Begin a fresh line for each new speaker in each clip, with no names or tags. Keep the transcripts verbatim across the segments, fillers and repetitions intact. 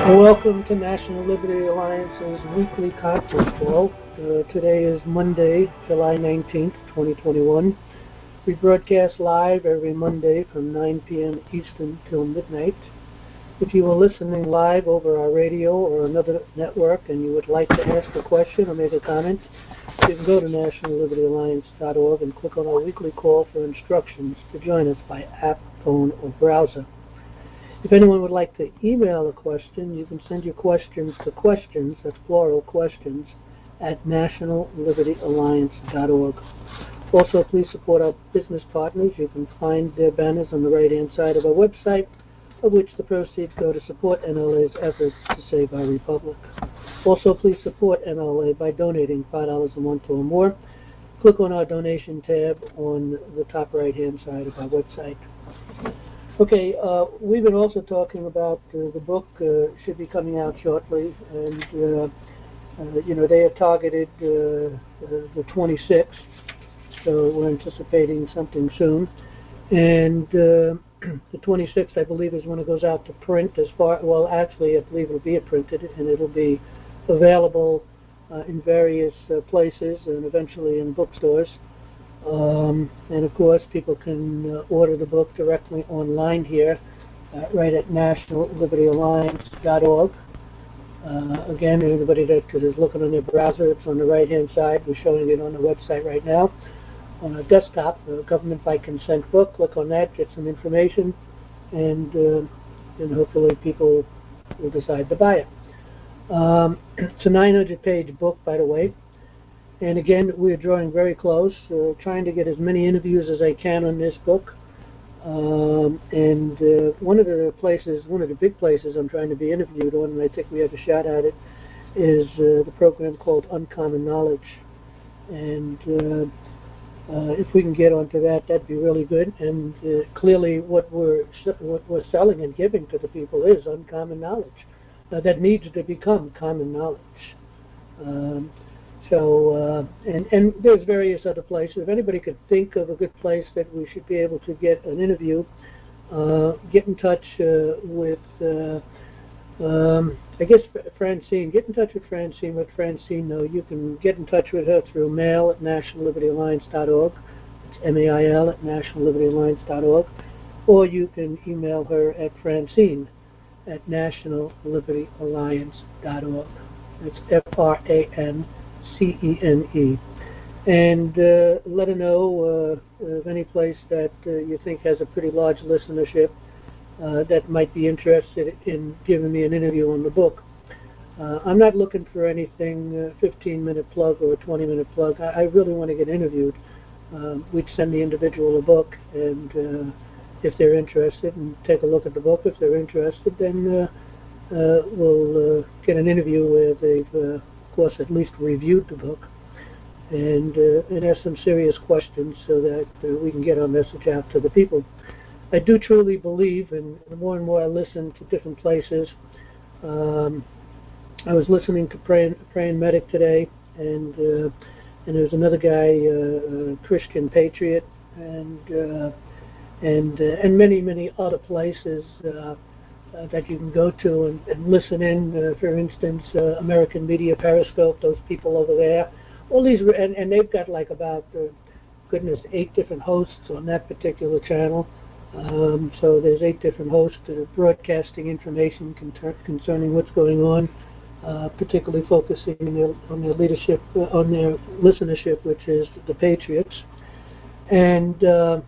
Welcome to National Liberty Alliance's weekly conference call. Uh, today is Monday, July nineteenth, twenty twenty-one. We broadcast live every Monday from nine p m Eastern till midnight. If you are listening live over our radio or another network and you would like to ask a question or make a comment, you can go to national liberty alliance dot org and click on our weekly call for instructions to join us by app, phone, or browser. If anyone would like to email a question, you can send your questions to questions, that's plural questions, at national liberty alliance dot org. Also, please support our business partners. You can find their banners on the right-hand side of our website, of which the proceeds go to support N L A's efforts to save our republic. Also, please support N L A by donating five dollars a month or more. Click on our donation tab on the top right-hand side of our website. Okay, uh, we've been also talking about uh, the book uh, should be coming out shortly, and uh, uh, you know, they have targeted uh, uh, the twenty-sixth, so we're anticipating something soon. And uh, the twenty-sixth, I believe, is when it goes out to print. As far, well, actually, I believe it'll be printed, and it'll be available uh, in various uh, places and eventually in bookstores. Um, and of course, people can uh, order the book directly online here, uh, right at national liberty alliance dot org. Uh, again, anybody that is looking on their browser, it's on the right-hand side. We're showing it on the website right now. On a desktop, a government by consent book. Click on that, get some information, and uh, then hopefully people will decide to buy it. Um, it's a nine hundred page book, by the way. And again, we're drawing very close, uh, trying to get as many interviews as I can on this book. Um, and uh, one of the places, one of the big places I'm trying to be interviewed on, and I think we have a shot at it, is uh, the program called Uncommon Knowledge. And uh, uh, if we can get onto that, that'd be really good. And uh, clearly, what we're what we're selling and giving to the people is uncommon knowledge uh, that needs to become common knowledge. Um, So, uh, and, and there's various other places. If anybody could think of a good place that we should be able to get an interview, uh, get in touch uh, with, uh, um, I guess, Francine. Get in touch with Francine. Let Francine know. You can get in touch with her through mail at national liberty alliance dot org. It's M A I L at national liberty alliance dot org. Or you can email her at Francine at national liberty alliance dot org. It's F R A N C E N E, and uh, let her know uh, of any place that uh, you think has a pretty large listenership uh, that might be interested in giving me an interview on the book. Uh, I'm not looking for anything, uh, fifteen minute plug or a twenty minute plug. I, I really want to get interviewed. Um, we'd send the individual a book, and uh, if they're interested, and take a look at the book. If they're interested, then uh, uh, we'll uh, get an interview where they've uh, course, at least reviewed the book, and uh, and ask some serious questions so that uh, we can get our message out to the people. I do truly believe, and the more and more I listen to different places, um, I was listening to Praying, Praying Medic today, and uh, and there's another guy, uh, uh, Christian Patriot, and uh, and uh, and many many other places. Uh, Uh, that you can go to and, and listen in. Uh, for instance, uh, American Media Periscope, those people over there. All these, and, and they've got like about, uh, goodness, eight different hosts on that particular channel. Um, so there's eight different hosts that are broadcasting information con- concerning what's going on, uh, particularly focusing on their, on their leadership, uh, on their listenership, which is the Patriots. And uh,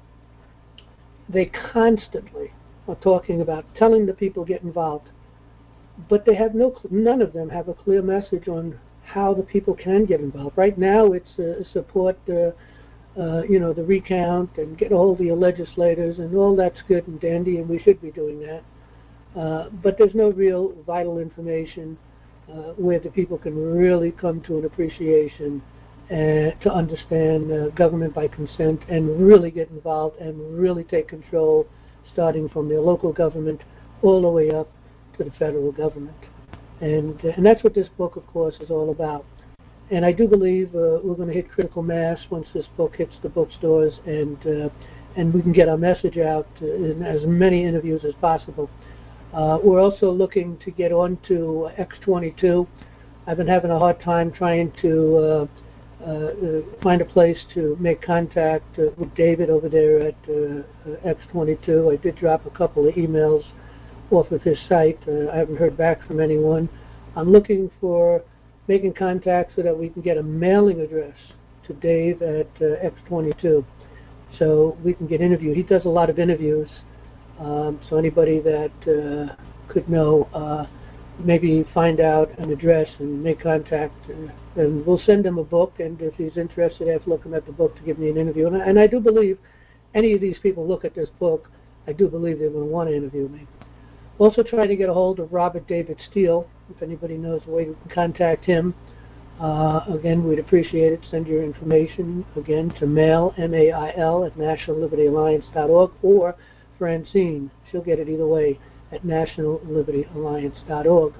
they constantly are talking about telling the people get involved, but they have no, none of them have a clear message on how the people can get involved. Right now, it's uh, support, uh, uh, you know, the recount and get a hold of your legislators, and all that's good and dandy, and we should be doing that. Uh, but there's no real vital information uh, where the people can really come to an appreciation and to understand uh, government by consent and really get involved and really take control, starting from their local government all the way up to the federal government. And, uh, and that's what this book, of course, is all about. And I do believe uh, we're going to hit critical mass once this book hits the bookstores, and uh, and we can get our message out in as many interviews as possible. Uh, we're also looking to get onto X twenty-two. I've been having a hard time trying to uh, uh, uh, find a place to make contact uh, with David over there at uh, uh, X twenty-two. I did drop a couple of emails off of his site. Uh, I haven't heard back from anyone. I'm looking for making contact so that we can get a mailing address to Dave at uh, X twenty-two so we can get interviewed. He does a lot of interviews, um, so anybody that uh, could know, uh, maybe find out an address and make contact, and, and we'll send him a book, and if he's interested after looking at the book to give me an interview. And I, and I do believe any of these people look at this book, I do believe they're going to want to interview me. Also trying to get a hold of Robert David Steele. If anybody knows a way to contact him, uh, again, we'd appreciate it. Send your information, again, to mail, M A I L, at national liberty alliance dot org, or Francine. She'll get it either way, at national liberty alliance dot org.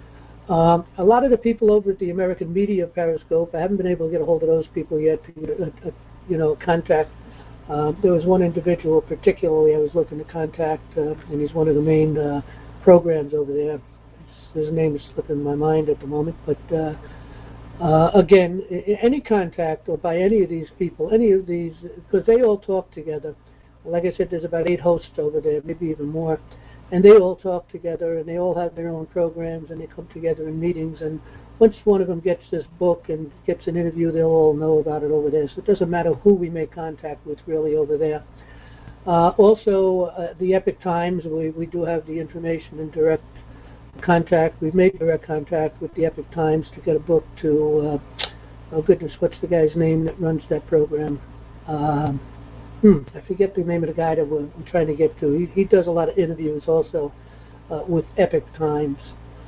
Um, a lot of the people over at the American Media Periscope, I haven't been able to get a hold of those people yet to get a, a, you know, contact. Uh, there was one individual particularly I was looking to contact, uh, and he's one of the main uh, programs over there. His name is slipping my mind at the moment, but uh, uh, again, any contact or by any of these people, any of these, because they all talk together. Like I said, there's about eight hosts over there, maybe even more, and they all talk together, and they all have their own programs, and they come together in meetings, and once one of them gets this book and gets an interview, they'll all know about it over there. So it doesn't matter who we make contact with really over there. Uh, also, uh, the Epoch Times, we, we do have the information in direct contact. We've made direct contact with the Epoch Times to get a book to, uh, oh goodness, what's the guy's name that runs that program? Um, hmm, I forget the name of the guy that we're, I'm trying to get to. He, he does a lot of interviews also uh, with Epoch Times.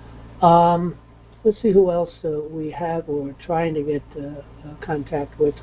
Um, let's see who else uh, we have or are trying to get uh, uh, contact with.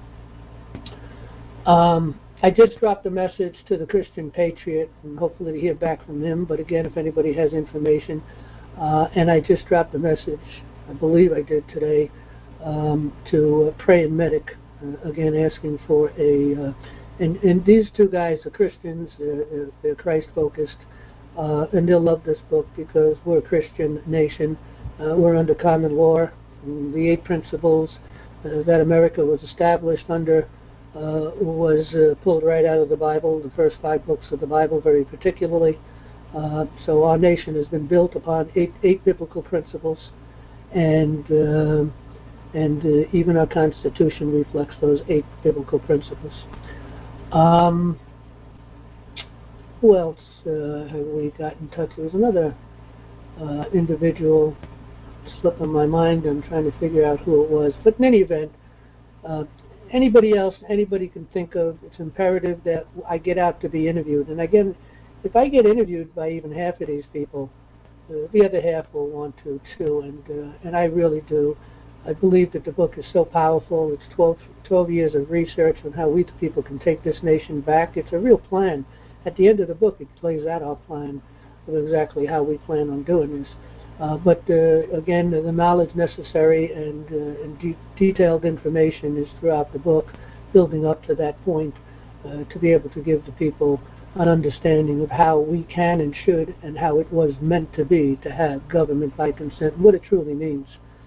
um, I just dropped a message to the Christian Patriot, and hopefully to hear back from him. But again, if anybody has information, uh, and I just dropped a message, I believe I did today, um, to uh, Praying Medic, uh, again asking for a, uh, and, and these two guys are Christians, they're, they're Christ-focused, uh, and they'll love this book because we're a Christian nation, uh, we're under common law, the eight principles uh, that America was established under Uh, was uh, pulled right out of the Bible, the first five books of the Bible very particularly. Uh, so our nation has been built upon eight, eight biblical principles, and uh, and uh, even our Constitution reflects those eight biblical principles. Um, who else uh, have we got in touch with? There's another uh, individual slipping my mind. I'm trying to figure out who it was. But in any event, uh, anybody else, anybody can think of, it's imperative that I get out to be interviewed. And again, if I get interviewed by even half of these people, uh, the other half will want to too, and uh, and I really do. I believe that the book is so powerful. It's twelve, twelve years of research on how we the people can take this nation back. It's a real plan. At the end of the book, it lays out our plan of exactly how we plan on doing this. Uh, but uh, again, the knowledge necessary and, uh, and de detailed information is throughout the book, building up to that point uh, to be able to give the people an understanding of how we can and should, and how it was meant to be, to have government by consent, and what it truly means.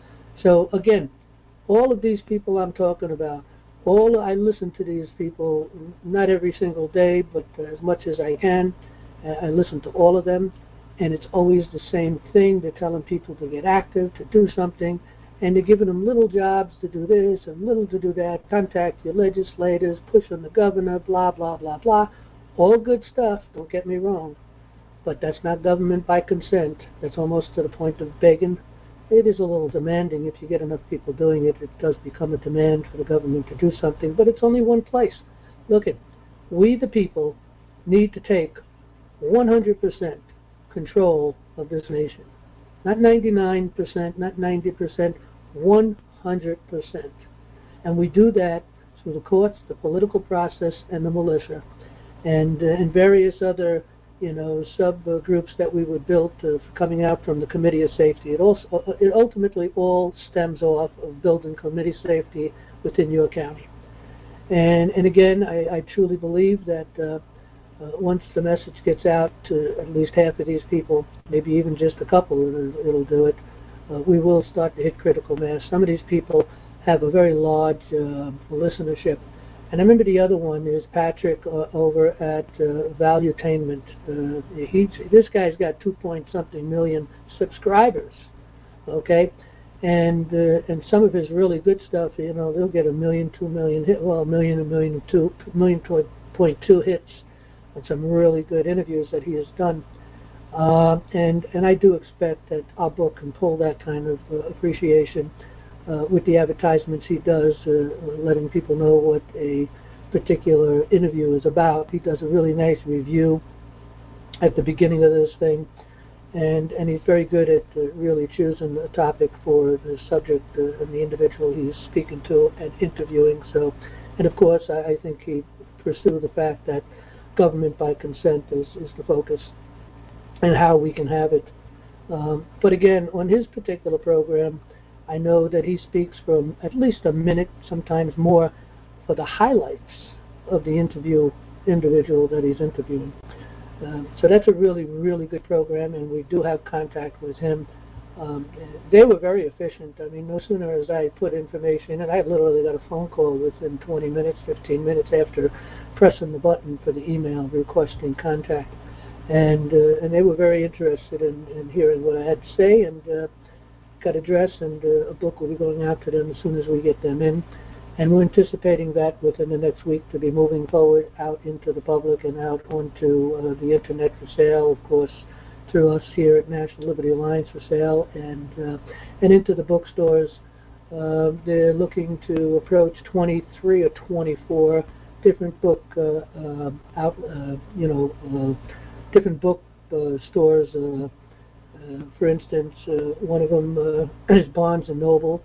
So again, all of these people I'm talking about, all I listen to these people, not every single day, but as much as I can. Uh, I listen to all of them. And it's always the same thing. They're telling people to get active, to do something, and they're giving them little jobs to do this and little to do that. Contact your legislators, push on the governor, blah, blah, blah, blah. All good stuff, don't get me wrong. But that's not government by consent. That's almost to the point of begging. It is a little demanding. If you get enough people doing it, it does become a demand for the government to do something. But it's only one place. Look at, we the people need to take one hundred percent control of this nation. Not ninety-nine percent, not ninety percent, one hundred percent. And we do that through the courts, the political process, and the militia, and, uh, and various other, you know, subgroups that we would build uh, coming out from the Committee of Safety. It, also, uh, it ultimately all stems off of building committee safety within your county. And, and again, I, I truly believe that uh, uh, once the message gets out to at least half of these people, maybe even just a couple, it'll, it'll do it. Uh, we will start to hit critical mass. Some of these people have a very large uh, listenership. And I remember the other one is Patrick uh, over at uh, Valuetainment. Uh, he's, this guy's got two point something million subscribers, okay? And uh, and some of his really good stuff, you know, they'll get a million, two million hit, well, a million, a million and two, million point two hits on some really good interviews that he has done. Uh, and and I do expect that our book can pull that kind of uh, appreciation uh, with the advertisements he does, uh, letting people know what a particular interview is about. He does a really nice review at the beginning of this thing, and and he's very good at uh, really choosing a topic for the subject uh, and the individual he's speaking to and interviewing. So, and of course, I, I think he pursued the fact that government by consent is, is the focus, and how we can have it. Um, but again, on his particular program, I know that he speaks from at least a minute, sometimes more, for the highlights of the interview individual that he's interviewing. Um, so that's a really, really good program, and we do have contact with him. Um, they were very efficient. I mean, no sooner as I put information in, I literally got a phone call within twenty minutes, fifteen minutes after pressing the button for the email requesting contact. And uh, and they were very interested in, in hearing what I had to say, and uh, got a dress and uh, a book will be going out to them as soon as we get them in. And we're anticipating that within the next week to be moving forward out into the public and out onto uh, the internet for sale, of course, through us here at National Liberty Alliance for sale, and uh, and into the bookstores. Uh, they're looking to approach twenty-three or twenty-four different book uh, uh, out, uh, you know, uh, different book uh, stores. Uh, uh, for instance, uh, one of them uh, is Barnes and Noble.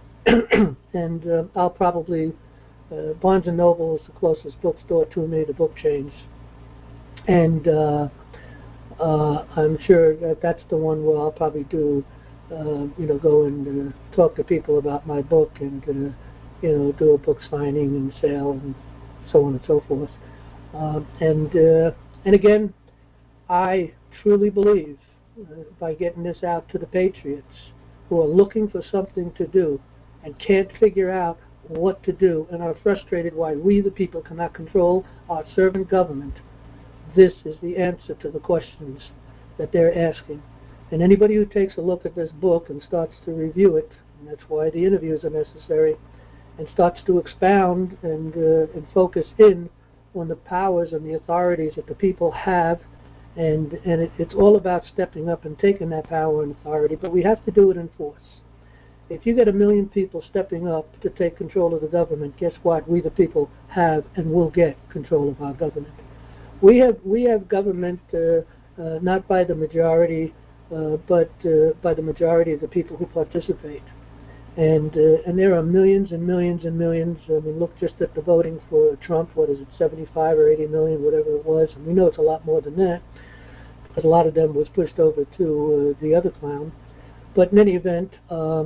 and uh, I'll probably, uh, Barnes and Noble is the closest bookstore to me, the book chains. And uh, uh, I'm sure that that's the one where I'll probably do, uh, you know, go and uh, talk to people about my book and, uh, you know, do a book signing and sale and so on and so forth. Uh, and, uh, and again, I truly believe uh, by getting this out to the patriots who are looking for something to do and can't figure out what to do and are frustrated why we the people cannot control our servant government, this is the answer to the questions that they're asking. And anybody who takes a look at this book and starts to review it, and that's why the interviews are necessary, and starts to expound and, uh, and focus in on the powers and the authorities that the people have, and, and it, it's all about stepping up and taking that power and authority, but we have to do it in force. If you get a million people stepping up to take control of the government, guess what? We the people have and will get control of our government. We have we have government uh, uh, not by the majority, uh, but uh, by the majority of the people who participate. And uh, and there are millions and millions and millions. I mean, look just at the voting for Trump. What is it, seventy-five or eighty million, whatever it was. And we know it's a lot more than that, because a lot of them was pushed over to uh, the other clown. But in any event, um,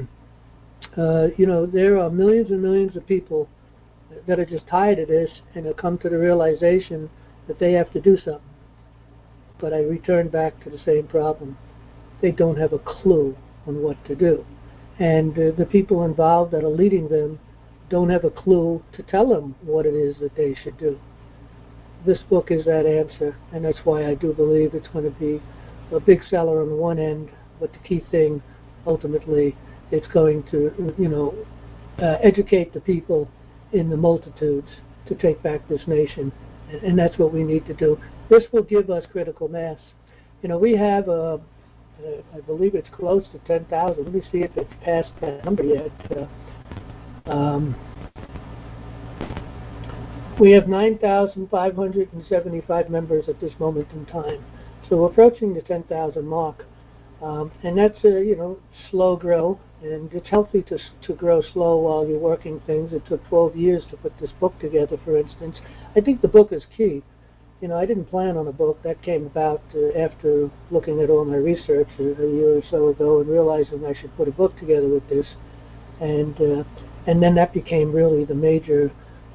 uh, you know, there are millions and millions of people that are just tired of this and have come to the realization that they have to do something. But I return back to the same problem. They don't have a clue on what to do. And uh, the people involved that are leading them don't have a clue to tell them what it is that they should do. This book is that answer, and that's why I do believe it's going to be a big seller on the one end, but the key thing, ultimately, it's going to, you know, uh, educate the people in the multitudes to take back this nation, and, and that's what we need to do. This will give us critical mass. You know, we have, uh, uh, I believe it's close to ten thousand. Let me see if it's past that number yet. Uh, um, we have nine thousand five hundred seventy-five members at this moment in time. So we're approaching the ten thousand mark. Um, and that's a, you know, slow grow, and it's healthy to to grow slow while you're working things. It took twelve years to put this book together, for instance. I think the book is key. You know, I didn't plan on a book. That came about uh, after looking at all my research a, a year or so ago and realizing I should put a book together with this. And uh, and then that became really the major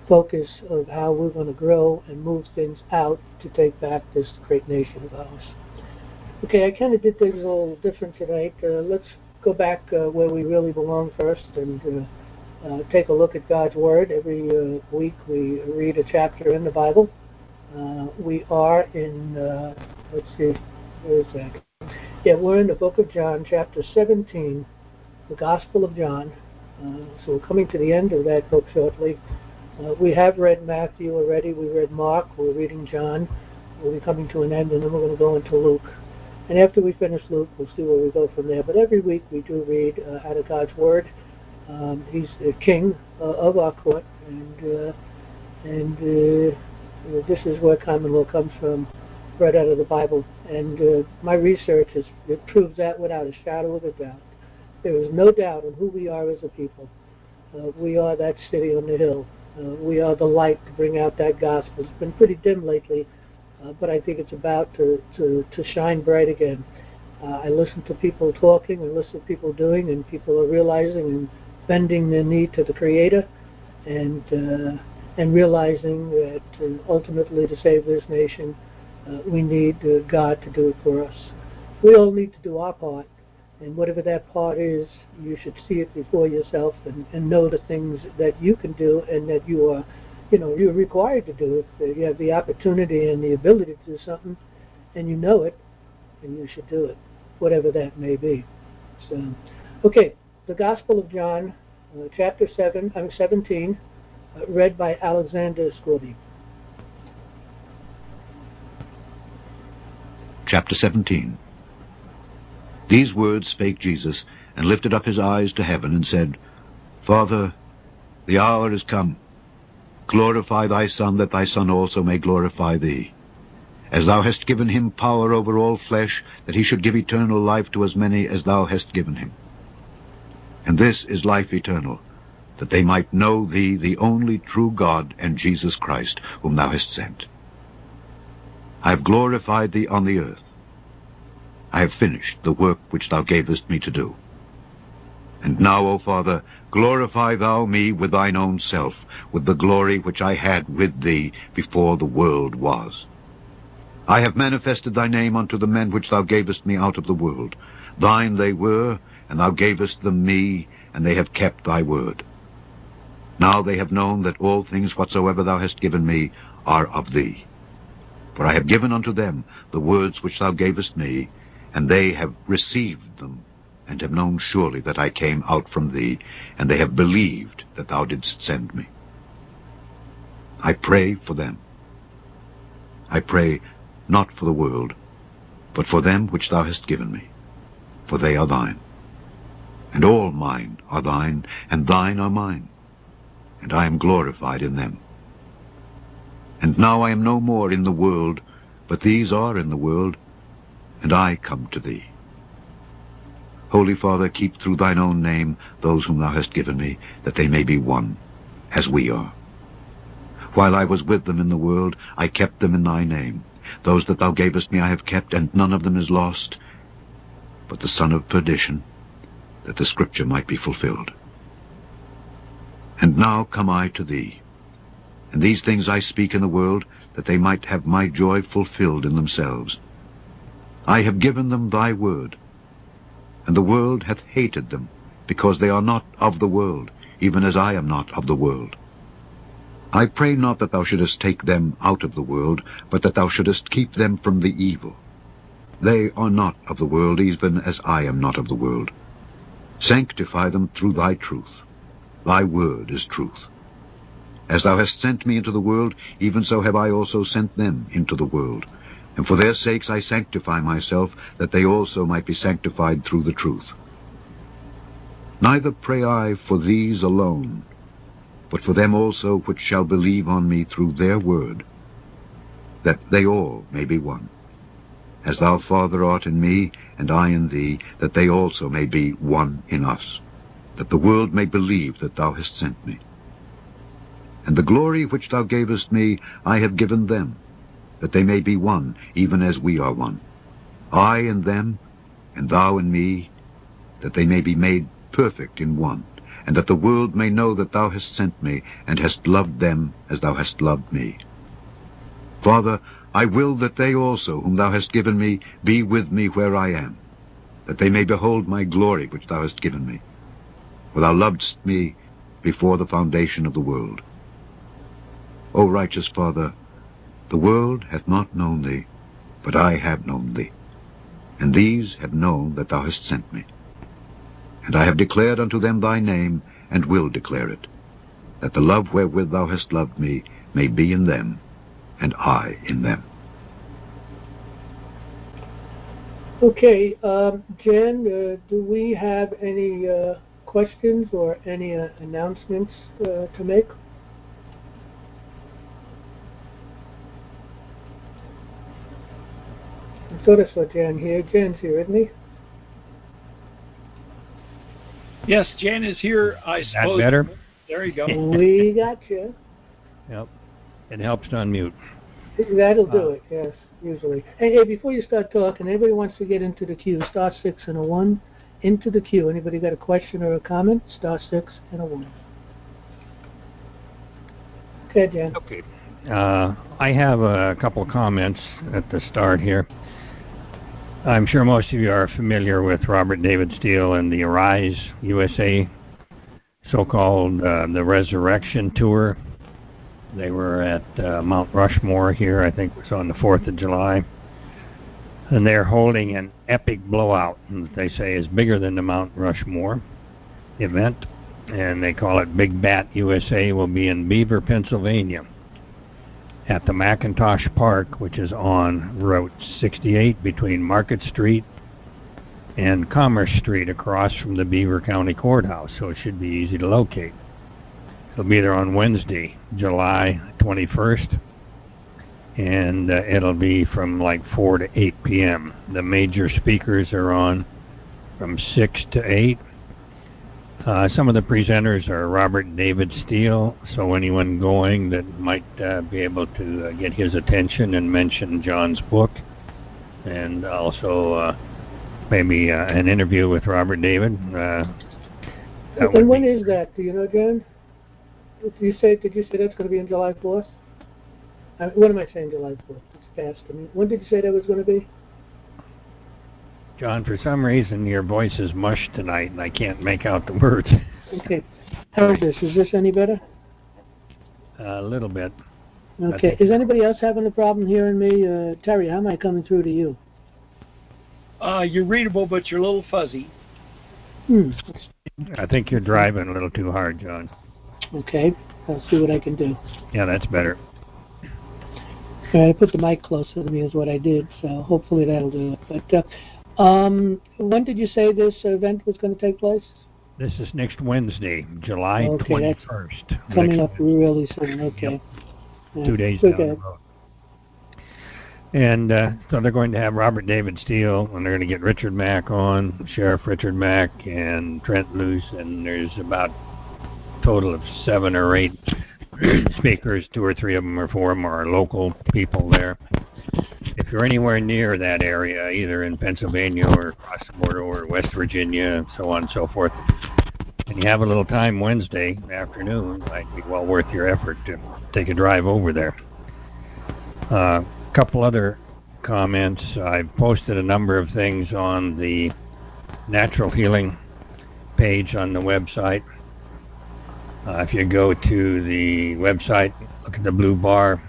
focus of how we're going to grow and move things out to take back this great nation of ours. Okay, I kind of did things a little different tonight. Uh, let's go back uh, where we really belong first and uh, uh, take a look at God's Word. Every uh, week we read a chapter in the Bible. Uh, we are in, uh, let's see, where is that? Yeah, we're in the book of John, chapter seventeen, the Gospel of John. Uh, so we're coming to the end of that book shortly. Uh, we have read Matthew already. We read Mark. We're reading John. We'll be coming to an end, and then we're going to go into Luke. And after we finish Luke, we'll see where we go from there. But every week we do read uh, out of God's Word. Um, he's the king uh, of our court, and uh, and uh, this is where common law comes from, right out of the Bible. And uh, my research has it proves that without a shadow of a doubt. There is no doubt on who we are as a people. Uh, we are that city on the hill. Uh, we are the light to bring out that gospel. It's been pretty dim lately, uh, but I think it's about to, to, to shine bright again. Uh, I listen to people talking, I listen to people doing, and people are realizing and bending their knee to the Creator and uh, and realizing that uh, ultimately to save this nation, uh, we need uh, God to do it for us. We all need to do our part. And whatever that part is, you should see it before yourself and, and know the things that you can do and that you are, you know, you're required to do. If you have the opportunity and the ability to do something and you know it, then you should do it, whatever that may be. So, okay, the Gospel of John, uh, chapter seven, I'm seventeen, uh, read by Alexander Scorby.
Chapter seventeen. These words spake Jesus, and lifted up his eyes to heaven, and said, Father, the hour is come. Glorify thy Son, that thy Son also may glorify thee. As thou hast given him power over all flesh, that he should give eternal life to as many as thou hast given him. And this is life eternal, that they might know thee, the only true God, and Jesus Christ, whom thou hast sent. I have glorified thee on the earth. I have finished the work which thou gavest me to do. And now, O Father, glorify thou me with thine own self, with the glory which I had with thee before the world was. I have manifested thy name unto the men which thou gavest me out of the world. Thine they were, and thou gavest them me, and they have kept thy word. Now they have known that all things whatsoever thou hast given me are of thee. For I have given unto them the words which thou gavest me, and they have received them, and have known surely that I came out from thee, and they have believed that thou didst send me. I pray for them. I pray not for the world, but for them which thou hast given me, for they are thine. And all mine are thine, and thine are mine, and I am glorified in them. And now I am no more in the world, but these are in the world, and I come to thee. Holy Father, keep through thine own name those whom thou hast given me, that they may be one, as we are. While I was with them in the world, I kept them in thy name. Those that thou gavest me I have kept, and none of them is lost, but the son of perdition, that the scripture might be fulfilled. And now come I to thee, and these things I speak in the world, that they might have my joy fulfilled in themselves. I have given them thy word, and the world hath hated them, because they are not of the world, even as I am not of the world. I pray not that thou shouldest take them out of the world, but that thou shouldest keep them from the evil. They are not of the world, even as I am not of the world. Sanctify them through thy truth. Thy word is truth. As thou hast sent me into the world, even so have I also sent them into the world. And for their sakes I sanctify myself, that they also might be sanctified through the truth. Neither pray I for these alone, but for them also which shall believe on me through their word, that they all may be one. As thou, Father, art in me, and I in thee, that they also may be one in us, that the world may believe that thou hast sent me. And the glory which thou gavest me I have given them, that they may be one, even as we are one. I in them, and thou in me, that they may be made perfect in one, and that the world may know that thou hast sent me, and hast loved them as thou hast loved me. Father, I will that they also, whom thou hast given me, be with me where I am, that they may behold my glory which thou hast given me. For thou lovedst me before the foundation of the world. O righteous Father, the world hath not known thee, but I have known thee, and these have known that thou hast sent me. And I have declared unto them thy name, and will declare it, that the love wherewith thou hast loved me may be in them, and I in them.
Okay, um, Jen, uh, do we have any uh, questions or any uh, announcements uh, to make? I sort of saw Jan here. Jan's here, isn't he?
Yes, Jan is here. I suppose.
That better?
There you go.
We got you.
Yep. It helps to unmute.
That'll do
Uh,
it, yes, usually. Hey, hey, before you start talking, anybody wants to get into the queue, star six and a one, into the queue. Anybody got a question or a comment? Star six and a one. Okay, Jan.
Okay. Uh, I have a couple of comments at the start here. I'm sure most of you are familiar with Robert David Steele and the Arise U S A, so-called uh, the Resurrection Tour. They were at uh, Mount Rushmore here, I think it was on the fourth of July. And they're holding an epic blowout, that they say is bigger than the Mount Rushmore event. And they call it Big Bat U S A. Will be in Beaver, Pennsylvania, at the McIntosh Park, which is on Route sixty-eight between Market Street and Commerce Street, across from the Beaver County Courthouse, so it should be easy to locate. It'll be there on Wednesday, July twenty-first, and uh, it'll be from like four to eight p m The major speakers are on from six to eight. Uh, some of the presenters are Robert David Steele, so anyone going that might uh, be able to uh, get his attention and mention John's book, and also uh, maybe uh, an interview with Robert David. Uh,
And when is that? Do you know, Jan? Did you say, did you say that's going to be on July fourth? I mean, what am I saying, July fourth? It's fast. I mean, when did you say that was going to be?
John, for some reason your voice is mush tonight and I can't make out the words.
Okay. How is this? Is this any better?
A little bit.
Okay. Is anybody else having a problem hearing me? Uh, Terry, how am I coming through to you?
Uh, you're readable, but you're a little fuzzy.
Hmm.
I think you're driving a little too hard, John.
Okay. I'll see what I can do.
Yeah, that's better.
All right, I put the mic closer to me is what I did, so hopefully that'll do it. But uh, um, when did you say this event was going to take place?
This is next Wednesday, July
okay,
twenty-first.
That's coming
next
up
Wednesday.
really soon. Okay.
Yep.
Yeah.
Two days
okay.
down the road. And uh, so they're going to have Robert David Steele, and they're going to get Richard Mack on, Sheriff Richard Mack, and Trent Luce, and there's about a total of seven or eight speakers. Two or three of them or four of them are local people there. If you're anywhere near that area, either in Pennsylvania or across the border or West Virginia, so on and so forth, and you have a little time Wednesday afternoon, it might be well worth your effort to take a drive over there. A uh, couple other comments. I've posted a number of things on the Natural Healing page on the website. Uh, if you go to the website, look at the blue bar,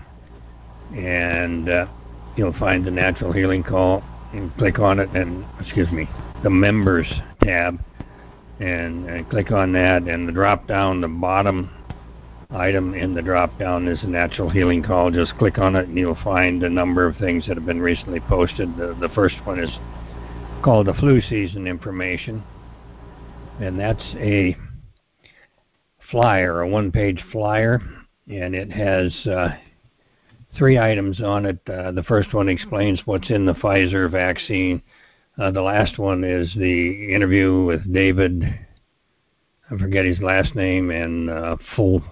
and uh, you'll find the Natural Healing Call, and click on it, and, excuse me, the Members tab, and, and click on that, and the drop down, the bottom item in the drop down is a Natural Healing Call. Just click on it and you'll find a number of things that have been recently posted. The, the first one is called the flu season information, and that's a flyer, a one-page flyer, and it has uh, three items on it. Uh, the first one explains what's in the Pfizer vaccine. Uh, the last one is the interview with David, I forget his last name, and uh, Full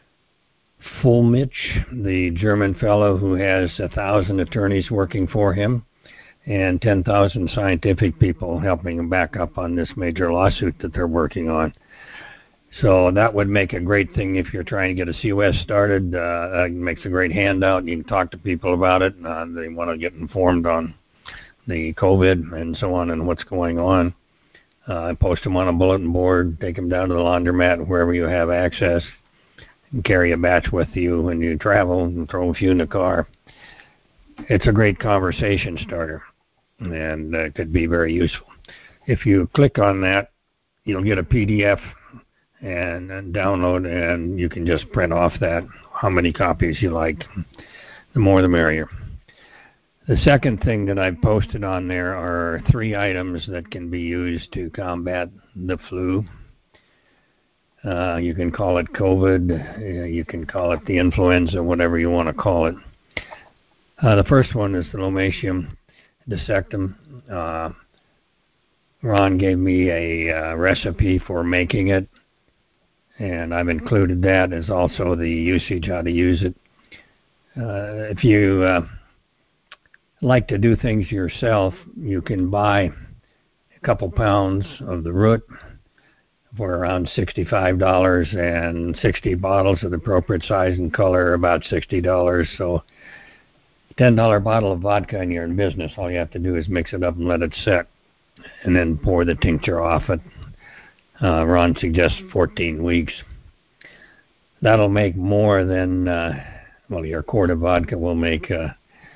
Fulmich, the German fellow who has a thousand attorneys working for him and ten thousand scientific people helping him back up on this major lawsuit that they're working on. So that would make a great thing if you're trying to get a C O S started. Uh, it makes a great handout. You can talk to people about it. Uh, they want to get informed on the COVID and so on and what's going on. Uh, post them on a bulletin board, take them down to the laundromat, wherever you have access, and carry a batch with you when you travel and throw a few in the car. It's a great conversation starter, and uh, could be very useful. If you click on that, you'll get a P D F and, and download, and you can just print off that, how many copies you like. The more the merrier. The second thing that I've posted on there are three items that can be used to combat the flu. Uh, you can call it COVID, uh, you can call it the influenza, whatever you want to call it. Uh, the first one is the Lomatium dissectum. Uh, Ron gave me a uh, recipe for making it, and I've included that as also the usage, how to use it. Uh, if you uh, like to do things yourself, you can buy a couple pounds of the root for around sixty-five dollars, and sixty bottles of the appropriate size and color, about sixty dollars. So ten dollar bottle of vodka and you're in business. All you have to do is mix it up and let it set, and then pour the tincture off it. Uh, Ron suggests fourteen weeks. That'll make more than, uh, well, your quart of vodka will make uh,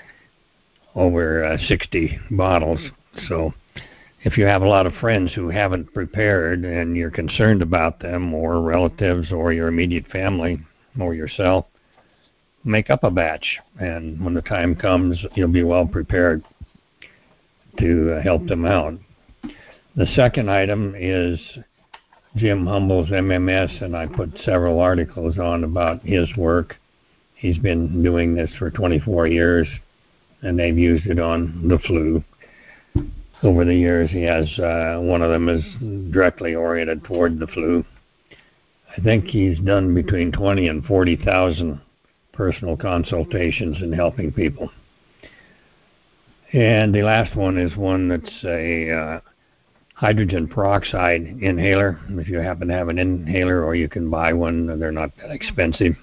over uh, sixty bottles. So if you have a lot of friends who haven't prepared and you're concerned about them, or relatives, or your immediate family, or yourself, make up a batch, and when the time comes, you'll be well prepared to uh, help them out. The second item is Jim Humble's M M S, and I put several articles on about his work. He's been doing this for twenty-four years, and they've used it on the flu. Over the years, he has, uh, one of them is directly oriented toward the flu. I think he's done between twenty and forty thousand personal consultations in helping people. And the last one is one that's a uh, hydrogen peroxide inhaler. If you happen to have an inhaler, or you can buy one, they're not that expensive.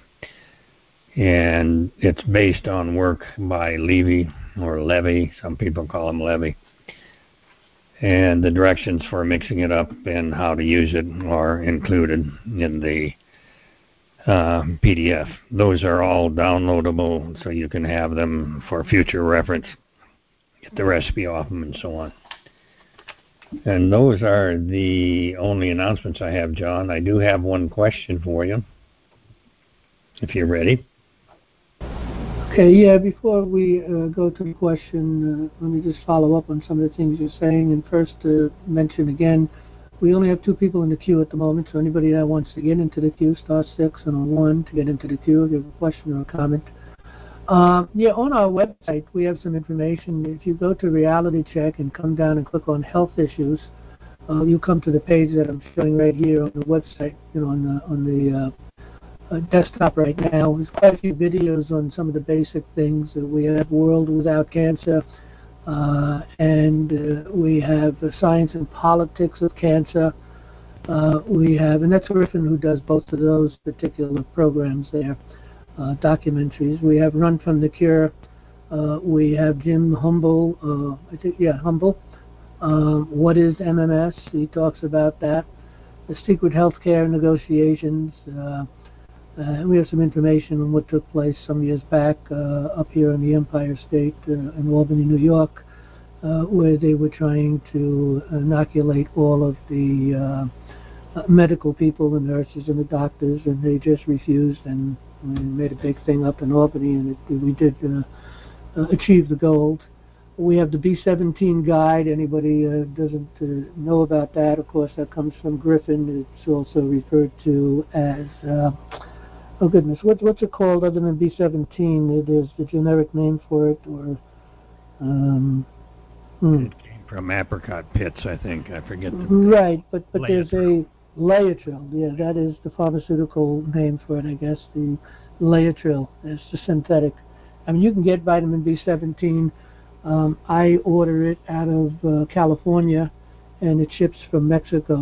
And it's based on work by Levy, or Levy, some people call him Levy. And the directions for mixing it up and how to use it are included in the uh, P D F. Those are all downloadable, so you can have them for future reference, get the recipe off them, and so on. And those are the only announcements I have, John. I do have one question for you, if you're ready.
Okay, yeah, before we uh, go to the question, uh, let me just follow up on some of the things you're saying. And first, uh, mention again, we only have two people in the queue at the moment, so anybody that wants to get into the queue, star six and on one to get into the queue, give a question or a comment. Uh, yeah, on our website, we have some information. If you go to Reality Check and come down and click on Health Issues, uh, you come to the page that I'm showing right here on the website, you know, on the, on the uh, Uh, desktop right now. There's quite a few videos on some of the basic things. Uh, we have World Without Cancer, uh, and uh, we have uh, Science and Politics of Cancer. Uh, we have, and that's Griffin who does both of those particular programs there, uh, documentaries. We have Run from the Cure. Uh, we have Jim Humble, uh, I think, yeah, Humble. Uh, what is M M S? He talks about that. The secret healthcare negotiations. Uh, Uh, we have some information on what took place some years back uh, up here in the Empire State uh, in Albany, New York, uh, where they were trying to inoculate all of the uh, uh, medical people, the nurses and the doctors, and they just refused, and we made a big thing up in Albany, and it, we did uh, uh, achieve the gold. We have the B seventeen guide. Anybody uh, doesn't uh, know about that, of course, that comes from Griffin. It's also referred to as uh, oh goodness, what, what's it called other than B seventeen? There's the generic name for it, or um, hmm.
It came from apricot pits, I think. I forget the
right, but but
Laetrile.
There's a Laetrile. Yeah, that is the pharmaceutical name for it, I guess. The Laetrile is the synthetic. I mean, you can get vitamin B seventeen. Um, I order it out of uh, California, and it ships from Mexico.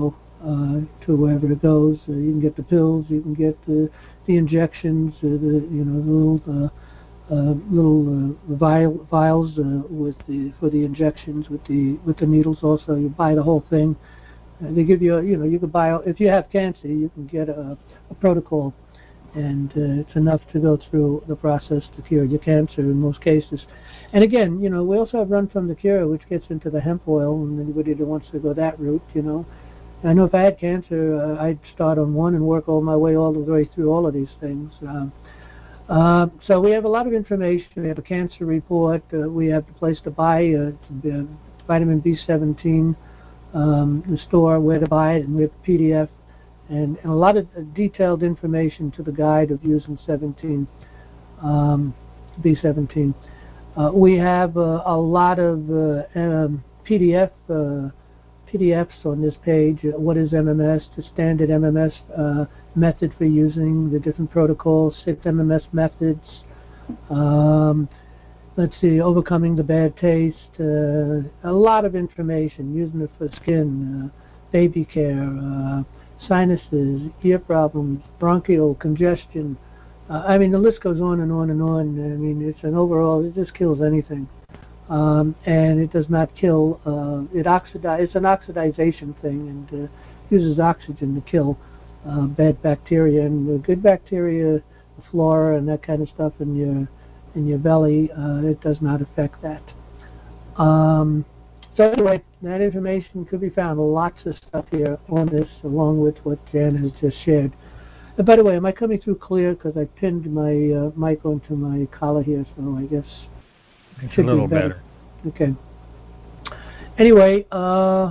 uh, to wherever it goes. Uh, you can get the pills, you can get the the injections, uh, the you know the little uh, uh, little uh, vial, vials uh, with the for the injections with the with the needles. Also, you buy the whole thing. Uh, they give you a, you know you can buy if you have cancer, you can get a, a protocol, and uh, it's enough to go through the process to cure your cancer in most cases. And again, you know, we also have Run from the Cure, which gets into the hemp oil, and anybody that wants to go that route, you know. I know if I had cancer, uh, I'd start on one and work all my way all the way through all of these things. Um, uh, so we have a lot of information. We have a cancer report. Uh, we have the place to buy uh, vitamin B seventeen, um, the store, where to buy it, and we have the P D F. And, and a lot of detailed information to the guide of using seventeen, um, B seventeen. Uh, we have uh, a lot of uh, um, P D F uh, P D Fs on this page. Uh, what is M M S? The standard M M S uh, method for using the different protocols, six M M S methods. Um, let's see, overcoming the bad taste. Uh, a lot of information, using it for skin, uh, baby care. Uh, sinuses, ear problems, bronchial congestion. Uh, I mean, the list goes on and on and on. I mean, it's an overall, it just kills anything. Um, and it does not kill, uh, it oxidize, it's an oxidization thing, and uh, uses oxygen to kill uh, bad bacteria. And the good bacteria, the flora and that kind of stuff in your, in your belly, uh, it does not affect that. Um, So anyway, that information could be found. Lots of stuff here on this, along with what Jan has just shared. And by the way, am I coming through clear? Because I pinned my uh, mic onto my collar here, so I guess
it's
should
a little
be better.
better.
Okay. Anyway, uh,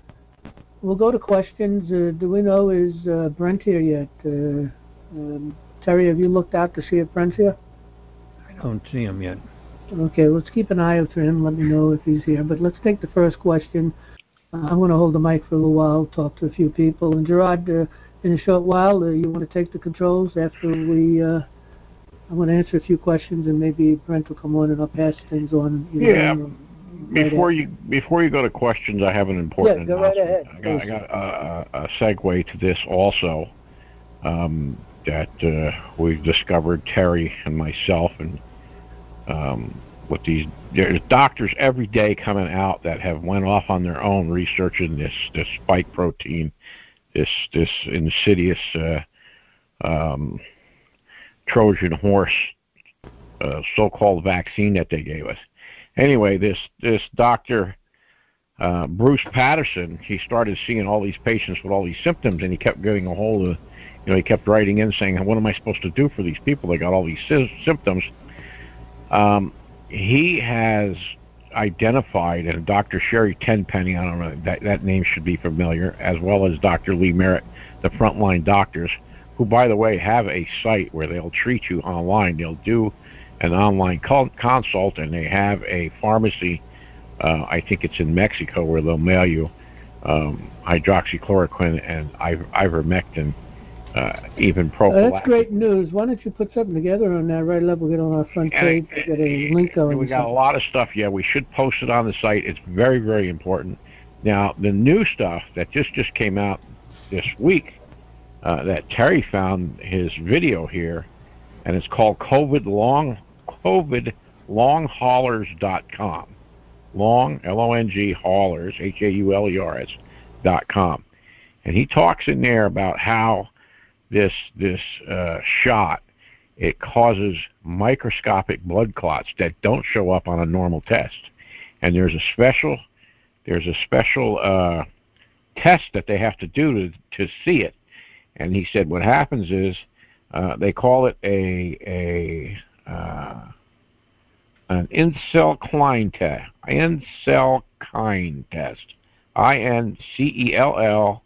we'll go to questions. Uh, do we know, is uh, Brent here yet? Uh, um, Terry, have you looked out to see if Brent's here?
I don't see him yet.
Okay, let's keep an eye out for him. Let me know if he's here. But let's take the first question. Uh, I'm going to hold the mic for a little while, talk to a few people. And Gerard, uh, in a short while, uh, you want to take the controls after we... Uh, I'm going to answer a few questions, and maybe Brent will come on and I'll pass things on.
Yeah, before you before you go to questions, I have an important
yeah, go right
announcement.
ahead,
I got, I got a, a segue to this also, um, that uh, we've discovered, Terry and myself, and um, with these, there's doctors every day coming out that have went off on their own researching this this spike protein, this this insidious uh, um, Trojan horse uh, so-called vaccine that they gave us. Anyway, this this doctor uh, Bruce Patterson, he started seeing all these patients with all these symptoms, and he kept getting a hold of, you know, he kept writing in saying, "What am I supposed to do for these people? They got all these sy- symptoms." Um, he has identified, and Doctor Sherry Tenpenny, I don't know, that, that name should be familiar, as well as Doctor Lee Merritt, the frontline doctors, who, by the way, have a site where they'll treat you online. They'll do an online consult, and they have a pharmacy, uh, I think it's in Mexico, where they'll mail you um, hydroxychloroquine and iver- ivermectin, uh, even prophylactic.
Uh, that's great news. Why don't you put something together on that right level, get on our front page,
and,
get a link going.
We got a lot of stuff. Yeah, we should post it on the site. It's very, very important. Now, the new stuff that just, just came out this week, uh, that Terry found his video here, and it's called COVID Long COVID Long Haulers dot com. Long, L O N G, Haulers, H A U L E R S, dot com. And he talks in there about how this this uh, shot, it causes microscopic blood clots that don't show up on a normal test. And there's a special there's a special uh, test that they have to do to to see it. And he said what happens is uh, they call it a a uh, an Incell-Klein test, Incell-Klein test, I N C E L L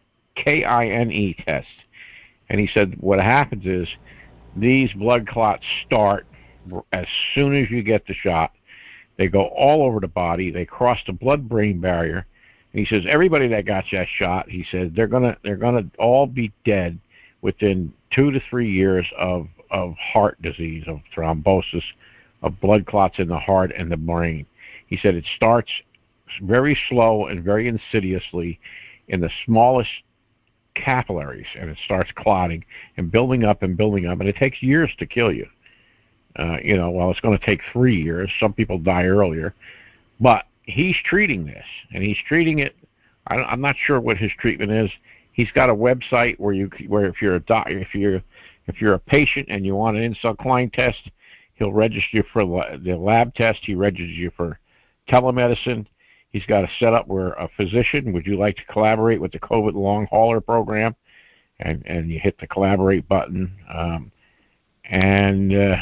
K I N E test. And he said what happens is these blood clots start as soon as you get the shot. They go all over the body. They cross the blood-brain barrier. And he says everybody that got that shot, he says they're gonna they're gonna all be dead within two to three years of of heart disease, of thrombosis, of blood clots in the heart and the brain. He said it starts very slow and very insidiously in the smallest capillaries, and it starts clotting and building up and building up, and it takes years to kill you. Uh, you know, well, it's going to take three years. Some people die earlier. But he's treating this, and he's treating it. I don't, I'm not sure what his treatment is. He's got a website where you, where if you're a doc, if you're, if you're a patient and you want an InsuliCline test, he'll register you for the lab test. He registers you for telemedicine. He's got a setup where a physician, would you like to collaborate with the COVID long hauler program? And and you hit the collaborate button, um, and. Uh,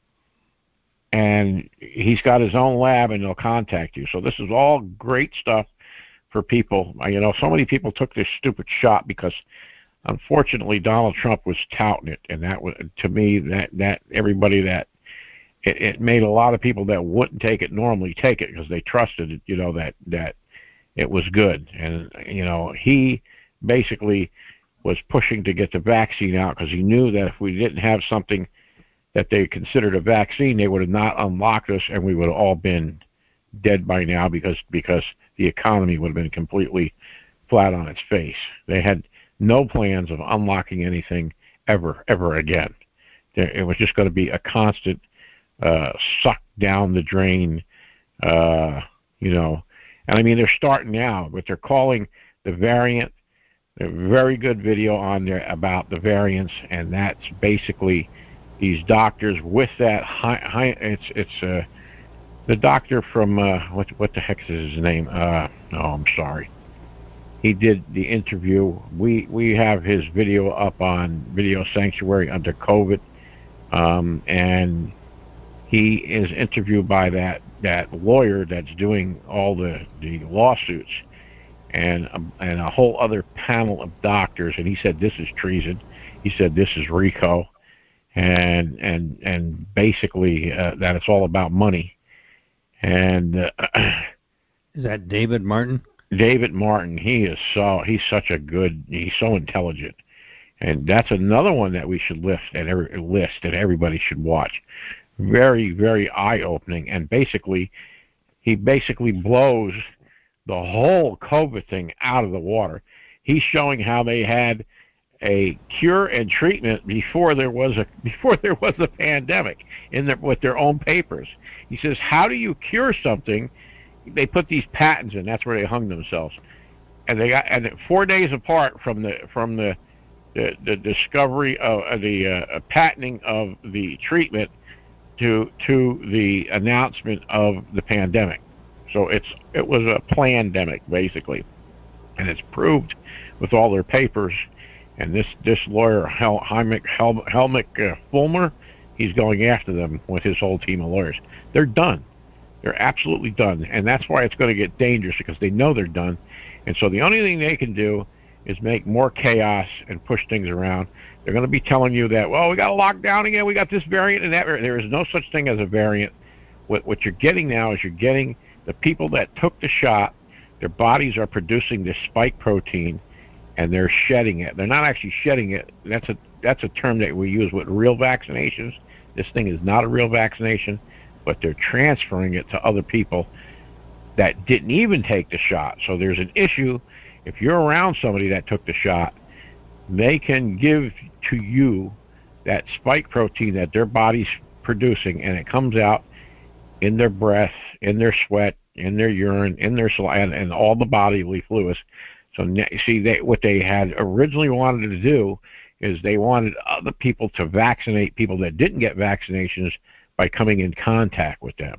And he's got his own lab, and they'll contact you. So this is all great stuff for people. You know, so many people took this stupid shot because, unfortunately, Donald Trump was touting it, and that was, to me, that that everybody that it, it made a lot of people that wouldn't take it normally take it because they trusted it. You know that that it was good, and you know he basically was pushing to get the vaccine out because he knew that if we didn't have something that they considered a vaccine, they would have not unlocked us, and we would have all been dead by now because because the economy would have been completely flat on its face. They had no plans of unlocking anything ever, ever again. It was just going to be a constant uh, suck down the drain, uh, you know. And I mean, they're starting now, but they're calling the variant. There's a very good video on there about the variants, and that's basically these doctors with that high, high it's it's uh, the doctor from uh, what what the heck is his name? Uh, oh, I'm sorry. He did the interview. We we have his video up on Video Sanctuary under COVID, um, and he is interviewed by that that lawyer that's doing all the the lawsuits, and um, and a whole other panel of doctors. And he said this is treason. He said this is RICO. And and and basically uh, that it's all about money. And uh,
is that David Martin?
David Martin, he is so he's such a good, he's so intelligent, and that's another one that we should lift and every list that everybody should watch. Very very eye opening, and basically he basically blows the whole COVID thing out of the water. He's showing how they had a cure and treatment before there was a before there was a pandemic in their, with their own papers. He says, how do you cure something? They put these patents in. That's where they hung themselves, and they got and four days apart from the from the the, the discovery of uh, the uh, patenting of the treatment to to the announcement of the pandemic. So it's it was a plandemic basically, and it's proved with all their papers. And this, this lawyer, Hel, Helmick, Hel, Helmick uh, Fulmer, he's going after them with his whole team of lawyers. They're done. They're absolutely done. And that's why it's going to get dangerous, because they know they're done. And so the only thing they can do is make more chaos and push things around. They're going to be telling you that, well, we got to lock down again. We got this variant and that variant. There is no such thing as a variant. What, what you're getting now is you're getting the people that took the shot, their bodies are producing this spike protein, and they're shedding it. They're not actually shedding it. That's a that's a term that we use with real vaccinations. This thing is not a real vaccination, but they're transferring it to other people that didn't even take the shot. So there's an issue. If you're around somebody that took the shot, they can give to you that spike protein that their body's producing, and it comes out in their breath, in their sweat, in their urine, in their saliva, and, and all the bodily fluids. So see, they, what they had originally wanted to do is they wanted other people to vaccinate people that didn't get vaccinations by coming in contact with them.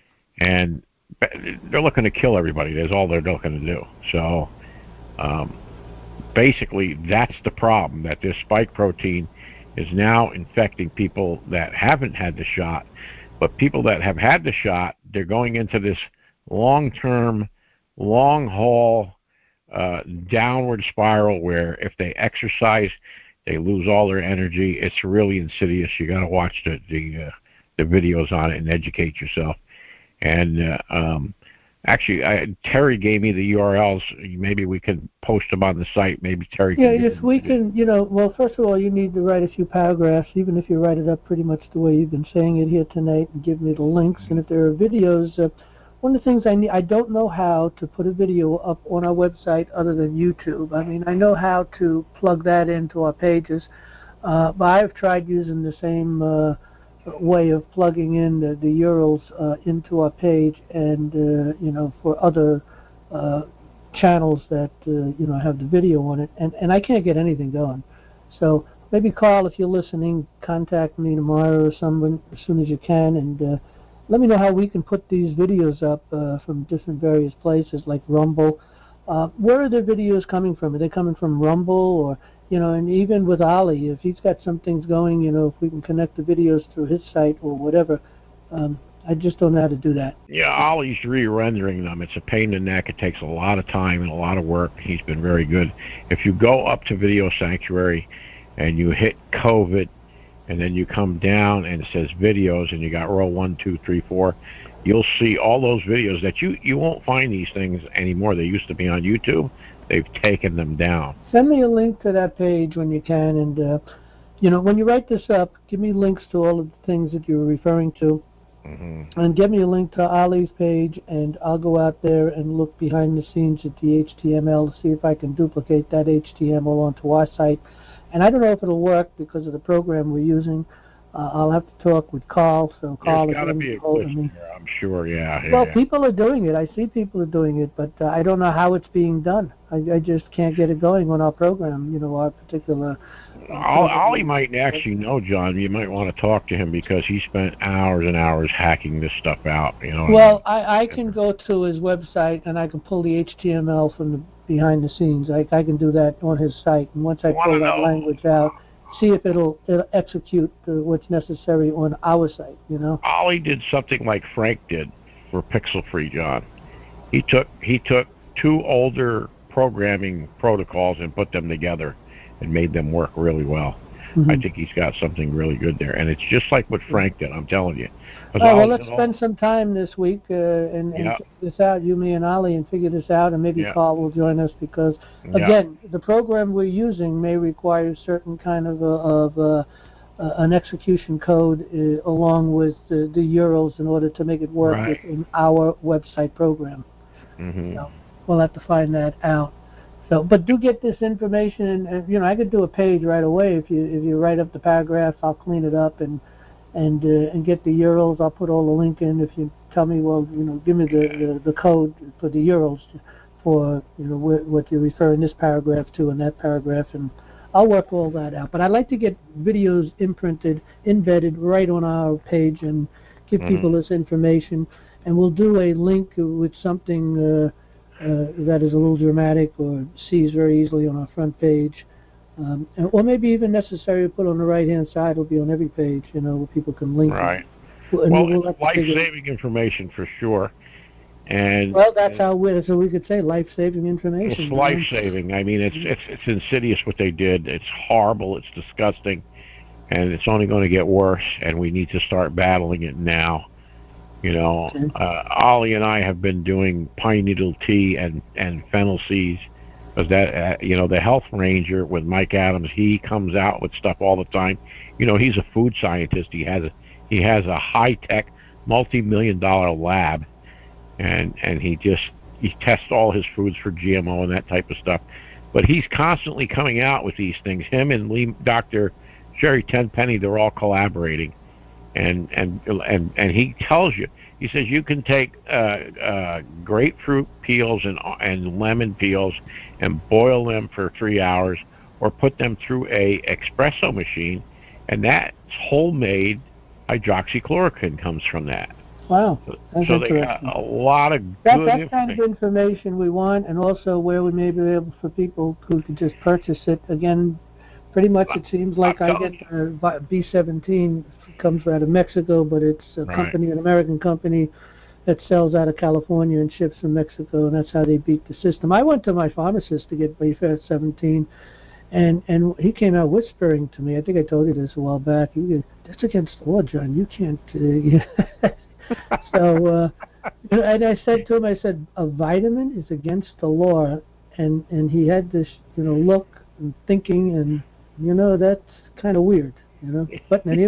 And they're looking to kill everybody. That's all they're looking to do. So um, basically, that's the problem, that this spike protein is now infecting people that haven't had the shot. But people that have had the shot, they're going into this long-term, long-haul uh, downward spiral where if they exercise, they lose all their energy. It's really insidious. You got to watch the the, uh, the videos on it and educate yourself. And uh, um, actually, I, Terry gave me the U R Ls. Maybe we can post them on the site. Maybe Terry can.
Yeah, if we can, you know, well, first of all, you need to write a few paragraphs, even if you write it up pretty much the way you've been saying it here tonight, and give me the links. And if there are videos, uh, one of the things I need, I don't know how to put a video up on our website other than YouTube. I mean, I know how to plug that into our pages, uh, but I've tried using the same uh, way of plugging in the, the U R Ls uh, into our page, and uh, you know, for other uh, channels that uh, you know have the video on it, and and I can't get anything going. So maybe Carl, if you're listening, contact me tomorrow or someone as soon as you can, and uh, let me know how we can put these videos up uh, from different various places like Rumble. Uh, where are the videos coming from? Are they coming from Rumble, or you know, and even with Ali, if he's got some things going, you know, if we can connect the videos through his site or whatever, um, I just don't know how to do that.
Yeah, Ollie's re-rendering them. It's a pain in the neck. It takes a lot of time and a lot of work. He's been very good. If you go up to Video Sanctuary and you hit COVID, and then you come down and it says videos, and you got row one, two, three, four, you'll see all those videos that you, you won't find these things anymore. They used to be on YouTube. They've taken them down.
Send me a link to that page when you can, and uh, you know, when you write this up, give me links to all of the things that you're referring to, mm-hmm. and give me a link to Ali's page, and I'll go out there and look behind the scenes at the H T M L to see if I can duplicate that H T M L onto our site. And I don't know if it'll work because of the program we're using. Uh, I'll have to talk with Carl. So Carl
There's
is
got to be a glitch there, I'm sure. Yeah.
Well,
yeah.
people are doing it. I see people are doing it, but uh, I don't know how it's being done. I, I just can't get it going on our program. You know, our particular. Uh,
Ollie might actually know, John. You might want to talk to him because he spent hours and hours hacking this stuff out. You know.
Well, I, I can go to his website and I can pull the H T M L from the behind the scenes. I, I can do that on his site, and once I pull that know. language out, see if it'll, it'll execute uh, what's necessary on our site. You know.
Ollie did something like Frank did for Pixel Free, John. He took he took two older programming protocols and put them together and made them work really well. Mm-hmm. I think he's got something really good there, and it's just like what Frank did. I'm telling you.
All right, well, let's spend some time this week uh, and, and
yep.
figure this out, you, me, and Ollie, and figure this out, and maybe
yep.
Carl will join us because, again, yep. the program we're using may require certain kind of, uh, of uh, uh, an execution code uh, along with the, the U R Ls in order to make it work
right.
within our website program.
Mm-hmm.
So we'll have to find that out. So, but do get this information, and, and you know, I could do a page right away if you if you write up the paragraphs. I'll clean it up and and uh, and get the U R Ls. I'll put all the link in. If you tell me, well, you know, give me the, the, the code for the U R Ls for you know wh what you're referring this paragraph to and that paragraph, and I'll work all that out. But I'd like to get videos imprinted, embedded right on our page, and give mm-hmm. people this information. And we'll do a link with something. Uh, Uh, that is a little dramatic or sees very easily on our front page, um, and, or maybe even necessary to put on the right-hand side. It'll be on every page, you know, where people can link.
Right.
And
well,
we'll
it's life-saving information for sure. And
well, that's and how we so we could say life-saving information.
It's life-saving. I mean, it's it's it's insidious what they did. It's horrible. It's disgusting, and it's only going to get worse. And we need to start battling it now. You know, okay. uh, Ollie and I have been doing pine needle tea and, and fennel seeds because that, uh, you know, the health ranger with Mike Adams, he comes out with stuff all the time. You know, he's a food scientist. He has a, he has a high-tech, multi-million dollar lab, and, and he just, he tests all his foods for G M O and that type of stuff. But he's constantly coming out with these things. Him and Lee, Doctor Jerry Tenpenny, they're all collaborating. And, and and and he tells you, he says you can take uh, uh, grapefruit peels and and lemon peels and boil them for three hours, or put them through a espresso machine, and that's homemade hydroxychloroquine comes from that.
Wow,
that's so they got a lot of
that,
good
that kind of information we want, and also where we may be able for people who could just purchase it again. Pretty much, it seems like I get uh, B seventeen comes out of Mexico, but it's a
right.
company, an American company that sells out of California and ships from Mexico, and that's how they beat the system. I went to my pharmacist to get B seventeen, and and he came out whispering to me. I think I told you this a while back. You, that's against the law, John. You can't. Uh, so, uh, and I said to him, I said, a vitamin is against the law, and and he had this, you know, look and thinking and. You know, that's kind of weird, you know. But in any event,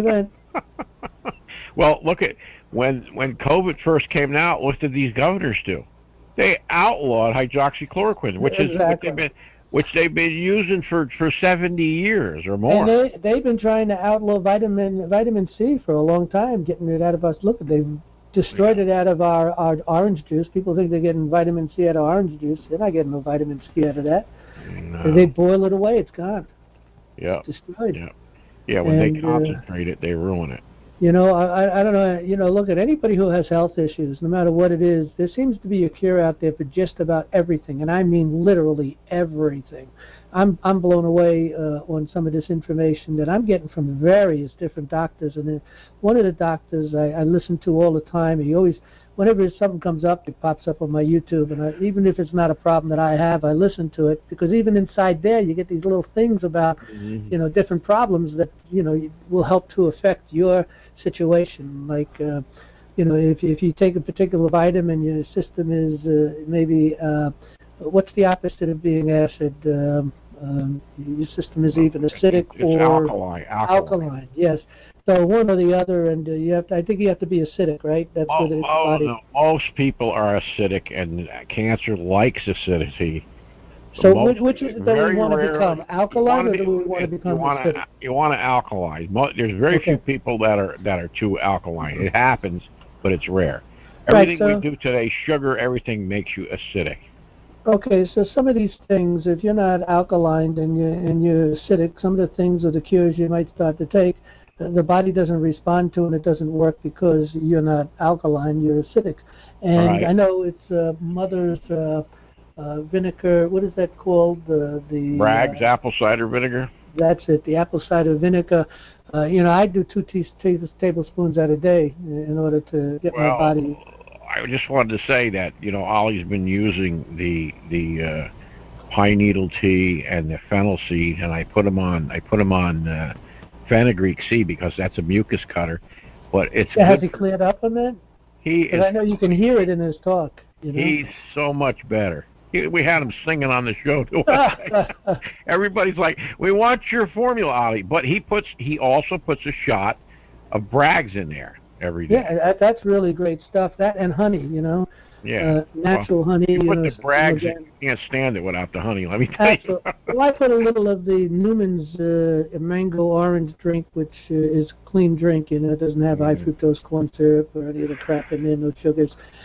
Well, look at when when COVID first came out. What did these governors do? They outlawed hydroxychloroquine, which is
exactly.
what they've been which they've been using for, for seventy years or more.
And they they've been trying to outlaw vitamin vitamin C for a long time, getting it out of us. Look, they've destroyed yeah. it out of our, our orange juice. People think they're getting vitamin C out of orange juice. They're not getting no vitamin C out of that.
No.
They boil it away, it's gone.
Yeah.
It's destroyed.
Yeah. Yeah, when
and,
they concentrate uh, it, they ruin it.
You know, I, I don't know, you know, look at anybody who has health issues, no matter what it is, there seems to be a cure out there for just about everything, and I mean literally everything. I'm I'm blown away uh, on some of this information that I'm getting from various different doctors, and then one of the doctors I, I listen to all the time, he always, whenever something comes up, it pops up on my YouTube, and I, even if it's not a problem that I have, I listen to it, because even inside there you get these little things about, mm-hmm. you know, different problems that, you know, will help to affect your situation. Like, uh, you know, if, if you take a particular vitamin, your system is uh, maybe, uh, what's the opposite of being acid? Um, um, your system is even acidic
it's
or
alkaline. alkaline.
Alkaline, yes. So one or the other, and uh, you have to, I think you have to be acidic, right? That's
oh,
what the
oh,
body.
No, most people are acidic, and cancer likes acidity.
So
most,
which, which is it that we want to become? Alkaline, or do we want to become
you wanna,
acidic?
You want to alkalize. There's very
okay.
few people that are that are too alkaline. It happens, but it's rare. Everything
right, so,
we do today, sugar, everything makes you acidic.
Okay, so some of these things, if you're not alkaline and you're, and you're acidic, some of the things or the cures you might start to take, the body doesn't respond to, and it doesn't work because you're not alkaline, you're acidic. And
right.
I know it's uh, mother's uh, uh, vinegar, what is that called? The, the
Bragg's
uh,
apple cider vinegar?
That's it, the apple cider vinegar. Uh, you know, I do two te- te- tablespoons at a day in order to get
well,
my body...
I just wanted to say that, you know, Ollie's been using the the uh, pine needle tea and the fennel seed, and I put them on. I put them on uh, fenugreek seed because that's a mucus cutter. But it's
yeah,
good.
Has he cleared up on that?
He is.
I know you can hear it in his talk. You know?
He's so much better. He, we had him singing on the show too. Everybody's like, "We want your formula, Ollie," but he puts. He also puts a shot of Bragg's in there every day.
Yeah, that, that's really great stuff. That and honey, you know.
Yeah.
Uh, natural
well,
honey.
You put
you know,
the Bragg's in, you can't stand it without the honey, let me tell
Absolutely.
you.
Well, I put a little of the Newman's uh, mango orange drink, which uh, is a clean drink, you know, it doesn't have mm-hmm. high fructose corn syrup or any of the crap in there, no sugars.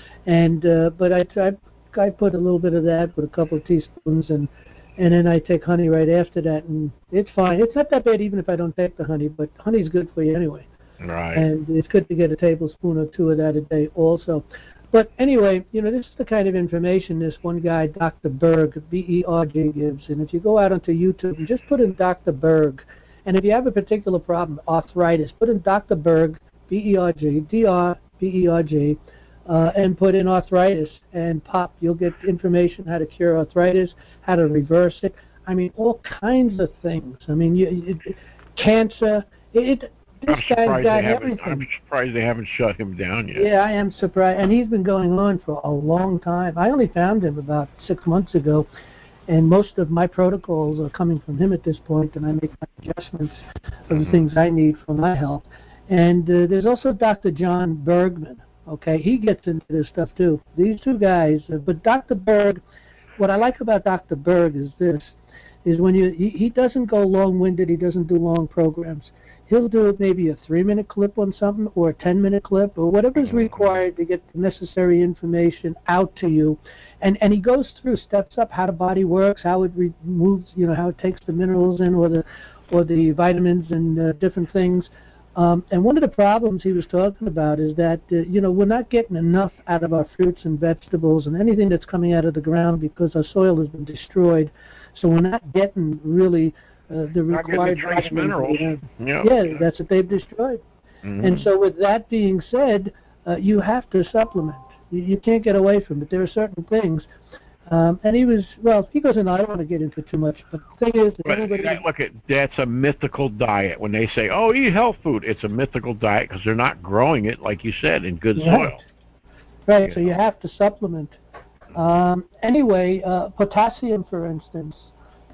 And uh, but I, I I put a little bit of that with a couple of teaspoons, and and then I take honey right after that, and it's fine. It's not that bad even if I don't take the honey, but honey's good for you anyway.
Right.
And it's good to get a tablespoon or two of that a day also. But anyway, you know, this is the kind of information this one guy, Doctor Berg, B E R G, gives. And if you go out onto YouTube and just put in Doctor Berg, and if you have a particular problem, arthritis, put in Doctor Berg, B E R G, D R B E R G, uh, and put in arthritis, and pop, you'll get information how to cure arthritis, how to reverse it. I mean, all kinds of things. I mean, you, it, cancer, it, it This
I'm
guy's got
they
everything.
I'm surprised they haven't shut him down yet.
Yeah, I am surprised. And he's been going on for a long time. I only found him about six months ago, and most of my protocols are coming from him at this point, and I make my adjustments of the mm-hmm. things I need for my health. And uh, there's also Doctor John Bergman. Okay, he gets into this stuff too. These two guys, uh, but Doctor Berg, what I like about Doctor Berg is this, is when you, he, he doesn't go long-winded, he doesn't do long programs. He'll do it maybe a three-minute clip on something or a ten-minute clip or whatever's required to get the necessary information out to you. And and he goes through, steps up how the body works, how it removes, you know, how it takes the minerals in or the or the vitamins and uh, different things. Um, and one of the problems he was talking about is that, uh, you know, we're not getting enough out of our fruits and vegetables and anything that's coming out of the ground because our soil has been destroyed. So we're not getting really uh, the required
the trace minerals.
You know?
Yep.
Yeah, that's what they've destroyed. Mm-hmm. And so with that being said, uh, you have to supplement. You, you can't get away from it. There are certain things. Um, and he was, well, he goes in, I don't want to get into too much, but the thing is...
But that, look, at that's a mythical diet. When they say, oh, eat health food, it's a mythical diet because they're not growing it, like you said, in good
right.
soil.
Right,
you
so
know.
you have to supplement. Um, anyway, uh, potassium, for instance,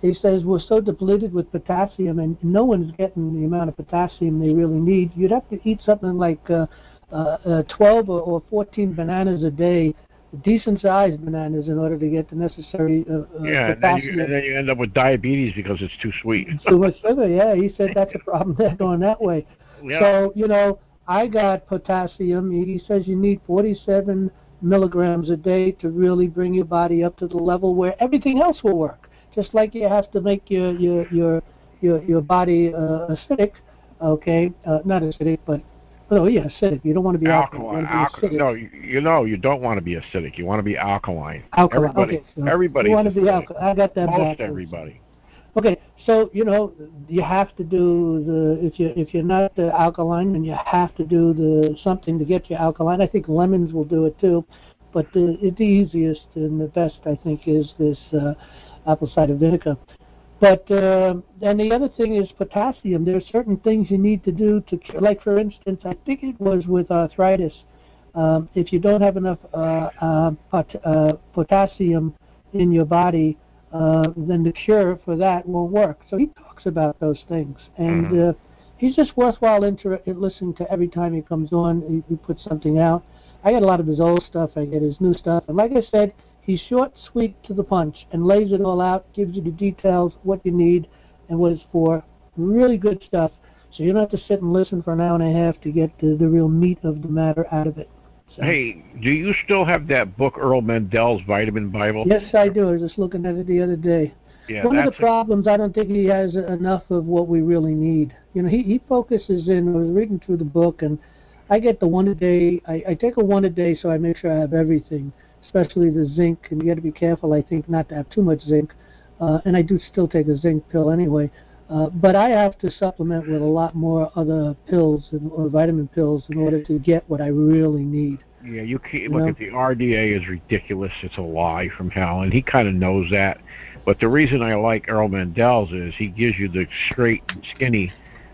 he says we're so depleted with potassium, and no one's getting the amount of potassium they really need. You'd have to eat something like uh, uh, uh, twelve or, or fourteen bananas a day, decent-sized bananas, in order to get the necessary uh, uh,
yeah,
potassium.
and then, you, and then you end up with diabetes because it's too sweet.
Too much sugar, yeah. He said that's a problem. They're going that way.
Yeah.
So, you know, I got potassium. He says you need forty-seven milligrams a day to really bring your body up to the level where everything else will work. Just like you have to make your your your your, your body uh, acidic, okay? Uh, not acidic, but oh yeah, acidic. You don't want to be
alkaline.
alkaline. You
Alka- no, you, you know you don't want to be acidic. You want to be alkaline.
Alkaline.
Everybody,
okay. So
everybody.
You want to be alkaline. I got that.
Most
backwards.
everybody.
Okay, so you know you have to do the if you if you're not uh, alkaline, then you have to do the something to get you alkaline. I think lemons will do it too, but the the easiest and the best I think is this uh, apple cider vinegar. But uh, and the other thing is potassium. There are certain things you need to do to, like for instance, I think it was with arthritis. Um, if you don't have enough uh, uh, pot, uh, potassium in your body, uh, then the cure for that won't work. So he talks about those things, and
Mm-hmm.
uh, he's just worthwhile inter- listening to every time he comes on. He, he puts something out. I get a lot of his old stuff. I get his new stuff, and like I said, he's short, sweet, to the punch, and lays it all out, gives you the details, what you need, and what it's for. Really good stuff. So you don't have to sit and listen for an hour and a half to get the, the real meat of the matter out of it. So.
Hey, do you still have that book, Earl Mendel's Vitamin Bible?
Yes, I do. I was just looking at it the other day.
Yeah,
One of the
that's a-
problems, I don't think he has enough of what we really need. You know, he, he focuses in, I was reading through the book, and I get the one a day. I, I take a one a day so I make sure I have everything, especially the zinc, and you got to be careful, I think, not to have too much zinc. Uh, and I do still take a zinc pill anyway. Uh, but I have to supplement with a lot more other pills and, or vitamin pills in order to get what I really need.
Yeah, you can't
You
look
know?
at the R D A is ridiculous. It's a lie from hell, and he kind of knows that. But the reason I like Earl Mendel's is he gives you the straight and skinny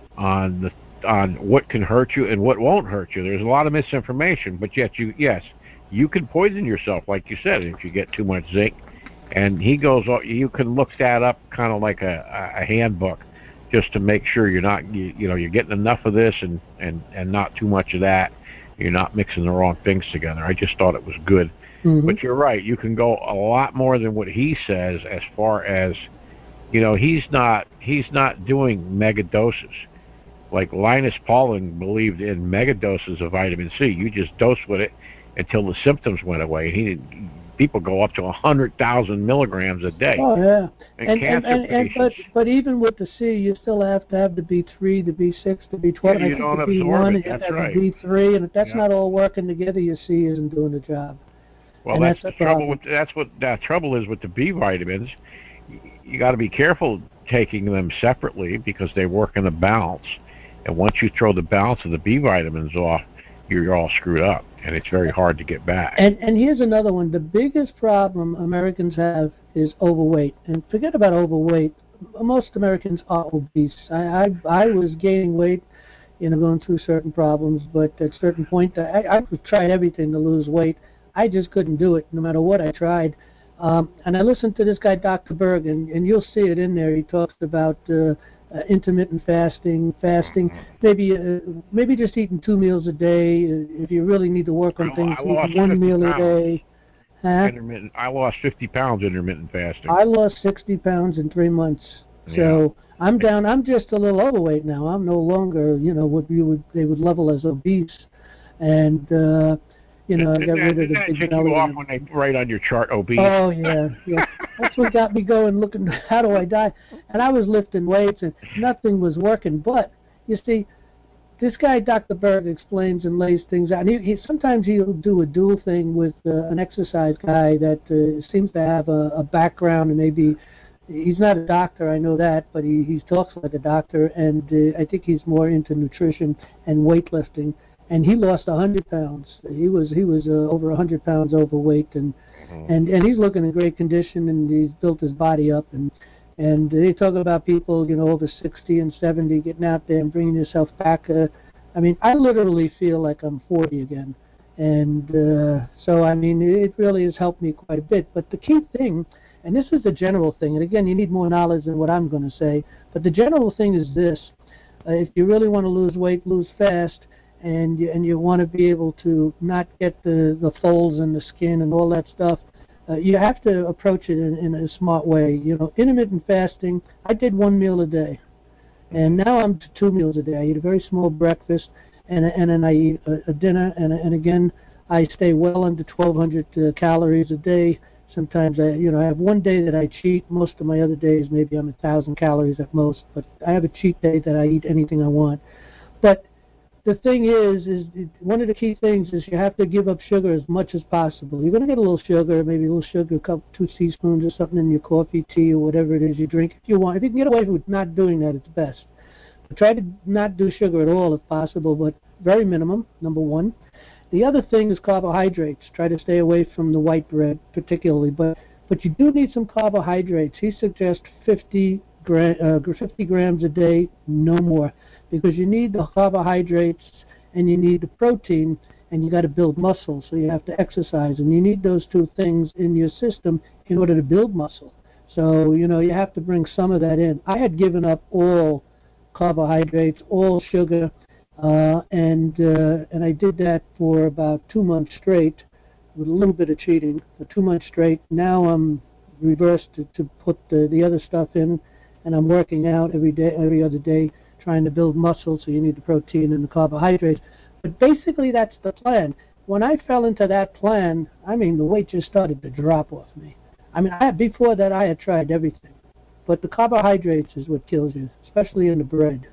on the on what can hurt you and what won't hurt you. There's a lot of misinformation, but yet you yes, you can poison yourself, like you said, if you get too much zinc. And he goes, you can look that up kind of like a, a handbook, just to make sure you're not, you, you know, you're getting enough of this and, and, and not too much of that. You're not mixing the wrong things together. I just thought it was good.
Mm-hmm.
But you're right. You can go a lot more than what he says as far as, you know, he's not he's not doing mega doses. Like Linus Pauling believed in mega doses of vitamin C. You just dose with it until the symptoms went away. He didn't, people go up to one hundred thousand milligrams a day.
Oh, yeah.
And,
And,
cancer
and, and, and but,
patients,
but even with the C, you still have to have the B three, the B six, the B twelve,
Yeah, you
and I
don't
think the
absorb
B one,
it,
and you have to
that's
have
right.
the B three, and if that's
Yeah.
not all working together, your C isn't doing the job.
well,
and
that's,
that's
the
the
trouble
problem.
with that's what the trouble is with the B vitamins. You got to be careful taking them separately because they work in a balance. And once you throw the balance of the B vitamins off, you're all screwed up, and it's very hard to get back.
And and here's another one. The biggest problem Americans have is overweight. And forget about overweight. Most Americans are obese. I I, I was gaining weight, you know, going through certain problems, but at a certain point, I, I've tried everything to lose weight. I just couldn't do it, no matter what I tried. Um, and I listened to this guy, Doctor Berg, and, and you'll see it in there. He talks about uh, uh, intermittent fasting, fasting, maybe uh, maybe just eating two meals a day. Uh, if you really need to work on
I-
things,
I lost
eating one
fifty
meal a
pounds.
day. Huh?
Intermittent. I lost fifty pounds intermittent fasting.
I lost sixty pounds in three months. So
Yeah.
I'm down. I'm just a little overweight now. I'm no longer, you know, what you would they would level as obese, and uh, you know, I
Didn't
got
that,
rid of
didn't
the
that
big
tick
belly.
you off
and-
when they write on your chart obese?
Oh yeah, yeah. That's what got me going, looking how do I die? And I was lifting weights and nothing was working. But you see, this guy Doctor Berg explains and lays things out. And he, he sometimes he'll do a dual thing with uh, an exercise guy that uh, seems to have a, a background and maybe he's not a doctor, I know that, but he he talks like a doctor, and uh, I think he's more into nutrition and weightlifting. And he lost a hundred pounds. He was he was uh, over a hundred pounds overweight, and
Mhm.
and and he's looking in great condition, and he's built his body up. And and they talk about people, you know, over sixty and seventy getting out there and bringing yourself back. Uh, I mean, I literally feel like I'm forty again, and uh, so I mean, it really has helped me quite a bit. But the key thing, and this is the general thing, and again, you need more knowledge than what I'm going to say, but the general thing is this. Uh, if you really want to lose weight, lose fast, and you, and you want to be able to not get the, the folds in the skin and all that stuff, uh, you have to approach it in, in a smart way. You know, intermittent fasting, I did one meal a day, and now I'm to two meals a day. I eat a very small breakfast, and, and then I eat a, a dinner, and, and again, I stay well under twelve hundred uh, calories a day. Sometimes I, you know, I have one day that I cheat. Most of my other days, maybe I'm a thousand calories at most. But I have a cheat day that I eat anything I want. But the thing is, is one of the key things is you have to give up sugar as much as possible. You're going to get a little sugar, maybe a little sugar, a couple, two teaspoons or something in your coffee, tea, or whatever it is you drink. If you want, if you can get away with not doing that, it's best. But try to not do sugar at all if possible, but very minimum. Number one. The other thing is carbohydrates. Try to stay away from the white bread, particularly, but but you do need some carbohydrates. He suggests fifty, gra uh, fifty grams a day, no more, because you need the carbohydrates and you need the protein, and you got to build muscle, so you have to exercise, and you need those two things in your system in order to build muscle. So you know you have to bring some of that in. I had given up all carbohydrates, all sugar. Uh, and uh, and I did that for about two months straight, with a little bit of cheating for two months straight. Now I'm reversed to, to put the, the other stuff in, and I'm working out every day, every other day, trying to build muscle. So you need the protein and the carbohydrates. But basically, that's the plan. When I fell into that plan, I mean, the weight just started to drop off me. I mean, I, before that, I had tried everything, but the carbohydrates is what kills you, especially in the bread.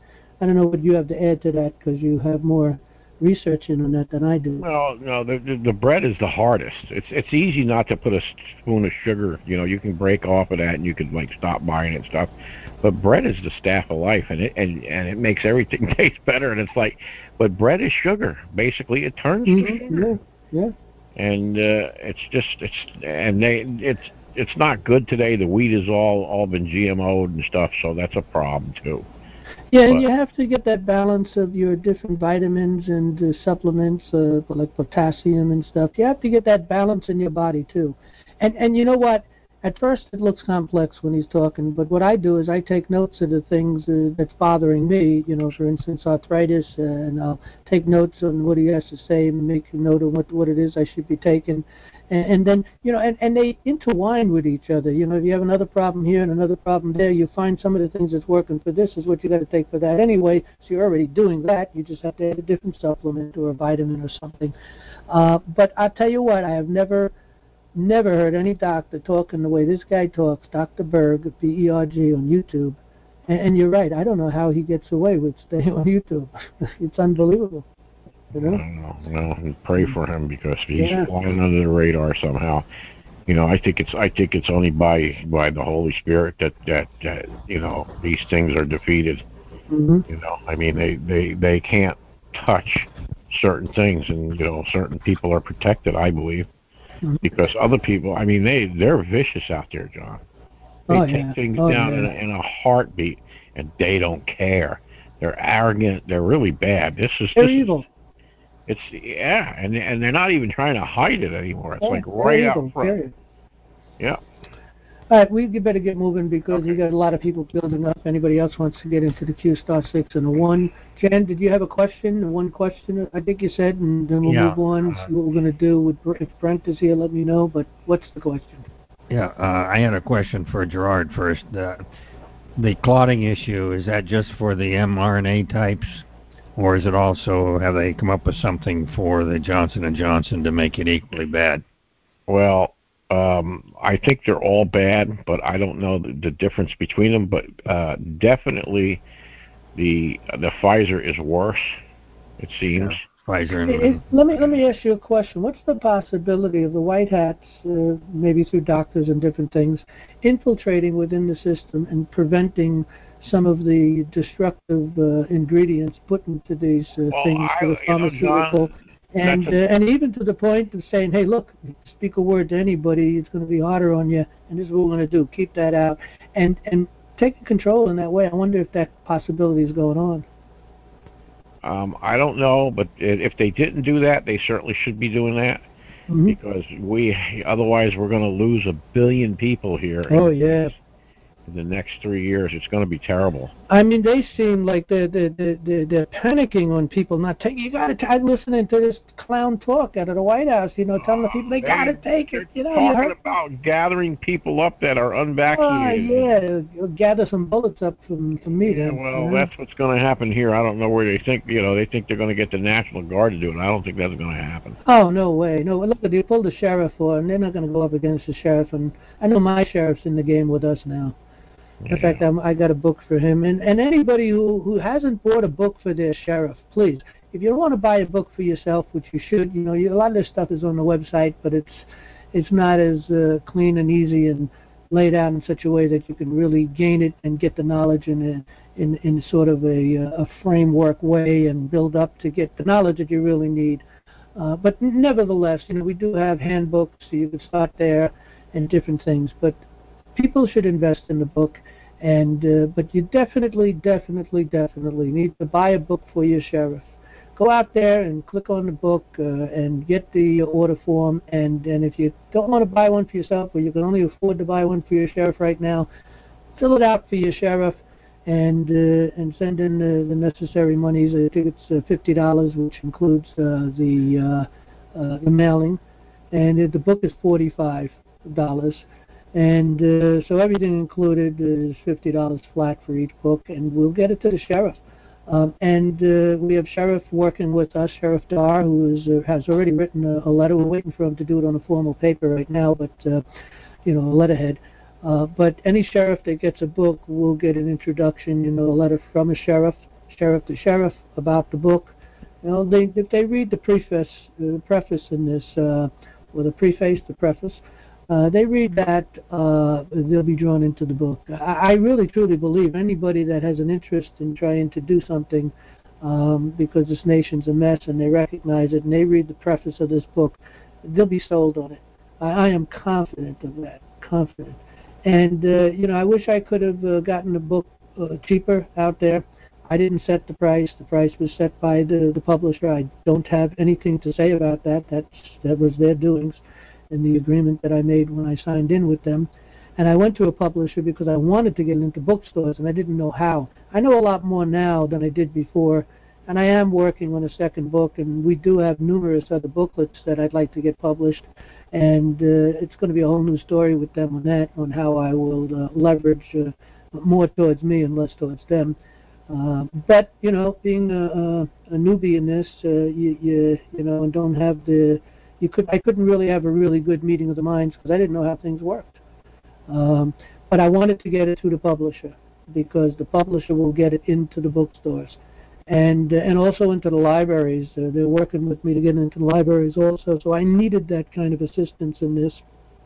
I don't know what you have to add to that because you have more research in on that than I do.
Well, no, the, the the bread is the hardest. It's it's easy not to put a spoon of sugar. You know, you can break off of that and you can like stop buying it and stuff. But bread is the staff of life, and it and, and it makes everything taste better. And it's like, but bread is sugar. Basically, it turns
Mm-hmm.
to sugar.
Yeah, yeah.
And uh, it's just it's and they it's it's not good today. The wheat is all all been G M O'd and stuff, so that's a problem too.
Yeah, and you have to get that balance of your different vitamins and uh, supplements, uh, like potassium and stuff. You have to get that balance in your body too. And and you know what? At first it looks complex when he's talking, but what I do is I take notes of the things uh, that's bothering me. You know, for instance, arthritis, uh, and I'll take notes on what he has to say and make a note of what what it is I should be taking. And, and then, you know, and, and they intertwine with each other. You know, if you have another problem here and another problem there, you find some of the things that's working for this is what you got to take for that anyway. So you're already doing that. You just have to add a different supplement or a vitamin or something. Uh, but I'll tell you what, I have never, never heard any doctor talking the way this guy talks, Doctor Berg, B E R G, on YouTube. And, and you're right. I don't know how he gets away with staying on YouTube. It's unbelievable. You know?
I don't know. No, pray for him because he's
Yeah.
flying under the radar somehow. You know, I think it's I think it's only by by the Holy Spirit that that, that you know these things are defeated.
Mm-hmm.
You know, I mean they, they they can't touch certain things, and you know certain people are protected. I believe
Mm-hmm.
because other people, I mean they they're vicious out there, John. They
Oh,
take
yeah.
things
Oh,
down
yeah.
in, a, in a heartbeat, and they don't care. They're arrogant. They're really bad. This is
They're
this
evil.
Is, It's yeah, and and they're not even trying to hide it anymore. It's
Yeah,
like
they're
right
evil,
out front.
period.
Yeah.
All right, we better get moving because
Okay.
you got a lot of people building up. Anybody else wants to get into the Q star six and a one? Jen, did you have a question? One question, I think you said, and then we'll
Yeah.
move on.
Uh,
See what we're going to do. With, if Brent is here, let me know. But what's the question?
Yeah, uh, I had a question for Gerard first. Uh, the clotting issue, is that just for the mRNA types, or is it also, have they come up with something for the Johnson and Johnson to make it equally bad?
Well, um, I think they're all bad, but I don't know the, the difference between them. But uh, definitely, the the Pfizer is worse. It seems.
Yeah, Pfizer and,
It, it, let me let me ask you a question. What's the possibility of the white hats, uh, maybe through doctors and different things, infiltrating within the system and preventing some of the destructive uh, ingredients put into these uh,
Well,
things
I,
for the
you know,
pharmaceutical,
John,
and
that's a-
uh, and even to the point of saying, hey, look, speak a word to anybody, it's going to be harder on you, and this is what we're going to do. Keep that out, and and taking control in that way. I wonder if that possibility is going on.
Um, I don't know, but if they didn't do that, they certainly should be doing that.
Mm-hmm.
because we otherwise we're going to lose a billion people here.
Oh,
in,
yeah.
In the next three years, it's going to be terrible.
I mean, they seem like they're, they're, they're, they're panicking on people not taking. You got to. I'm listening to this clown talk out of the White House. You know, telling the people they, they got to take it. You know,
talking about gathering people up that are unvaccinated.
Oh, yeah, gather some bullets up from from me.
Yeah,
then,
well,
you know?
that's what's going to happen here. I don't know where they think. You know, they think they're going to get the National Guard to do it. I don't think that's going to happen.
Oh, no way. No, look, they pulled the sheriff for, and they're not going to go up against the sheriff. And I know my sheriff's in the game with us now. In
Yeah.
fact, I'm, I got a book for him. And, and anybody who, who hasn't bought a book for their sheriff, please, if you don't want to buy a book for yourself, which you should, you know, you, a lot of this stuff is on the website, but it's it's not as uh, clean and easy and laid out in such a way that you can really gain it and get the knowledge in a, in, in sort of a, a framework way and build up to get the knowledge that you really need. Uh, but nevertheless, you know, we do have handbooks, so you can start there and different things. But people should invest in the book, and uh, but you definitely, definitely, definitely need to buy a book for your sheriff. Go out there and click on the book uh, and get the order form. And, and if you don't want to buy one for yourself, or you can only afford to buy one for your sheriff right now, fill it out for your sheriff and uh, and send in the, the necessary monies. I think it's uh, fifty dollars, which includes uh, the uh, uh, the mailing, and uh, the book is forty-five dollars. And uh, so everything included is fifty dollars flat for each book, and we'll get it to the sheriff. Um, and uh, we have Sheriff working with us, Sheriff Dar, who is, uh, has already written a, a letter. We're waiting for him to do it on a formal paper right now, but, uh, you know, a letterhead. Uh, but any sheriff that gets a book will get an introduction, you know, a letter from a sheriff, sheriff to sheriff about the book. You know, they, if they read the preface, uh, the preface in this, uh, or the preface, the preface, Uh, they read that, uh, they'll be drawn into the book. I, I really truly believe anybody that has an interest in trying to do something um, because this nation's a mess and they recognize it and they read the preface of this book, they'll be sold on it. I, I am confident of that, confident. And, uh, you know, I wish I could have uh, gotten the book uh, cheaper out there. I didn't set the price. The price was set by the, the publisher. I don't have anything to say about that. That's, that was their doings in the agreement that I made when I signed in with them. And I went to a publisher because I wanted to get into bookstores, and I didn't know how. I know a lot more now than I did before, and I am working on a second book, and we do have numerous other booklets that I'd like to get published, and uh, it's going to be a whole new story with them on that, on how I will uh, leverage uh, more towards me and less towards them. Uh, but, you know, being a, a, a newbie in this, uh, you, you, you know, and don't have the You could. I couldn't really have a really good meeting of the minds because I didn't know how things worked. Um, but I wanted to get it to the publisher because the publisher will get it into the bookstores, and uh, and also into the libraries. Uh, they're working with me to get into the libraries also. So I needed that kind of assistance in this,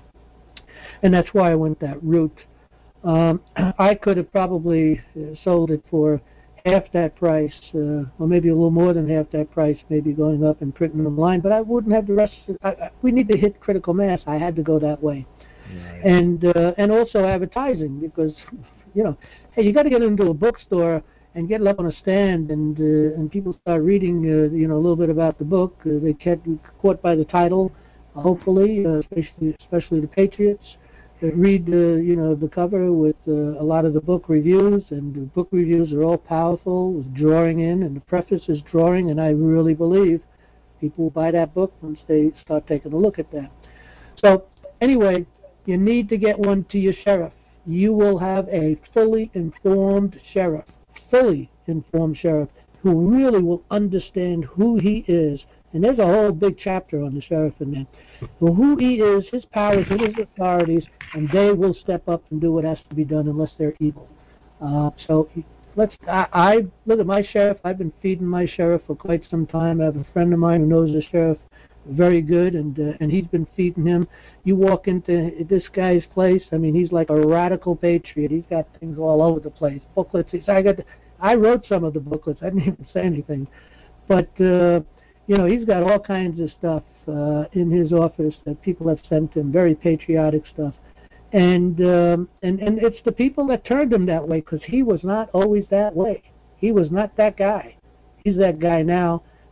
and that's why I went that route. Um, I could have probably uh, sold it for half that price, uh, or maybe a little more than half that price, maybe going up and printing them online, but I wouldn't have the rest. I, I, we need to hit critical mass. I had to go that way.
Right.
And uh, and also advertising, because, you know, hey, you got to get into a bookstore and get it up on a stand, and uh, and people start reading, uh, you know, a little bit about the book. Uh, they get caught by the title, hopefully, uh, especially especially the Patriots. Read uh, you know, the cover with uh, a lot of the book reviews, and the book reviews are all powerful with drawing in, and the preface is drawing, and I really believe people will buy that book once they start taking a look at that. So anyway, you need to get one to your sheriff. You will have a fully informed sheriff, fully informed sheriff, who really will understand who he is. And there's a whole big chapter on the sheriff in there. Well, who he is, his powers, and his authorities, and they will step up and do what has to be done unless they're evil. Uh, so let's. I, I look at my sheriff. I've been feeding my sheriff for quite some time. I have a friend of mine who knows the sheriff very good, and uh, and he's been feeding him. You walk into this guy's place. I mean, he's like a radical patriot. He's got things all over the place. Booklets. He's, I got. I wrote some of the booklets. I didn't even say anything, but. Uh, You know, he's got all kinds of stuff uh, in his office that people have sent him, very patriotic stuff. And um, and, and it's the people that turned him that way, because he was not always that way. He was not that guy. He's that guy now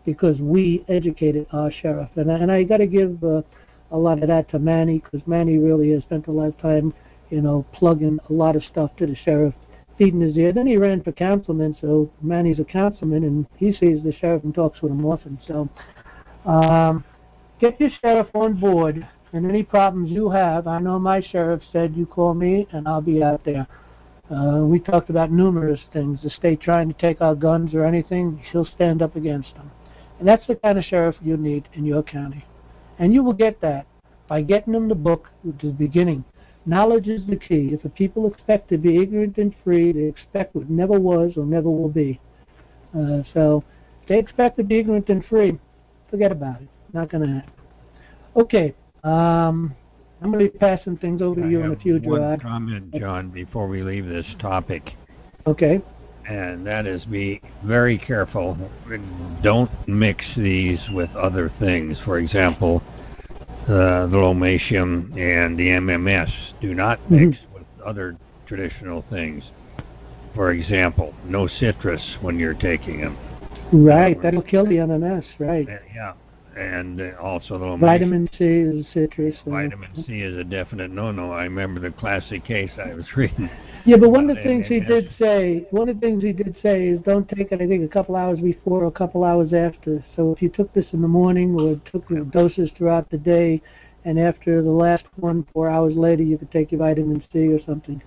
because we educated our sheriff. And, and I got to give uh, a lot of that to Manny, because Manny really has spent a lot of time, you know, plugging a lot of stuff to the sheriff, feeding his ear. Then he ran for councilman, so Manny's a councilman, and he sees the sheriff and talks with him often. So um, get your sheriff on board, and any problems you have, I know my sheriff said you call me, and I'll be out there. Uh, we talked about numerous things. The state trying to take our guns or anything, he'll stand up against them. And that's the kind of sheriff you need in your county. And you will get that by getting them the book at the beginning. Knowledge is the key. If the people expect to be ignorant and free, they expect what never was or never will be. Uh, so if they expect to be ignorant and free, forget about it. Not going to happen. Okay. Um, I'm going to be passing things over
I
to you in a few,
one
Gerard.
comment, John, before we leave this topic.
Okay.
And that is, be very careful. Don't mix these with other things. For example, uh, the Lomatium and the M M S. Do not mix mm-hmm. with other traditional things. For example, no citrus when you're taking them.
Right, uh, that'll kill the M M S, right.
Yeah. And uh, also the
vitamin C is citrus.
Uh, vitamin C is a definite no-no. I remember the classic case I was reading.
Yeah, but one of the things he did say, one of the things he did say is don't take it, I think, a couple hours before or a couple hours after. So if you took this in the morning or took the doses throughout the day, and after the last one, four hours later, you could take your vitamin C or something.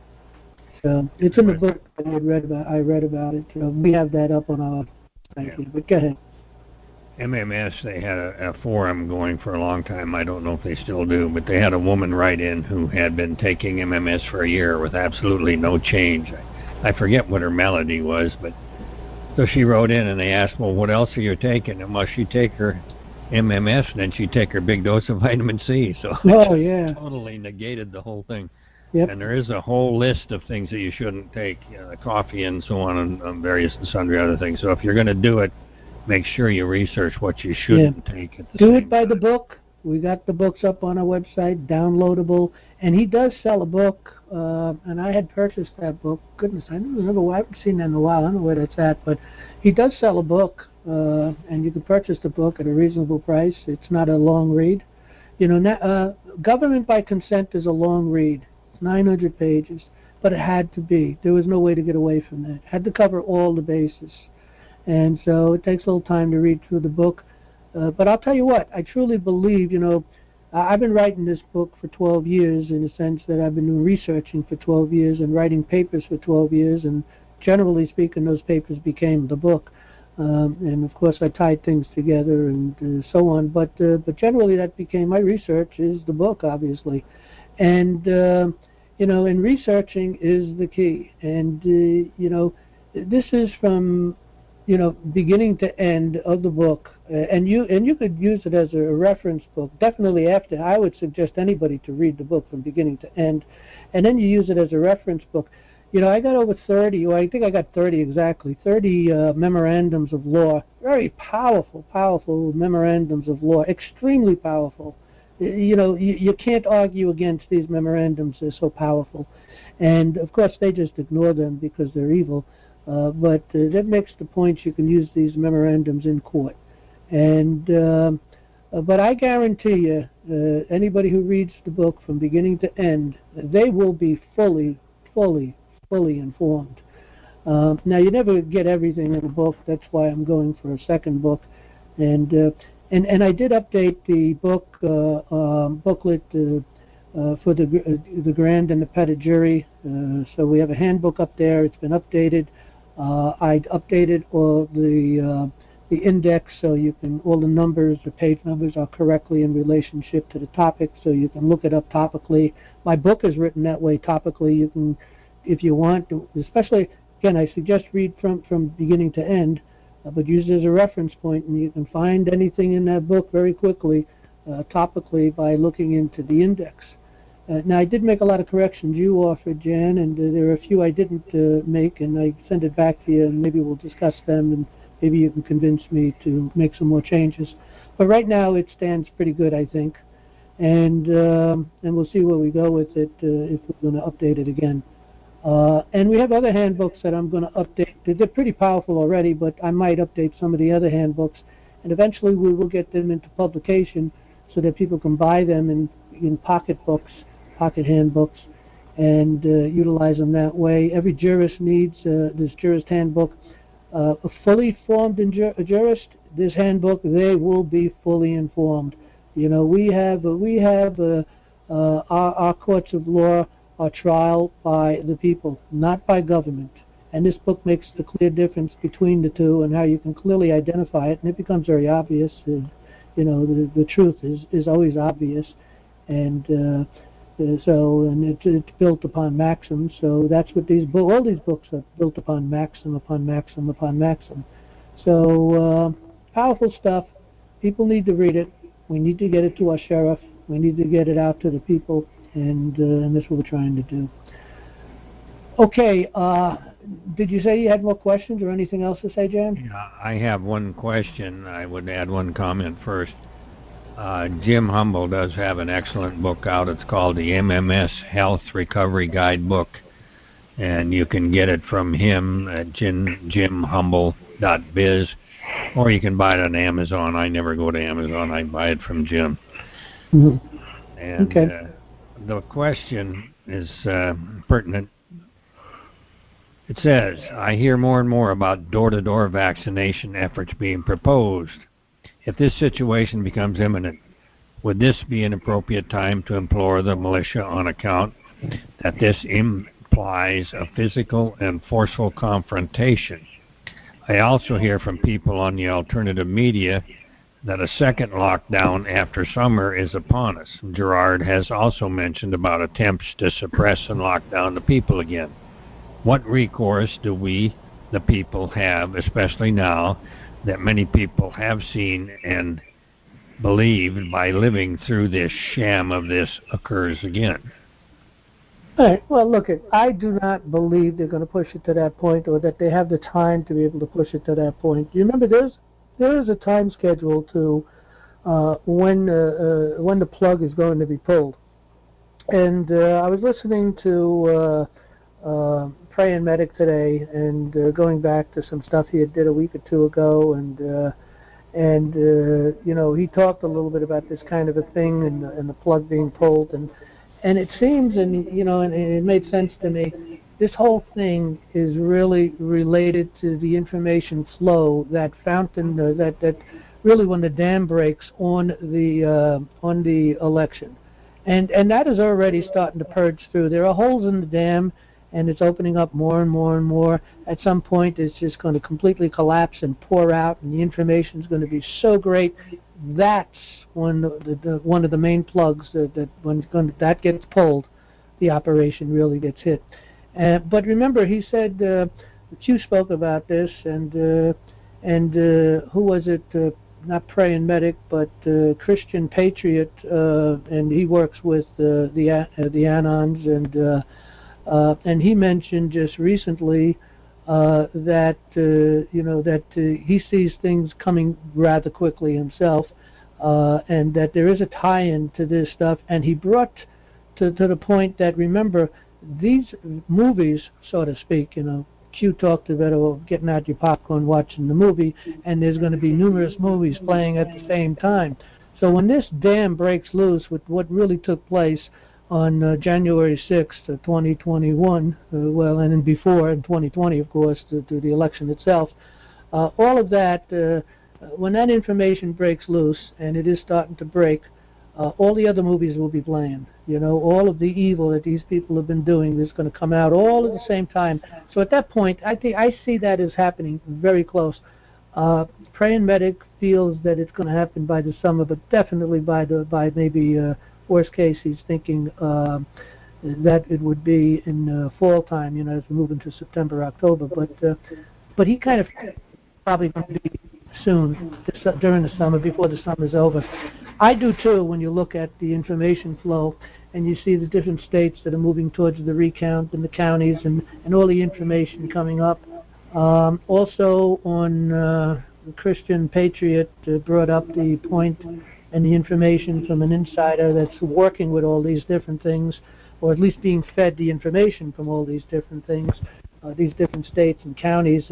So it's in the book that I read about. I read about it. So we have that up on our site here. But go ahead.
M M S, they had a, a forum going for a long time. I don't know if they still do, but they had a woman write in who had been taking M M S for a year with absolutely no change. I, I forget what her malady was, but so she wrote in and they asked, well, what else are you taking? And well, she'd take her M M S and then she'd take her big dose of vitamin C. So
oh,
it
yeah.
totally negated the whole thing.
Yep.
And there is a whole list of things that you shouldn't take, you know, coffee and so on, and, and various and sundry other things. So if you're going to do it, make sure you research what you shouldn't
yeah.
take at the
Do
same
it by
time.
the book. We got the books up on our website, downloadable. And he does sell a book, uh, and I had purchased that book. Goodness, I don't remember why. I haven't seen that in a while. I don't know where that's at. But he does sell a book, uh, and you can purchase the book at a reasonable price. It's not a long read. You know, uh, Government by Consent is a long read. It's nine hundred pages, but it had to be. There was no way to get away from that. It had to cover all the bases. And so it takes a little time to read through the book. Uh, but I'll tell you what, I truly believe, you know, I've been writing this book for twelve years in the sense that I've been researching for twelve years and writing papers for twelve years. And generally speaking, those papers became the book. Um, and, of course, I tied things together and uh, so on. But uh, but generally that became my research is the book, obviously. And, uh, you know, and researching is the key. And, uh, you know, this is from... you know, beginning to end of the book, uh, and you and you could use it as a reference book. Definitely after, I would suggest anybody to read the book from beginning to end, and then you use it as a reference book. You know, I got over thirty, or I think I got thirty exactly, thirty uh, memorandums of law, very powerful, powerful memorandums of law, extremely powerful. You know, you, you can't argue against these memorandums, they're so powerful. And, of course, they just ignore them because they're evil. Uh, but uh, that makes the point you can use these memorandums in court. And uh, uh, but I guarantee you, uh, anybody who reads the book from beginning to end, they will be fully, fully, fully informed. Uh, now, you never get everything in a book. That's why I'm going for a second book. And uh, and and I did update the book uh, um, booklet uh, uh, for the uh, the grand and the petit jury. Uh, so we have a handbook up there. It's been updated. Uh, I updated all the uh, the index so you can all the numbers, the page numbers are correctly in relationship to the topic, so you can look it up topically. My book is written that way topically. You can, if you want, especially again, I suggest read from from beginning to end, uh, but use it as a reference point, and you can find anything in that book very quickly, uh, topically by looking into the index. Uh, now, I did make a lot of corrections you offered, Jan, and uh, there are a few I didn't uh, make, and I sent it back to you, and maybe we'll discuss them, and maybe you can convince me to make some more changes. But right now, it stands pretty good, I think, and um, and we'll see where we go with it uh, if we're going to update it again. Uh, and we have other handbooks that I'm going to update. They're pretty powerful already, but I might update some of the other handbooks. and eventually we will get them into publication so that people can buy them in, in pocket books, pocket handbooks, and uh, utilize them that way. Every jurist needs uh, this jurist handbook. Uh, a fully formed jur- jurist, this handbook, they will be fully informed. You know, we have uh, we have uh, uh, our, our courts of law are trial by the people, not by government. And this book makes the clear difference between the two and how you can clearly identify it, and it becomes very obvious. Uh, you know, the, the truth is, is always obvious, and uh, uh, so and it, it's built upon maxims. So that's what these books, all these books are built upon maxim, upon maxim, upon maxim. So uh, powerful stuff. People need to read it. We need to get it to our sheriff. We need to get it out to the people, and, uh, and that's what we're trying to do. Okay, uh, did you say you had more questions or anything else to say, Jan?
Yeah, I have one question. I would add one comment first. Uh, Jim Humble does have an excellent book out. It's called the M M S Health Recovery Guidebook, and you can get it from him at jim humble dot biz, or you can buy it on Amazon. I never go to Amazon. I buy it from Jim.
Mm-hmm.
And
okay.
uh, the question is uh, pertinent. It says, I hear more and more about door-to-door vaccination efforts being proposed. If this situation becomes imminent, would this be an appropriate time to implore the militia on account that this implies a physical and forceful confrontation? I also hear from people on the alternative media that a second lockdown after summer is upon us. Gerard has also mentioned about attempts to suppress and lock down the people again. What recourse do we, the people, have, especially now that many people have seen and believed by living through this sham of this occurs again?
All right. Well, look, I do not believe they're going to push it to that point, or that they have the time to be able to push it to that point. You remember, there's there is a time schedule to uh, when uh, uh, when the plug is going to be pulled. And uh, I was listening to uh, uh, Praying Medic today, and uh, going back to some stuff he had did a week or two ago, and uh, and uh, you know, he talked a little bit about this kind of a thing, and, and the plug being pulled, and and it seems, and you know, and, and it made sense to me. This whole thing is really related to the information flow, that fountain, uh, that that really when the dam breaks on the uh, on the election, and and that is already starting to purge through. There are holes in the dam, and it's opening up more and more and more. At some point, it's just going to completely collapse and pour out, and the information is going to be so great. That's when the, the, the, one of the main plugs that, that when it's going to, that gets pulled, the operation really gets hit. Uh, but remember, he said, uh, Q spoke about this, and uh, and uh, who was it? Uh, not Praying Medic, but uh, Christian Patriot, uh, and he works with uh, the uh, the Anons, and uh, uh, and he mentioned just recently uh, that uh, you know that uh, he sees things coming rather quickly himself, uh, and that there is a tie-in to this stuff, and he brought to to the point that, remember, these movies, so to speak, you know, Q talked about oh, getting out your popcorn, watching the movie, and there's going to be numerous movies playing at the same time. So when this dam breaks loose with what really took place on uh, January sixth, twenty twenty-one, uh, well, and then before, in twenty twenty, of course, to, to the election itself, uh, all of that, uh, when that information breaks loose, and it is starting to break, Uh, all the other movies will be playing. You know, all of the evil that these people have been doing is going to come out all at the same time. So at that point, I think I see that as happening very close. Uh, Praying Medic feels that it's going to happen by the summer, but definitely by the by maybe uh, worst case, he's thinking uh, that it would be in uh, fall time. You know, as we move into September, October. But uh, but he kind of probably going to be soon, this, uh, during the summer, before the summer's over. I do too, when you look at the information flow and you see the different states that are moving towards the recount, and the counties, and, and all the information coming up. Um, also on uh, Christian Patriot uh, brought up the point and the information from an insider that's working with all these different things, or at least being fed the information from all these different things, uh, these different states and counties, and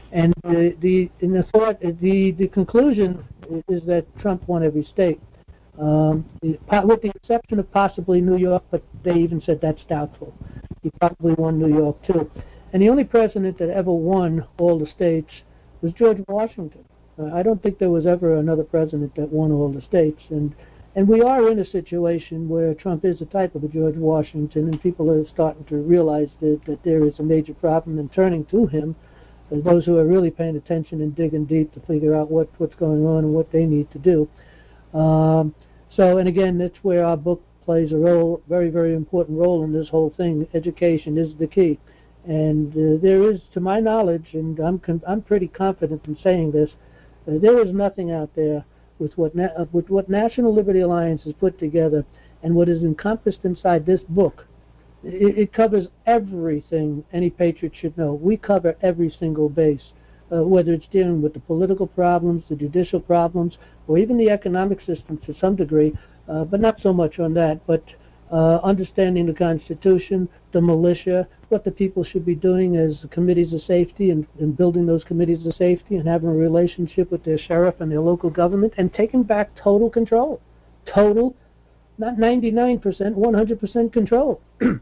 And the the in the thought the the conclusion is that Trump won every state, um, with the exception of possibly New York, but they even said that's doubtful. He probably won New York too. And the only president that ever won all the states was George Washington. Uh, I don't think there was ever another president that won all the states. And and we are in a situation where Trump is a type of a George Washington, and people are starting to realize that, that there is a major problem and turning to him. And those who are really paying attention and digging deep to figure out what, what's going on and what they need to do. Um, so, and again, that's where our book plays a role, very, very important role in this whole thing. Education is the key. And uh, there is, to my knowledge, and I'm con I'm pretty confident in saying this, uh, there is nothing out there with what, na uh, with what National Liberty Alliance has put together and what is encompassed inside this book. It, it covers everything any patriot should know. We cover every single base, uh, whether it's dealing with the political problems, the judicial problems, or even the economic system to some degree, uh, but not so much on that, but uh, understanding the Constitution, the militia, what the people should be doing as committees of safety and, and building those committees of safety and having a relationship with their sheriff and their local government and taking back total control. Total, not ninety-nine percent, one hundred percent control.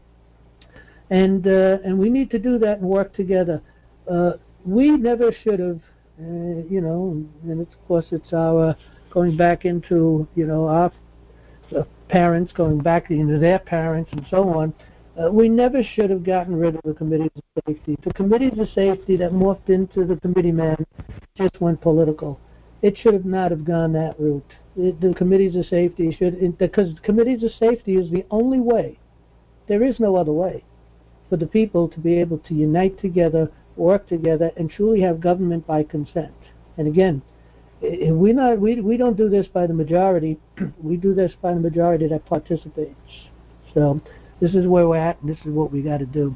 and uh, and we need to do that and work together. Uh, we never should have, uh, you know, and it's, of course it's our, uh, going back into, you know, our uh, parents, going back into their parents and so on, uh, we never should have gotten rid of the committees of safety. The committees of safety that morphed into the committee man just went political. It should have not have gone that route. It, the committees of safety should, it, because committees of safety is the only way, there is no other way, for the people to be able to unite together, work together, and truly have government by consent. And again, we not we we don't do this by the majority. We do this by the majority that participates. So this is where we're at, and this is what we got to do.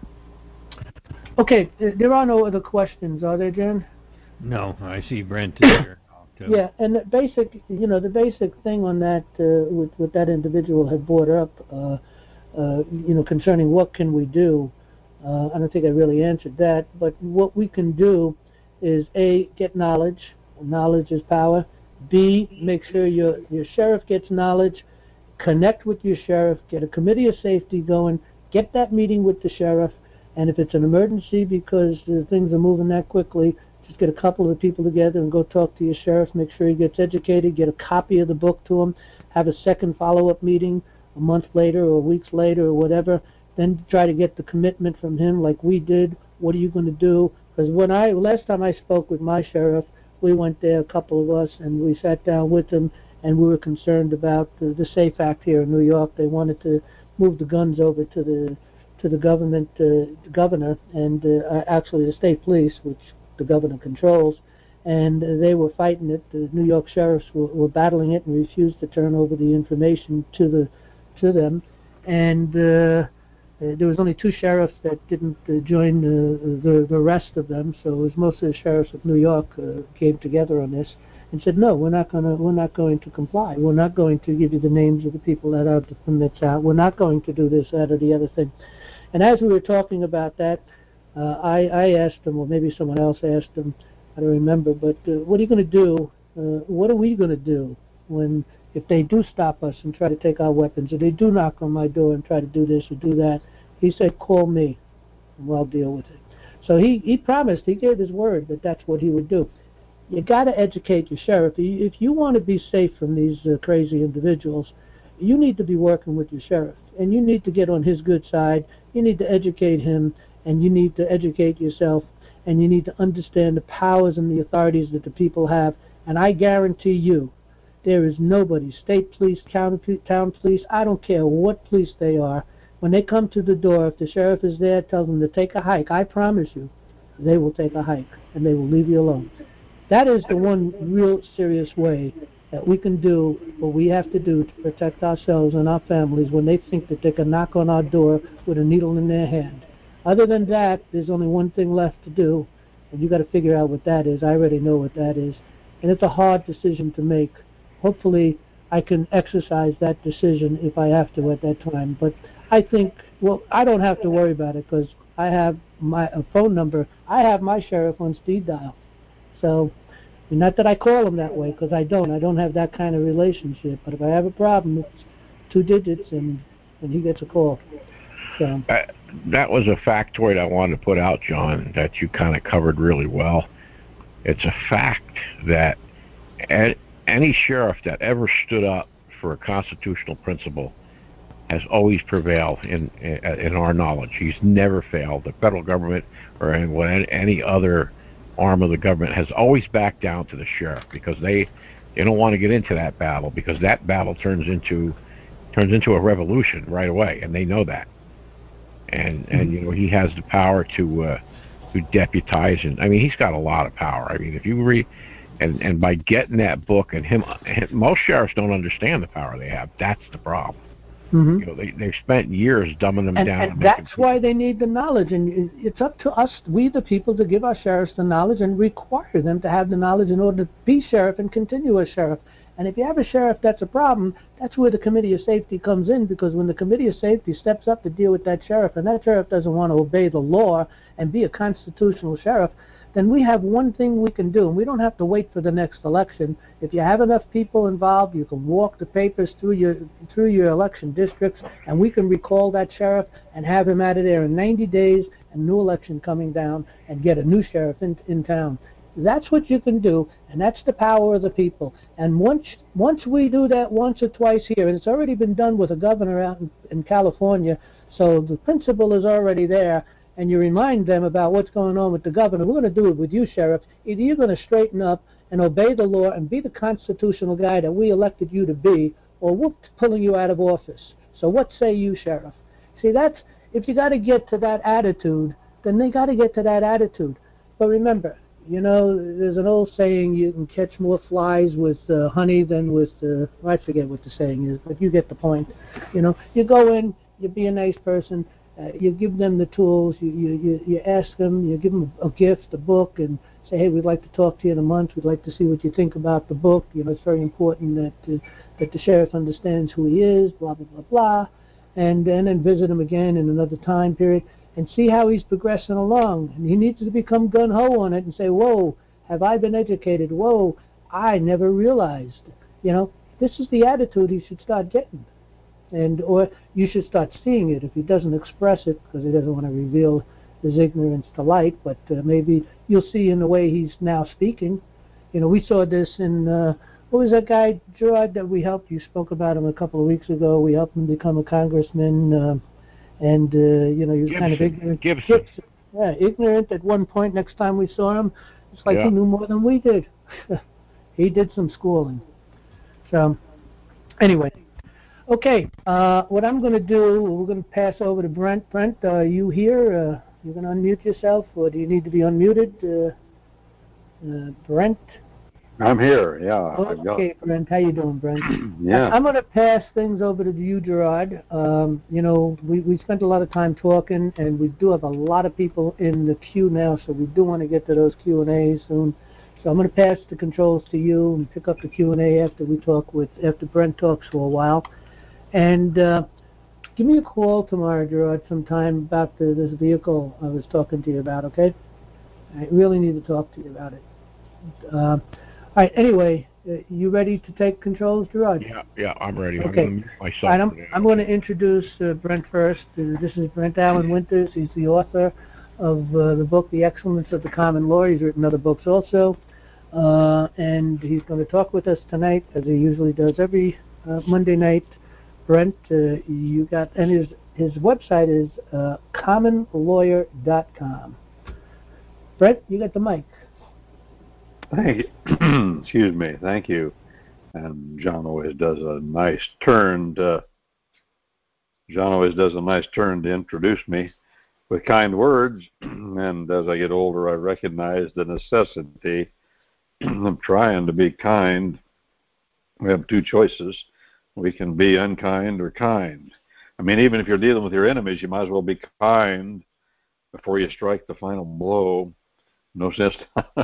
Okay, there are no other questions, are there, Jen?
No, I see Brent is here.
Yeah, and the basic, you know, the basic thing on that, uh, with what that individual had brought up, uh, uh, you know, concerning what can we do. Uh, I don't think I really answered that, but what we can do is A, get knowledge. Knowledge is power. B, make sure your, your sheriff gets knowledge. Connect with your sheriff. Get a committee of safety going. Get that meeting with the sheriff. And if it's an emergency because uh, things are moving that quickly, just get a couple of the people together and go talk to your sheriff. Make sure he gets educated. Get a copy of the book to him. Have a second follow-up meeting a month later or weeks later or whatever. Then try to get the commitment from him like we did. What are you going to do? Because when I last time I spoke with my sheriff, we went there, a couple of us, and we sat down with them, and we were concerned about the, the SAFE Act here in New York. They wanted to move the guns over to the to the government uh, governor, and uh, actually the state police, which the governor controls, and uh, they were fighting it. The New York sheriffs were, were battling it and refused to turn over the information to the to them, and uh, Uh, there was only two sheriffs that didn't uh, join uh, the the rest of them, so it was most of the sheriffs of New York uh, came together on this and said, no, we're not going to we're not going to comply. We're not going to give you the names of the people that are the permits out. We're not going to do this, that, or the other thing. And as we were talking about that, uh, I I asked them, or maybe someone else asked them, I don't remember, but uh, what are you going to do? Uh, what are we going to do when if they do stop us and try to take our weapons, if they do knock on my door and try to do this or do that? He said, call me, and I'll deal with it. So he, he promised, he gave his word that that's what he would do. You got to educate your sheriff. If you want to be safe from these uh, crazy individuals, you need to be working with your sheriff, and you need to get on his good side. You need to educate him, and you need to educate yourself, and you need to understand the powers and the authorities that the people have. And I guarantee you, there is nobody, state police, county, town police, I don't care what police they are, when they come to the door, if the sheriff is there, tell them to take a hike. I promise you, they will take a hike, and they will leave you alone. That is the one real serious way that we can do what we have to do to protect ourselves and our families when they think that they can knock on our door with a needle in their hand. Other than that, there's only one thing left to do, and you got to figure out what that is. I already know what that is, and it's a hard decision to make. Hopefully, I can exercise that decision if I have to at that time, but I think, well, I don't have to worry about it because I have my a phone number. I have my sheriff on speed dial. So, not that I call him that way, because I don't. I don't have that kind of relationship. But if I have a problem, it's two digits, and, and he gets a call. So
uh, that was a factoid I wanted to put out, John, that you kind of covered really well. It's a fact that any sheriff that ever stood up for a constitutional principle has always prevailed in in our knowledge. He's never failed. The federal government or any other arm of the government has always backed down to the sheriff because they they don't want to get into that battle, because that battle turns into turns into a revolution right away, and they know that. And and you know, he has the power to uh, to deputize, and I mean, he's got a lot of power. I mean, if you read and and by getting that book, and him, most sheriffs don't understand the power they have. That's the problem. Mm-hmm. You know, they, they've spent years dumbing them
and,
down.
And that's why they need the knowledge. And it's up to us, we the people, to give our sheriffs the knowledge and require them to have the knowledge in order to be sheriff and continue as sheriff. And if you have a sheriff that's a problem, that's where the Committee of Safety comes in, because when the Committee of Safety steps up to deal with that sheriff, and that sheriff doesn't want to obey the law and be a constitutional sheriff, then we have one thing we can do, and we don't have to wait for the next election. If you have enough people involved, you can walk the papers through your through your election districts, and we can recall that sheriff and have him out of there in ninety days, a new election coming down, and get a new sheriff in, in town. That's what you can do, and that's the power of the people. And once once we do that once or twice here, and it's already been done with a governor out in, in California, so the principle is already there, and you remind them about what's going on with the governor. We're going to do it with you, Sheriff. Either you're going to straighten up and obey the law and be the constitutional guy that we elected you to be, or we're pulling you out of office. So what say you, Sheriff? See, that's, if you got to get to that attitude, then they got to get to that attitude. But remember, you know, there's an old saying, you can catch more flies with uh, honey than with, uh, I forget what the saying is, but you get the point. You know, you go in, you be a nice person, uh, you give them the tools, you, you, you, you ask them, you give them a gift, a book, and say, hey, we'd like to talk to you in a month, we'd like to see what you think about the book. You know, it's very important that, uh, that the sheriff understands who he is, blah, blah, blah, blah, and, and then visit him again in another time period, and see how he's progressing along. And he needs to become gun-ho on it and say, whoa, have I been educated? Whoa, I never realized. You know, this is the attitude he should start getting. And or you should start seeing it if he doesn't express it, because he doesn't want to reveal his ignorance to light, but uh, maybe you'll see in the way he's now speaking. You know, we saw this in, uh, what was that guy, Gerard, that we helped? You spoke about him a couple of weeks ago. We helped him become a congressman. Uh, And, uh, you know, he was
Gibson.
kind of ignorant.
Gibson.
Gibson. Yeah, ignorant at one point. Next time we saw him, it's like
yeah.
he knew more than we did. He did some schooling. So, anyway. Okay, uh, what I'm going to do, we're going to pass over to Brent. Brent, are you here? Uh, you're going to unmute yourself, or do you need to be unmuted? Uh, uh, Brent?
I'm here, yeah.
Okay, Brent. How you doing, Brent?
Yeah.
I'm going to pass things over to you, Gerard. Um, you know, we, we spent a lot of time talking, and we do have a lot of people in the queue now, so we do want to get to those Q and A's soon. So I'm going to pass the controls to you and pick up the Q and A after we talk with, after Brent talks for a while. And uh, give me a call tomorrow, Gerard, sometime about the, this vehicle I was talking to you about, okay? I really need to talk to you about it. Uh, All right, anyway, uh, you ready to take controls, Gerard?
Yeah, yeah, I'm ready.
Okay.
I'm going to mute myself.
All right, I'm, I'm going to introduce uh, Brent first. Uh, this is Brent Allen Winters. He's the author of uh, the book, The Excellence of the Common Law. He's written other books also. Uh, and he's going to talk with us tonight, as he usually does every uh, Monday night. Brent, uh, you got, and his, his website is uh, common lawyer dot com. Brent, you got the mic.
Thank you. Excuse me. Thank you. And John always does a nice turn to, John always does a nice turn to introduce me with kind words. And as I get older, I recognize the necessity of trying to be kind. We have two choices. We can be unkind or kind. I mean, even if you're dealing with your enemies, you might as well be kind before you strike the final blow. No sense,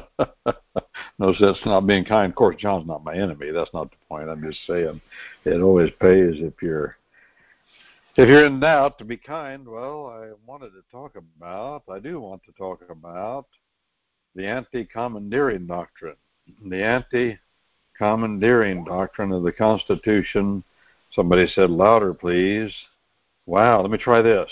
no sense not being kind. Of course, John's not my enemy. That's not the point. I'm just saying it always pays if you're If you're in doubt, to be kind, well, I wanted to talk about, I do want to talk about the anti-commandeering doctrine. The anti-commandeering doctrine of the Constitution. Somebody said, louder, please. Wow, let me try this.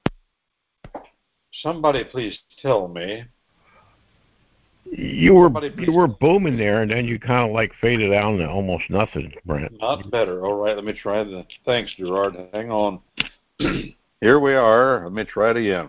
Somebody please tell me.
You were you were booming there, and then you kind of like faded out to almost nothing, Brent.
Not better. All right, let me try the. Thanks, Gerard. Hang on. Here we are. Let me try it again.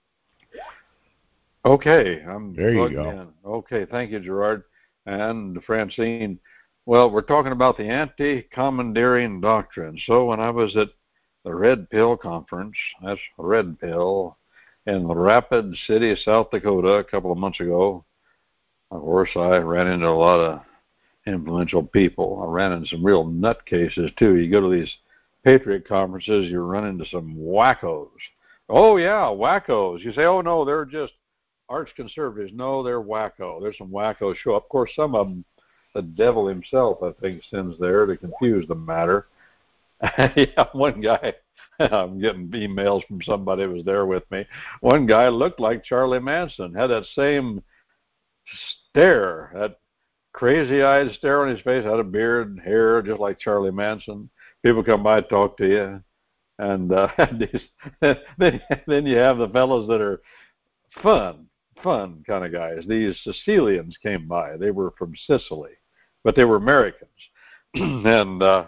Okay, I'm
there. You
plugged
go.
in. Okay, thank you, Gerard and Francine. Well, we're talking about the anti-commandeering doctrine. So when I was at the Red Pill Conference, that's Red Pill, in Rapid City, South Dakota, a couple of months ago. Of course, I ran into a lot of influential people. I ran into some real nutcases, too. You go to these Patriot conferences, you run into some wackos. Oh, yeah, wackos. You say, oh, no, they're just arch conservatives. No, they're wacko. There's some wackos show up. Of course, some of them, the devil himself, I think, sends there to confuse the matter. Yeah, one guy, I'm getting emails from somebody who was there with me. One guy looked like Charlie Manson, had that same stare, that crazy-eyed stare on his face, had a beard, hair, just like Charlie Manson. People come by, talk to you, and uh, then, then you have the fellows that are fun, fun kind of guys. These Sicilians came by. They were from Sicily, but they were Americans. And uh,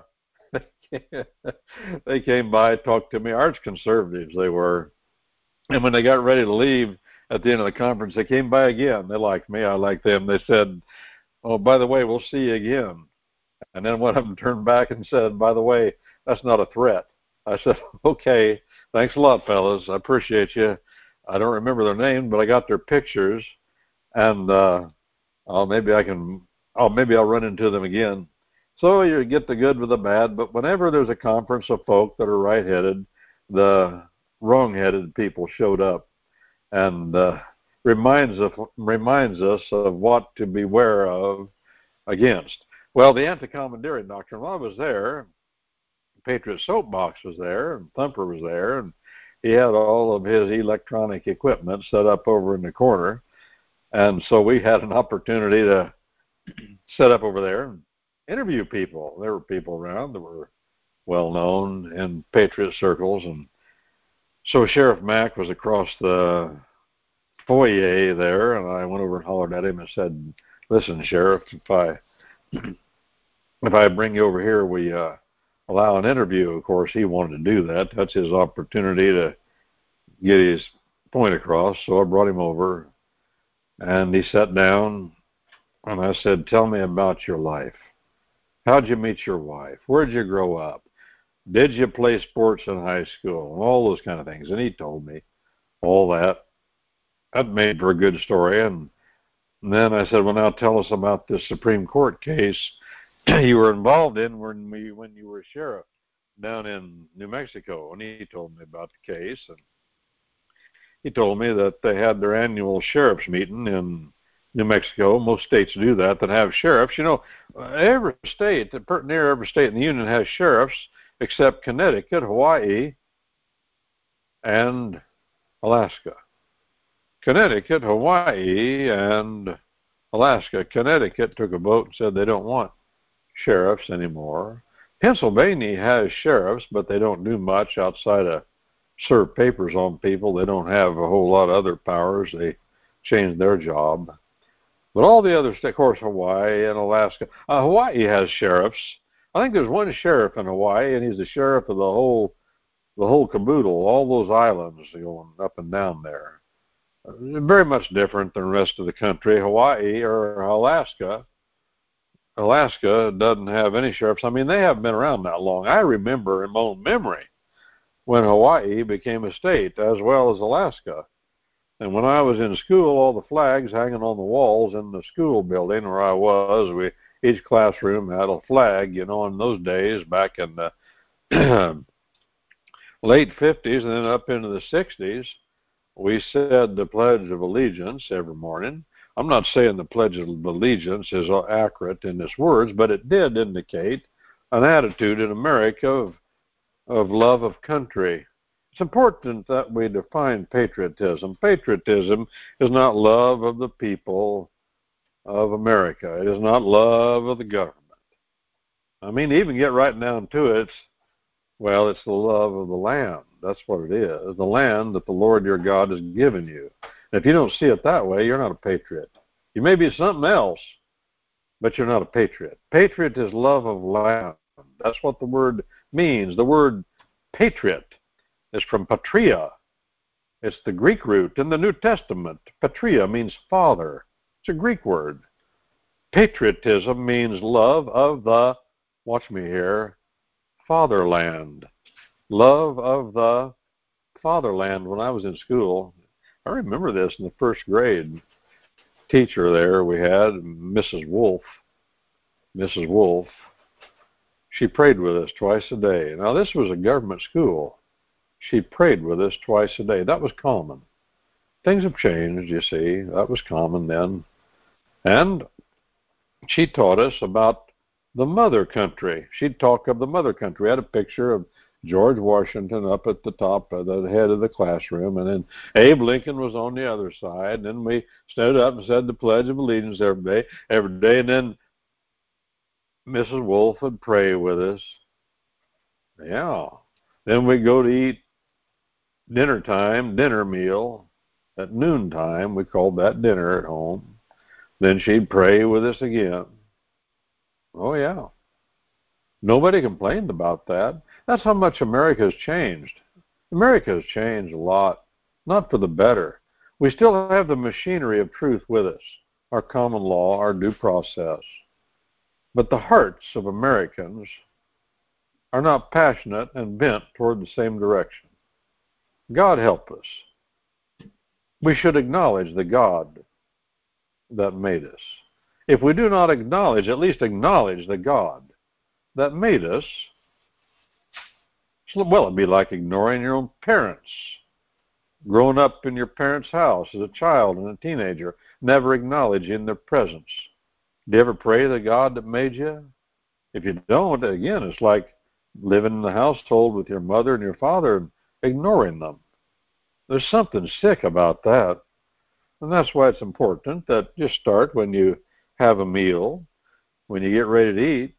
they came by, talked to me, arch conservatives they were. And when they got ready to leave at the end of the conference, they came by again. They liked me. I liked them. They said, oh, by the way, we'll see you again. And then one of them turned back and said, by the way, that's not a threat. I said, okay, thanks a lot, fellas. I appreciate you. I don't remember their name, but I got their pictures. And uh, oh, maybe I can, oh, maybe I'll run into them again. So you get the good with the bad, but whenever there's a conference of folk that are right-headed, the wrong-headed people showed up, and uh, reminds of, reminds us of what to beware of against. Well, the anti-commandeering doctrine, while I was there, Patriot Soapbox was there, and Thumper was there, and he had all of his electronic equipment set up over in the corner, and so we had an opportunity to set up over there and interview people. There were people around that were well-known in Patriot circles, and so Sheriff Mack was across the foyer there, and I went over and hollered at him and said, listen, Sheriff, if I if I bring you over here, we uh, allow an interview. Of course, he wanted to do that. That's his opportunity to get his point across, so I brought him over, and he sat down, and I said, tell me about your life. How'd you meet your wife? Where'd you grow up? Did you play sports in high school? All those kind of things. And he told me all that. That made for a good story. And, and then I said, well, now tell us about this Supreme Court case you were involved in when, we, when you were sheriff down in New Mexico. And he told me about the case. And he told me that they had their annual sheriff's meeting in New Mexico. Most states do that, that have sheriffs. You know, every state, near every state in the Union has sheriffs, except Connecticut, Hawaii, and Alaska. Connecticut, Hawaii, and Alaska. Connecticut took a vote and said they don't want sheriffs anymore. Pennsylvania has sheriffs, but they don't do much outside of serve papers on people. They don't have a whole lot of other powers. They changed their job. But all the other states, of course, Hawaii and Alaska. Uh, Hawaii has sheriffs. I think there's one sheriff in Hawaii, and he's the sheriff of the whole, the whole caboodle, all those islands going up and down there. Uh, very much different than the rest of the country. Hawaii or Alaska, Alaska doesn't have any sheriffs. I mean, they haven't been around that long. I remember in my own memory when Hawaii became a state, as well as Alaska. And when I was in school, all the flags hanging on the walls in the school building where I was, we each classroom had a flag, you know, in those days back in the late fifties and then up into the sixties, we said the Pledge of Allegiance every morning. I'm not saying the Pledge of Allegiance is accurate in its words, but it did indicate an attitude in America of of love of country. It's important that we define patriotism. Patriotism is not love of the people of America. It is not love of the government. I mean, even get right down to it, it's, well, it's the love of the land. That's what it is, the land that the Lord your God has given you. And if you don't see it that way, you're not a patriot. You may be something else, but you're not a patriot. Patriot is love of land. That's what the word means. The word patriot is from patria. It's the Greek root in the New Testament. Patria means father. It's a Greek word. Patriotism means love of the, watch me here, fatherland. Love of the fatherland. When I was in school, I remember this in the first grade. Teacher there we had, Missus Wolf. Missus Wolf. She prayed with us twice a day. Now, this was a government school. She prayed with us twice a day. That was common. Things have changed, you see. That was common then. And she taught us about the mother country. She'd talk of the mother country. We had a picture of George Washington up at the top, of the head of the classroom, and then Abe Lincoln was on the other side. And then we stood up and said the Pledge of Allegiance every day, every day, and then Missus Wolf would pray with us. Yeah. Then we'd go to eat dinner time, dinner meal at noontime. We called that dinner at home. Then she'd pray with us again. Oh, yeah. Nobody complained about that. That's how much America has changed. America has changed a lot, not for the better. We still have the machinery of truth with us, our common law, our due process. But the hearts of Americans are not passionate and bent toward the same direction. God help us. We should acknowledge the God that made us. If we do not acknowledge, at least acknowledge the God that made us, well, it'd be like ignoring your own parents. Growing up in your parents' house as a child and a teenager, never acknowledging their presence. Do you ever pray to the God that made you? If you don't, again, it's like living in the household with your mother and your father and ignoring them. There's something sick about that. And that's why it's important that just start when you have a meal, when you get ready to eat,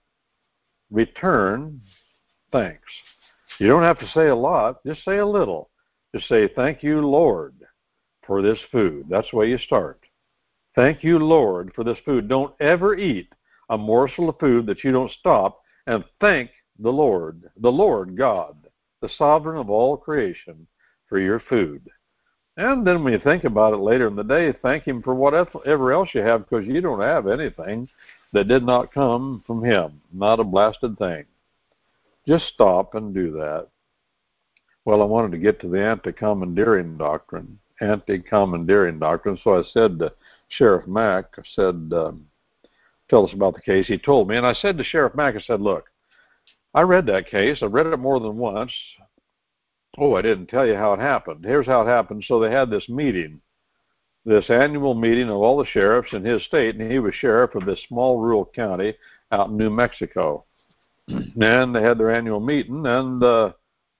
return thanks. You don't have to say a lot, just say a little. Just say, thank you, Lord, for this food. That's the way you start. Thank you, Lord, for this food. Don't ever eat a morsel of food that you don't stop and thank the Lord, the Lord God, the sovereign of all creation, for your food. And then when you think about it later in the day, thank Him for whatever else you have, because you don't have anything that did not come from Him, not a blasted thing. Just stop and do that. Well, I wanted to get to the anti-commandeering doctrine, anti-commandeering doctrine, so I said to Sheriff Mack, I said, um, tell us about the case. He told me, and I said to Sheriff Mack, I said, look, I read that case. I read it more than once. Oh, I didn't tell you how it happened. Here's how it happened. So they had this meeting, this annual meeting of all the sheriffs in his state, and he was sheriff of this small rural county out in New Mexico. And they had their annual meeting, and the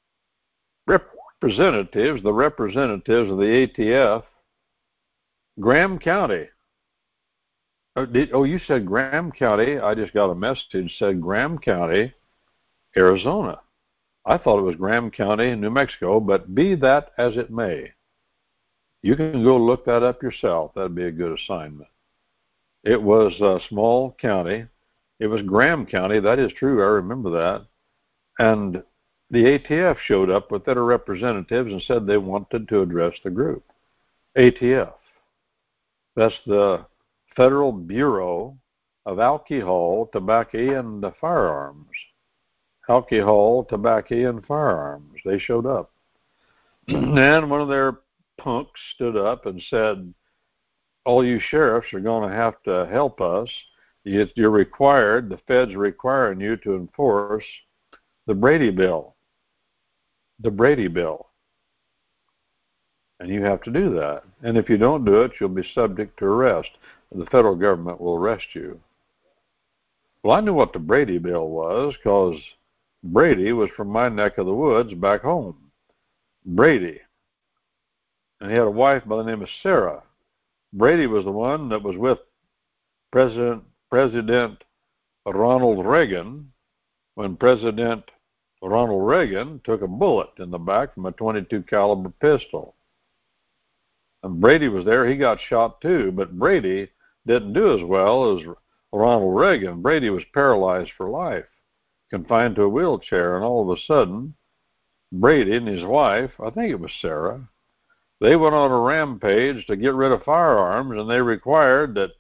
representatives, the representatives of the A T F, Graham County. Oh, did, oh, you said Graham County. I just got a message said Graham County, Arizona. I thought it was Graham County, New Mexico, but be that as it may. You can go look that up yourself. That'd be a good assignment. It was a small county. It was Graham County. That is true. I remember that. And the A T F showed up with their representatives and said they wanted to address the group. A T F. That's the Federal Bureau of Alcohol, Tobacco, and Firearms. Alcohol, Tobacco, and Firearms. They showed up. And one of their punks stood up and said, all you sheriffs are going to have to help us. You're required, the feds are requiring you to enforce the Brady Bill. The Brady Bill. And you have to do that. And if you don't do it, you'll be subject to arrest. The federal government will arrest you. Well, I knew what the Brady Bill was because Brady was from my neck of the woods back home. Brady. And he had a wife by the name of Sarah. Brady was the one that was with President President Ronald Reagan when President Ronald Reagan took a bullet in the back from a twenty-two caliber pistol. And Brady was there. He got shot too, but Brady didn't do as well as Ronald Reagan. Brady was paralyzed for life, confined to a wheelchair, and all of a sudden, Brady and his wife, I think it was Sarah, they went on a rampage to get rid of firearms, and they required that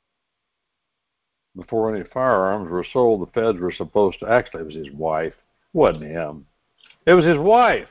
before any firearms were sold, the feds were supposed to, actually it was his wife, it wasn't him. It was his wife.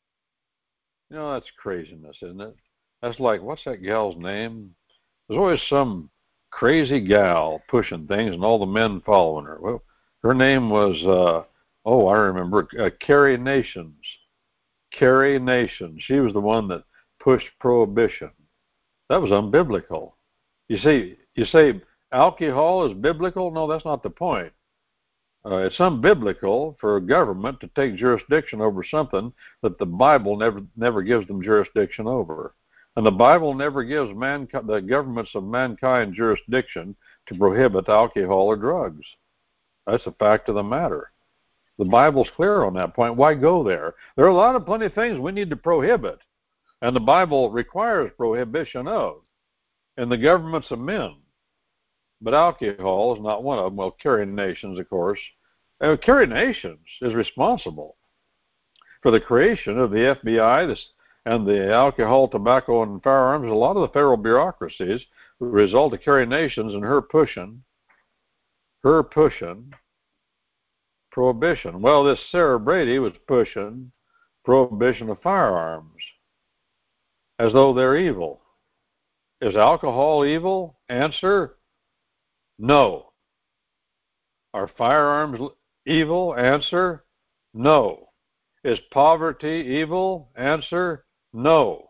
You know, that's craziness, isn't it? That's like, what's that gal's name? There's always some crazy gal pushing things and all the men following her. Well, her name was, uh, oh, I remember, uh, Carrie Nations. Carrie Nations. She was the one that pushed prohibition. That was unbiblical. You see, you say alcohol is biblical? No, that's not the point. Uh, it's unbiblical for a government to take jurisdiction over something that the Bible never never gives them jurisdiction over. And the Bible never gives mankind, the governments of mankind jurisdiction to prohibit alcohol or drugs. That's a fact of the matter. The Bible's clear on that point. Why go there? There are a lot of plenty of things we need to prohibit, and the Bible requires prohibition of in the governments of men. But alcohol is not one of them. Well, Carrie Nations, of course. Uh, Carrie Nations is responsible for the creation of the F B I this, and the alcohol, tobacco, and firearms. A lot of the federal bureaucracies, the result of Carrie Nations and her pushing, her pushing prohibition. Well, this Sarah Brady was pushing prohibition of firearms as though they're evil. Is alcohol evil? Answer, no. Are firearms evil? Answer, no. Is poverty evil? Answer, no.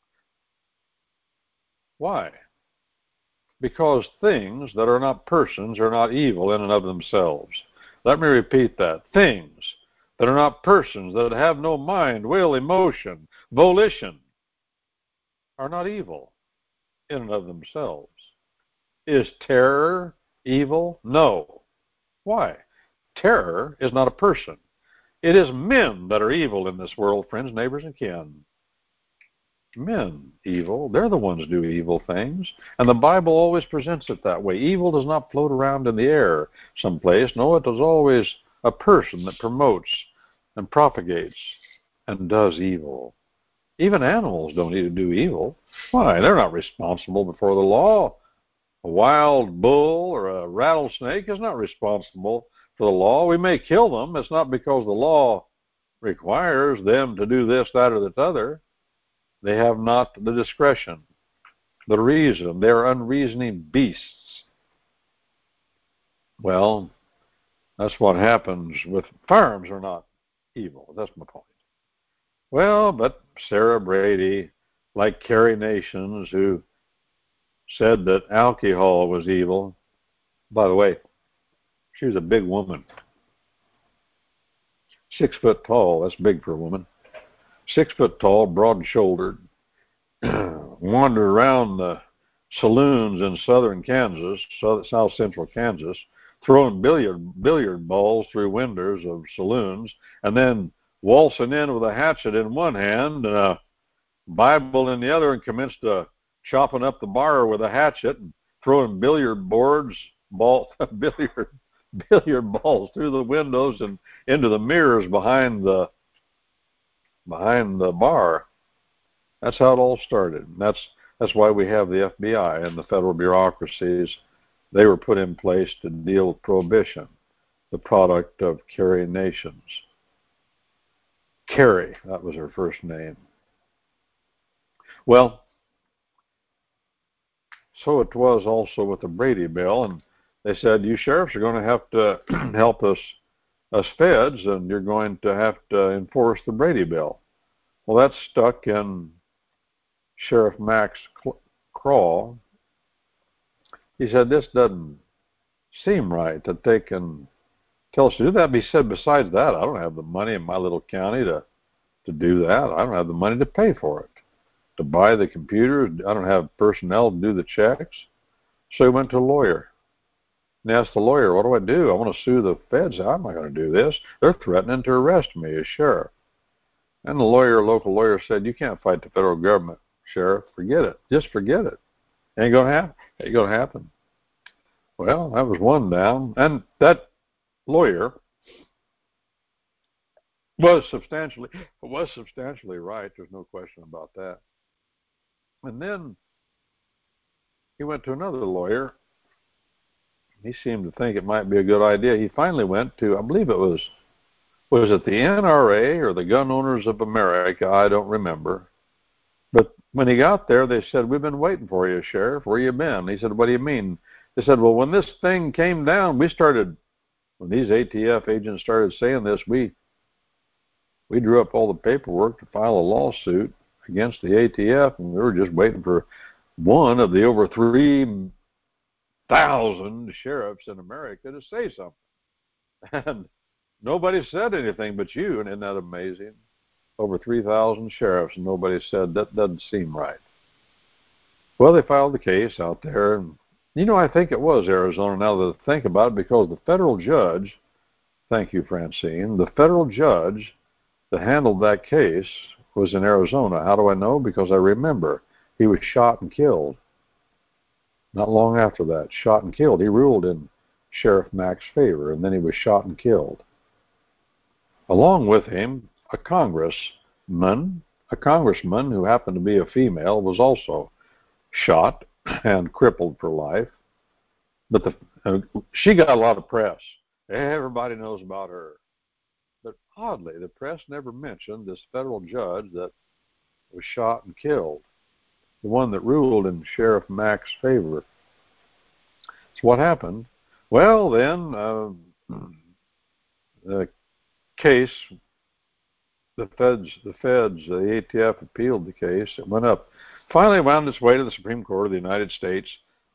Why? Because things that are not persons are not evil in and of themselves. Let me repeat that. Things that are not persons, that have no mind, will, emotion, volition, are not evil in and of themselves. Is terror evil? No. Why? Terror is not a person. It is men that are evil in this world, friends, neighbors, and kin. Men, evil. They're the ones who do evil things. And the Bible always presents it that way. Evil does not float around in the air someplace. No, it is always a person that promotes and propagates and does evil. Even animals don't need to do evil. Why? They're not responsible before the law. A wild bull or a rattlesnake is not responsible for the law. We may kill them. It's not because the law requires them to do this, that, or that other. They have not the discretion, the reason. They're unreasoning beasts. Well, that's what happens with firearms are not evil. That's my point. Well, but Sarah Brady, like Carrie Nations, who said that alcohol was evil. By the way, she was a big woman. Six foot tall. That's big for a woman. Six foot tall, broad-shouldered. Wandered around the saloons in southern Kansas, south central Kansas, throwing billiard billiard balls through windows of saloons, and then waltzing in with a hatchet in one hand and a Bible in the other, and commenced uh, chopping up the bar with a hatchet and throwing billiard boards, ball, billiard, billiard balls through the windows and into the mirrors behind the behind the bar. That's how it all started. That's that's why we have the F B I and the federal bureaucracies. They were put in place to deal with prohibition, the product of Carrie Nations. Carrie, that was her first name. Well, so it was also with the Brady bill, and they said, you sheriffs are going to have to help us, us feds, and you're going to have to enforce the Brady bill. Well, that's stuck in Sheriff Max Craw. He said, this doesn't seem right that they can Tell us, should that be said besides that? I don't have the money in my little county to, to do that. I don't have the money to pay for it, to buy the computers. I don't have personnel to do the checks. So he went to a lawyer. And asked the lawyer, what do I do? I want to sue the feds. I'm not going to do this. They're threatening to arrest me as sheriff. And the lawyer, local lawyer, said, you can't fight the federal government, sheriff. Forget it. Just forget it. Ain't going to happen. Ain't going to happen. Well, that was one down. And that lawyer was substantially was substantially right. There's no question about that. And then he went to another lawyer. He seemed to think it might be a good idea. He finally went to, I believe it was, was it the N R A or the Gun Owners of America? I don't remember. But when he got there, they said, we've been waiting for you, Sheriff. Where you been? He said, what do you mean? They said, well, when this thing came down, we started, when these A T F agents started saying this, we we drew up all the paperwork to file a lawsuit against the A T F, and we were just waiting for one of the over three thousand sheriffs in America to say something. And nobody said anything but you, and isn't that amazing? Over three thousand sheriffs, and nobody said, that doesn't seem right. Well, they filed the case out there, and you know, I think it was Arizona, now that I think about it, because the federal judge, thank you, Francine, the federal judge that handled that case was in Arizona. How do I know? Because I remember he was shot and killed. Not long after that, shot and killed. He ruled in Sheriff Mack's favor, and then he was shot and killed. Along with him, a congressman, a congressman who happened to be a female, was also shot and crippled for life. But the, uh, she got a lot of press. Everybody knows about her. But oddly, the press never mentioned this federal judge that was shot and killed, the one that ruled in Sheriff Mack's favor. So what happened? Well, then, uh, the case, the feds, the feds, the A T F appealed the case. It went up. Finally wound its way to the Supreme Court of the United States.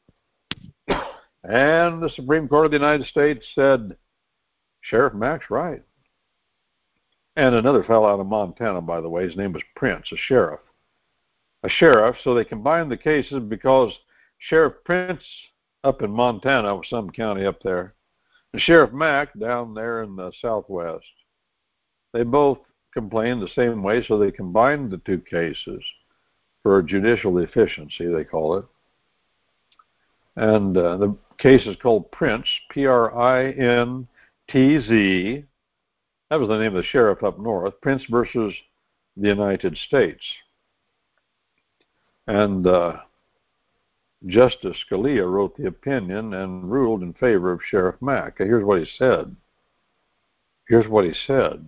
And the Supreme Court of the United States said, Sheriff Mack's right. And another fellow out of Montana, by the way, his name was Prince, a sheriff. A sheriff, so they combined the cases because Sheriff Prince up in Montana, some county up there, and Sheriff Mack down there in the southwest. They both complained the same way, so they combined the two cases for judicial efficiency, they call it. And uh, the case is called Prince, P R I N T Z. That was the name of the sheriff up north, Prince versus the United States. And uh, Justice Scalia wrote the opinion and ruled in favor of Sheriff Mack. Here's what he said. Here's what he said.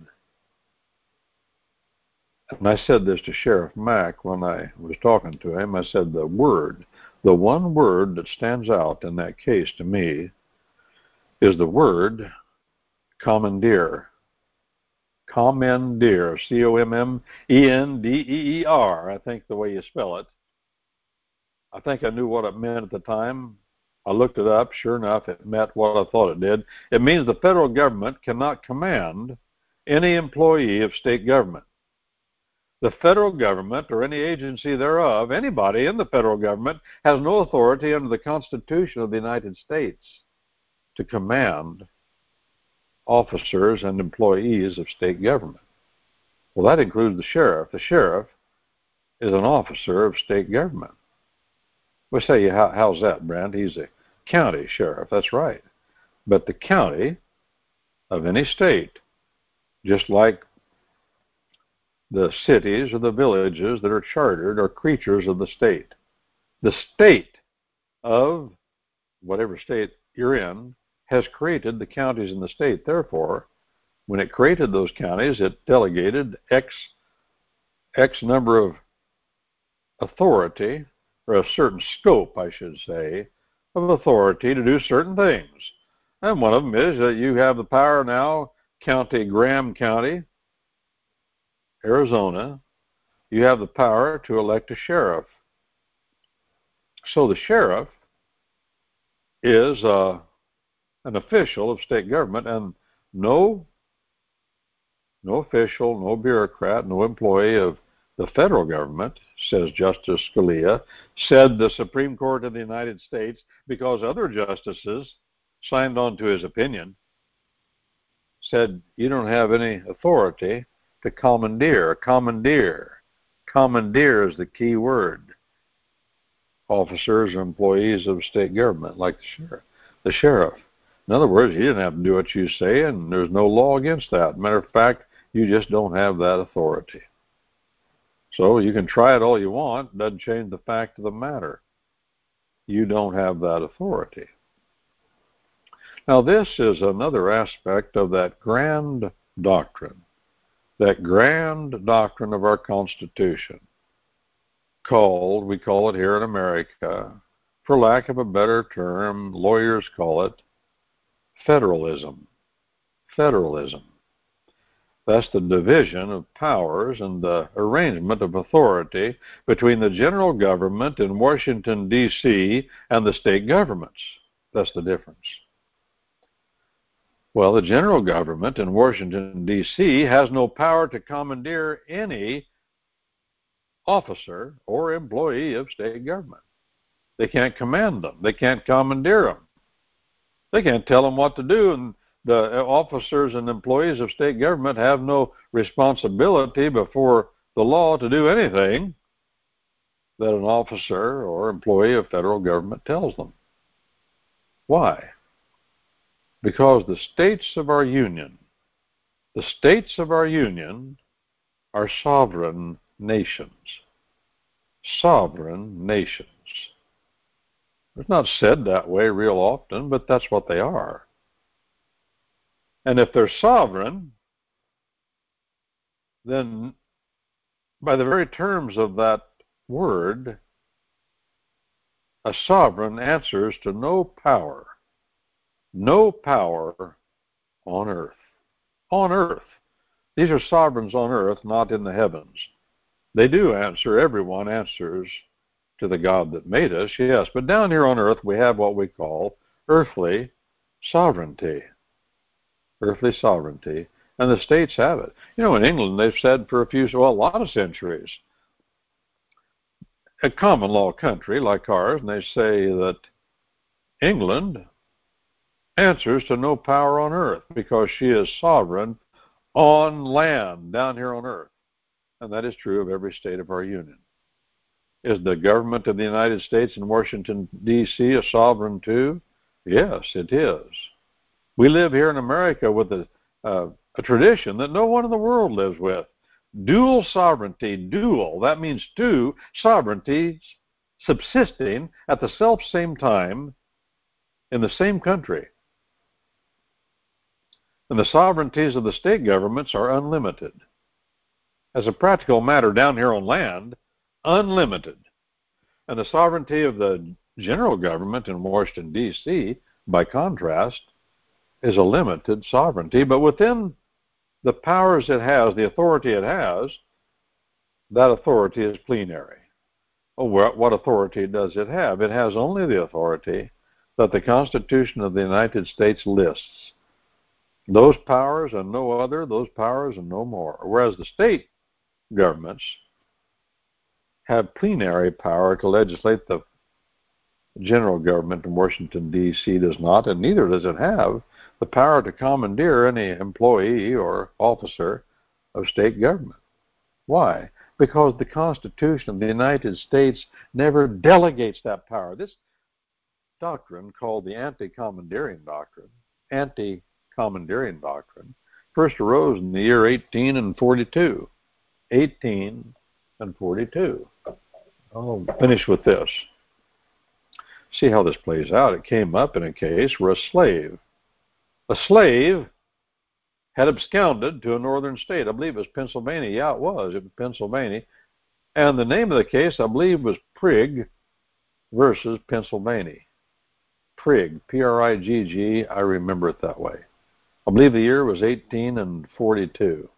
And I said this to Sheriff Mack when I was talking to him. I said the word, the one word that stands out in that case to me is the word commandeer. Commandeer, C O M M E N D E E R, I think the way you spell it. I think I knew what it meant at the time. I looked it up. Sure enough, it meant what I thought it did. It means the federal government cannot command any employee of state government. The federal government or any agency thereof, anybody in the federal government, has no authority under the Constitution of the United States to command officers and employees of state government. Well, that includes the sheriff. The sheriff is an officer of state government. We say, how, how's that, Brent? He's a county sheriff. That's right. But the county of any state, just like the cities or the villages that are chartered, are creatures of the state. The state of whatever state you're in has created the counties in the state. Therefore, when it created those counties, it delegated X, X number of authority, or a certain scope, I should say, of authority to do certain things. And one of them is that you have the power now, County Graham County, Arizona, you have the power to elect a sheriff. So the sheriff is uh, an official of state government, and No, no official, no bureaucrat, no employee of the federal government, says Justice Scalia, said the Supreme Court of the United States, because other justices signed on to his opinion, said you don't have any authority to commandeer. Commandeer. Commandeer is the key word. Officers or employees of state government, like the sheriff. The sheriff. In other words, he didn't have to do what you say, and there's no law against that. Matter of fact, you just don't have that authority. So you can try it all you want. It doesn't change the fact of the matter. You don't have that authority. Now, this is another aspect of that grand doctrine, that grand doctrine of our Constitution, called, we call it here in America, for lack of a better term, lawyers call it federalism. Federalism. That's the division of powers and the arrangement of authority between the general government in Washington, D C and the state governments. That's the difference. Well, the general government in Washington, D C has no power to commandeer any officer or employee of state government. They can't command them. They can't commandeer them. They can't tell them what to do, and the officers and employees of state government have no responsibility before the law to do anything that an officer or employee of federal government tells them. Why? Because the states of our union, the states of our union are sovereign nations. Sovereign nations. It's not said that way real often, but that's what they are. And if they're sovereign, then by the very terms of that word, a sovereign answers to no power, no power on earth. On earth. These are sovereigns on earth, not in the heavens. They do answer, everyone answers to the God that made us, yes, but down here on earth we have what we call earthly sovereignty. Earthly sovereignty, and the states have it. You know, in England they've said for a few, well, a lot of centuries, a common law country like ours, and they say that England answers to no power on earth because she is sovereign on land down here on earth. And that is true of every state of our union. Is the government of the United States in Washington, D C a sovereign too? Yes, it is. We live here in America with a, uh, a tradition that no one in the world lives with. Dual sovereignty, dual, that means two sovereignties subsisting at the self same time in the same country. And the sovereignties of the state governments are unlimited. As a practical matter, down here on land, unlimited. And the sovereignty of the general government in Washington, D C, by contrast, is a limited sovereignty, but within the powers it has, the authority it has, that authority is plenary. Oh, what authority does it have? It has only the authority that the Constitution of the United States lists. Those powers and no other, those powers and no more. Whereas the state governments have plenary power to legislate. The general government in Washington, D C does not, and neither does it have the power to commandeer any employee or officer of state government. Why? Because the Constitution of the United States never delegates that power. This doctrine, called the anti-commandeering doctrine, anti-commandeering doctrine, first arose in the year eighteen and forty-two. eighteen and forty-two. I'll finish with this. See how this plays out. It came up in a case where a slave A slave had absconded to a northern state. I believe it was Pennsylvania. Yeah, it was. It was Pennsylvania. And the name of the case, I believe, was Prigg versus Pennsylvania. Prigg, P R I G G. I remember it that way. I believe the year was eighteen and forty-two.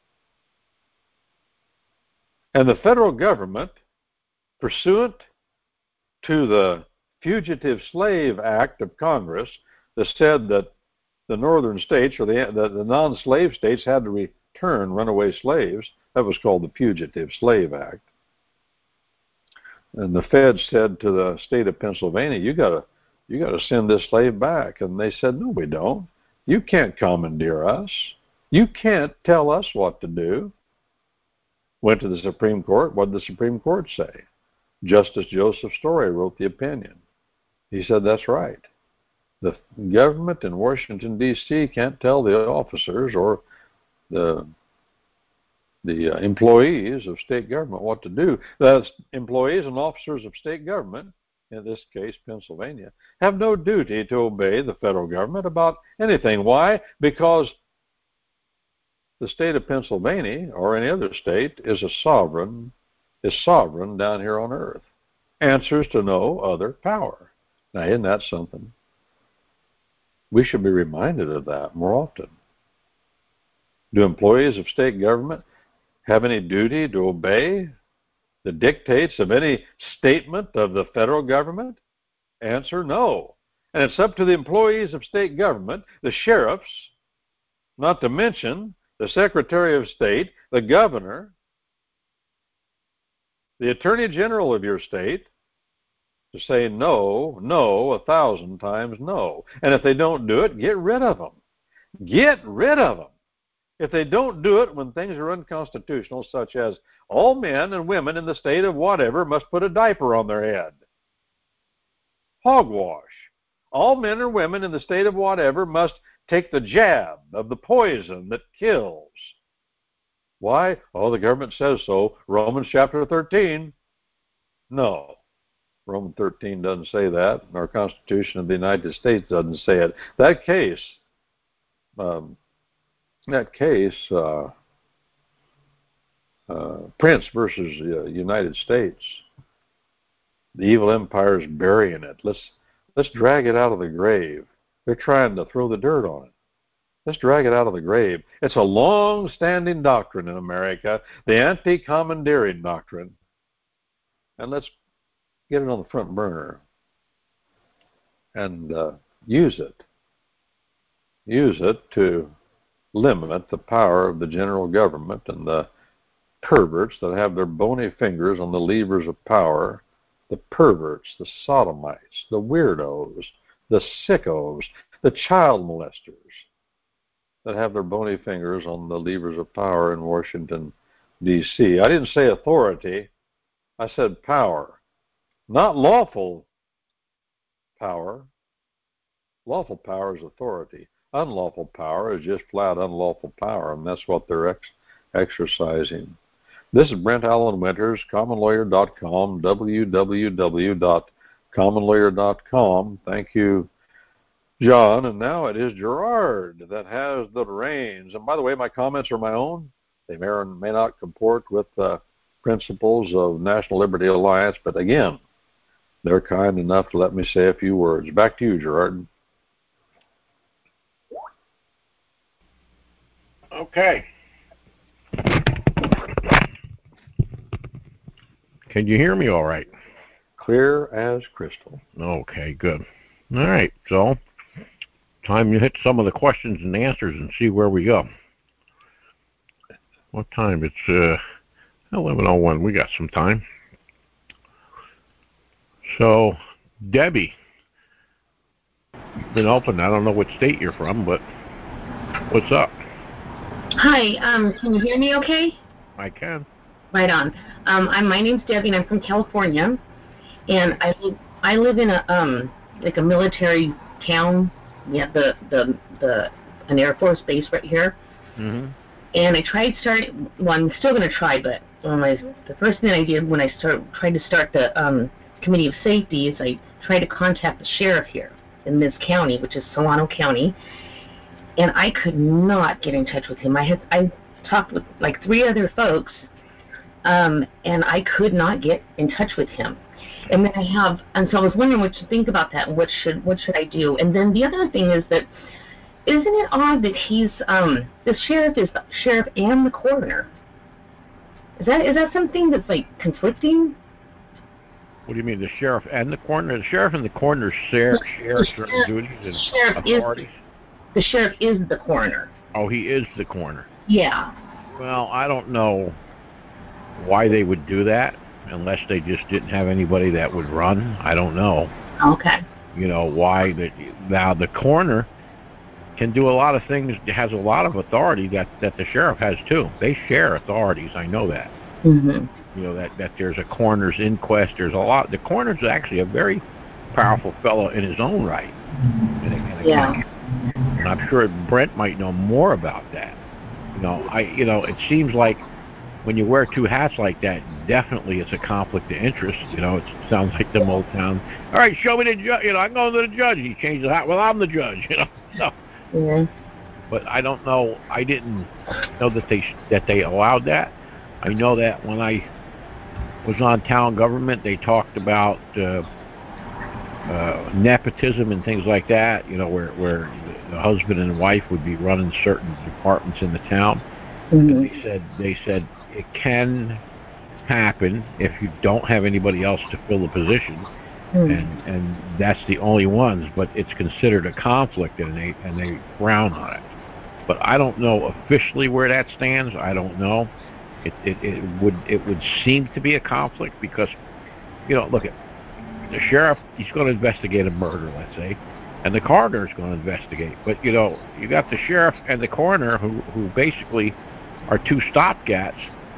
And the federal government, pursuant to the Fugitive Slave Act of Congress, that said that the northern states or the, the, the non-slave states had to return runaway slaves. That was called the Fugitive Slave Act. And the feds said to the state of Pennsylvania, you gotta, you gotta send this slave back. And they said, no, we don't. You can't commandeer us. You can't tell us what to do. Went to the Supreme Court. What did the Supreme Court say? Justice Joseph Story wrote the opinion. He said, that's right. The government in Washington, D C can't tell the officers or the the uh, employees of state government what to do. The employees and officers of state government, in this case Pennsylvania, have no duty to obey the federal government about anything. Why? Because the state of Pennsylvania, or any other state, is a sovereign, is sovereign down here on earth. Answers to no other power. Now, isn't that something? We should be reminded of that more often. Do employees of state government have any duty to obey the dictates of any statement of the federal government? Answer, no. And it's up to the employees of state government, the sheriffs, not to mention the Secretary of State, the governor, the Attorney General of your state, to say no, no, a thousand times no. And if they don't do it, get rid of them. Get rid of them. If they don't do it when things are unconstitutional, such as all men and women in the state of whatever must put a diaper on their head. Hogwash. All men or women in the state of whatever must take the jab of the poison that kills. Why? Oh, the government says so. Romans chapter thirteen. No. Romans thirteen doesn't say that. Our Constitution of the United States doesn't say it. That case, um, that case, uh, uh, Prince versus uh, United States, the evil empire is burying it. Let's let's drag it out of the grave. They're trying to throw the dirt on it. Let's drag it out of the grave. It's a long-standing doctrine in America, the anti-commandeering doctrine, and let's get it on the front burner and uh, use it. Use it to limit the power of the general government and the perverts that have their bony fingers on the levers of power, the perverts, the sodomites, the weirdos, the sickos, the child molesters that have their bony fingers on the levers of power in Washington, D C I didn't say authority. I said power. Not lawful power. Lawful power is authority. Unlawful power is just flat unlawful power, and that's what they're ex- exercising. This is Brent Allen Winters, common lawyer dot com, w w w dot common lawyer dot com. Thank you, John. And now it is Gerard that has the reins. And by the way, my comments are my own. They may or may not comport with the principles of National Liberty Alliance, but again, they're kind enough to let me say a few words. Back to you, Gerard.
Okay. Can you hear me all right?
Clear as crystal.
Okay, good. All right, so time to hit some of the questions and answers and see where we go. What time? It's uh, eleven oh one. We got some time. So, Debbie, been open. I don't know what state you're from, but what's up?
Hi, um, can you hear me okay?
I can.
Right on. Um, I'm, my name's Debbie, and I'm from California, and I live, I live in a um like a military town. Yeah, the the the an Air Force base right here.
Mm-hmm.
And I tried starting. Well, I'm still going to try, but when I, the first thing I did when I started tried to start the um, Committee of Safety is I tried to contact the sheriff here in this county, which is Solano County, and I could not get in touch with him. I had I talked with like three other folks, um, and I could not get in touch with him. And then I have, and so I was wondering what to think about that. And what should what should I do? And then the other thing is that, isn't it odd that he's um, the sheriff is the sheriff and the coroner? Is that is that something that's like conflicting?
What do you mean, the sheriff and the coroner? The sheriff and the coroner share, share certain duties and
sheriff
authorities?
Is, the sheriff is the coroner.
Oh, he is the coroner.
Yeah.
Well, I don't know why they would do that unless they just didn't have anybody that would run. I don't know.
Okay.
You know, why that now the coroner can do a lot of things, has a lot of authority that, that the sheriff has too. They share authorities, I know that.
Mm-hmm.
You know, that, that there's a coroner's inquest, there's a lot. The coroner's actually a very powerful fellow in his own right. And, and
Yeah.
And I'm sure Brent might know more about that. You know, I, you know, it seems like when you wear two hats like that, definitely it's a conflict of interest. You know, it sounds like the Motown. All right, show me the judge. You know, I'm going to the judge. He changed the hat. Well, I'm the judge. You know, so.
Yeah.
But I don't know. I didn't know that they that they allowed that. I know that when I was on town government, they talked about uh, uh, nepotism and things like that. You know, where where the husband and wife would be running certain departments in the town.
Mm-hmm.
And they said they said it can happen if you don't have anybody else to fill the position, mm-hmm. and and that's the only ones. But it's considered a conflict, and they and they frown on it. But I don't know officially where that stands. I don't know. It it, it would it would seem to be a conflict because, you know, look at the sheriff. He's going to investigate a murder, let's say, and the coroner is going to investigate. But you know, you got the sheriff and the coroner who who basically are two stopgaps.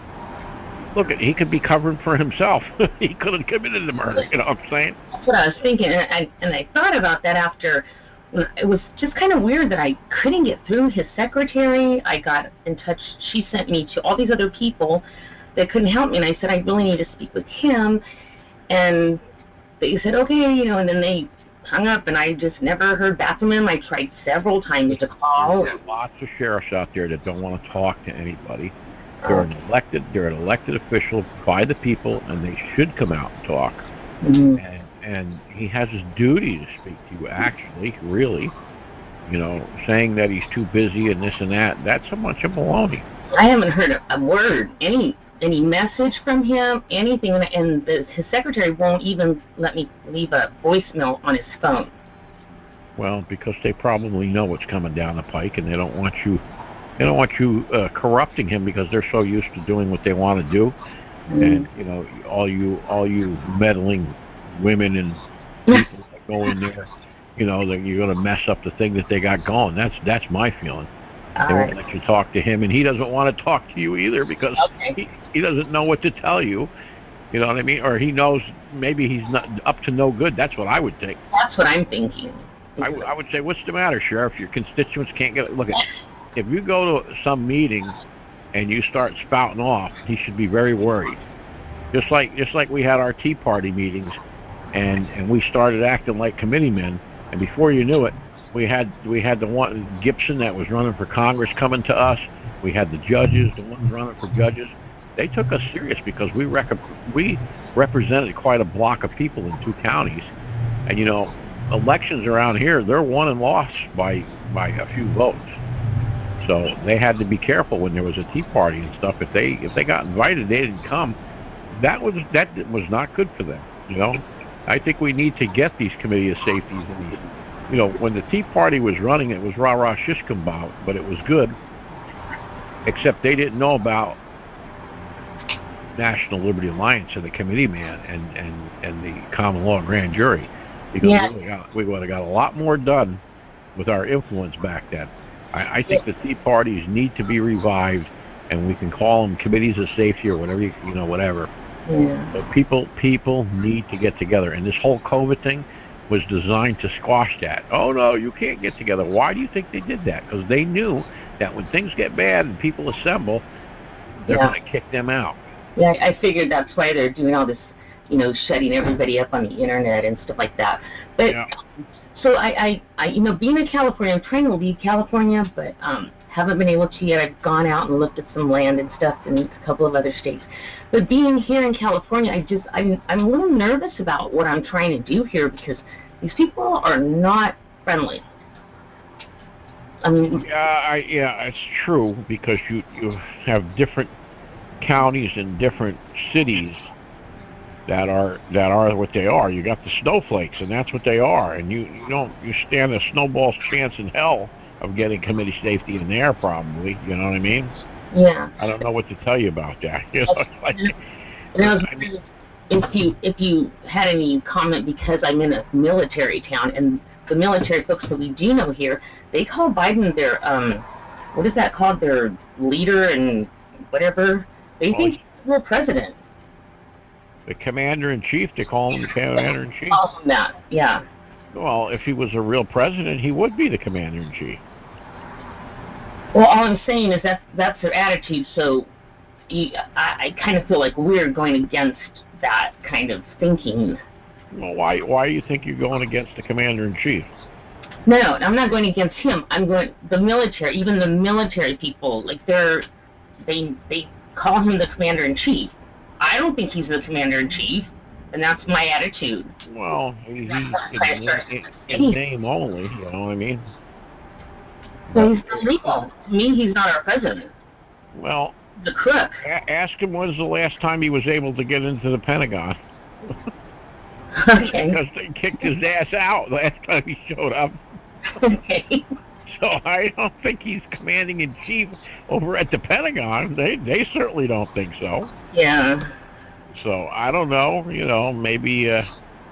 Look, he could be covering for himself. He could have committed the murder. You know what I'm saying?
That's what I was thinking, and I, and I thought about that after. It was just kind of weird that I couldn't get through his secretary. I got in touch. She sent me to all these other people that couldn't help me, and I said, I really need to speak with him. And they said, okay, you know, and then they hung up, and I just never heard back from him. I tried several times to call.
There's lots of sheriffs out there that don't want to talk to anybody. They're an elected, they're an elected official by the people, and they should come out and talk.
Mm-hmm.
And and he has his duty to speak to you. Actually, really, you know, saying that he's too busy and this and that, that's a bunch of baloney.
I haven't heard a, a word, any any message from him, anything, and, and the, his secretary won't even let me leave a voicemail on his phone.
Well, because they probably know what's coming down the pike, and they don't want you. They don't want you uh, corrupting him because they're so used to doing what they want to do, mm-hmm. and you know, all you all you meddling women and people that go in there, you know, that you're going to mess up the thing that they got going. That's that's my feeling.
All
they
right.
won't let you talk to him, and he doesn't want to talk to you either because
okay.
he, he doesn't know what to tell you. You know what I mean? Or he knows maybe he's not up to no good. That's what I would think.
That's what I'm thinking.
I, I would say, what's the matter, Sheriff? Your constituents can't get it. Look, at, if you go to some meeting and you start spouting off, he should be very worried. Just like just like we had our Tea Party meetings, and, and we started acting like committeemen, and before you knew it, we had we had the one Gibson that was running for Congress coming to us. We had the judges, the ones running for judges. They took us serious because we rec- we represented quite a block of people in two counties, and you know, elections around here, they're won and lost by by a few votes. So they had to be careful when there was a Tea Party and stuff. If they if they got invited, they didn't come. That was that was not good for them. You know, I think we need to get these committee of safeties and these. You know, when the Tea Party was running, it was rah rah shish kebab, but it was good. Except they didn't know about National Liberty Alliance and the committee man and, and, and the common law grand jury, because
yeah.
we would have got, we would have got a lot more done with our influence back then. I, I think yeah. the Tea Parties need to be revived, and we can call them committees of safety or whatever you, you know whatever.
Yeah.
But people people need to get together, and this whole COVID thing was designed to squash that. Oh no, you can't get together. Why do you think they did that? Because they knew that when things get bad and people assemble, they're
yeah.
going to kick them out.
Yeah, I figured that's why they're doing all this, you know, shutting everybody up on the internet and stuff like that. But
yeah.
so I, I, I, you know, being in California, I'm trying to leave California, but um, haven't been able to yet. I've gone out and looked at some land and stuff in a couple of other states. But being here in California, I just, I'm, I'm a little nervous about what I'm trying to do here because these people are not friendly. I mean,
yeah, I, yeah, it's true because you you have different counties and different cities that are that are what they are. You got the snowflakes, and that's what they are. And you, you don't you stand a snowball's chance in hell of getting committee safety in there, probably. You know what I mean?
Yeah.
I don't know what to tell you about that. You know, like,
and I was
I mean,
if you if you had any comment, because I'm in a military town, and the military folks that we do know here, they call Biden their um, what is that called? Their leader and whatever. They
oh,
think he's the real president.
The commander in chief. They call him the commander in chief.
Call him that. Yeah.
Well, if he was a real president, he would be the commander in chief.
Well, all I'm saying is that that's their attitude. So, you, I, I kind of feel like we're going against that kind of thinking.
Well, why? Why do you think you're going against the commander in chief?
No, no, I'm not going against him. I'm going the military. Even the military people, like they're they they call him the commander in chief. I don't think he's the commander in chief, and that's my attitude.
Well, he's in, in, in name only. You know what I mean?
Well, he's illegal. To me, he's not our president.
Well,
the crook.
A- ask him when's the last time he was able to get into the Pentagon.
Okay.
Because they kicked his ass out last time he showed up.
Okay.
So I don't think he's commanding in chief over at the Pentagon. They they certainly don't think so.
Yeah.
So I don't know. You know, maybe uh,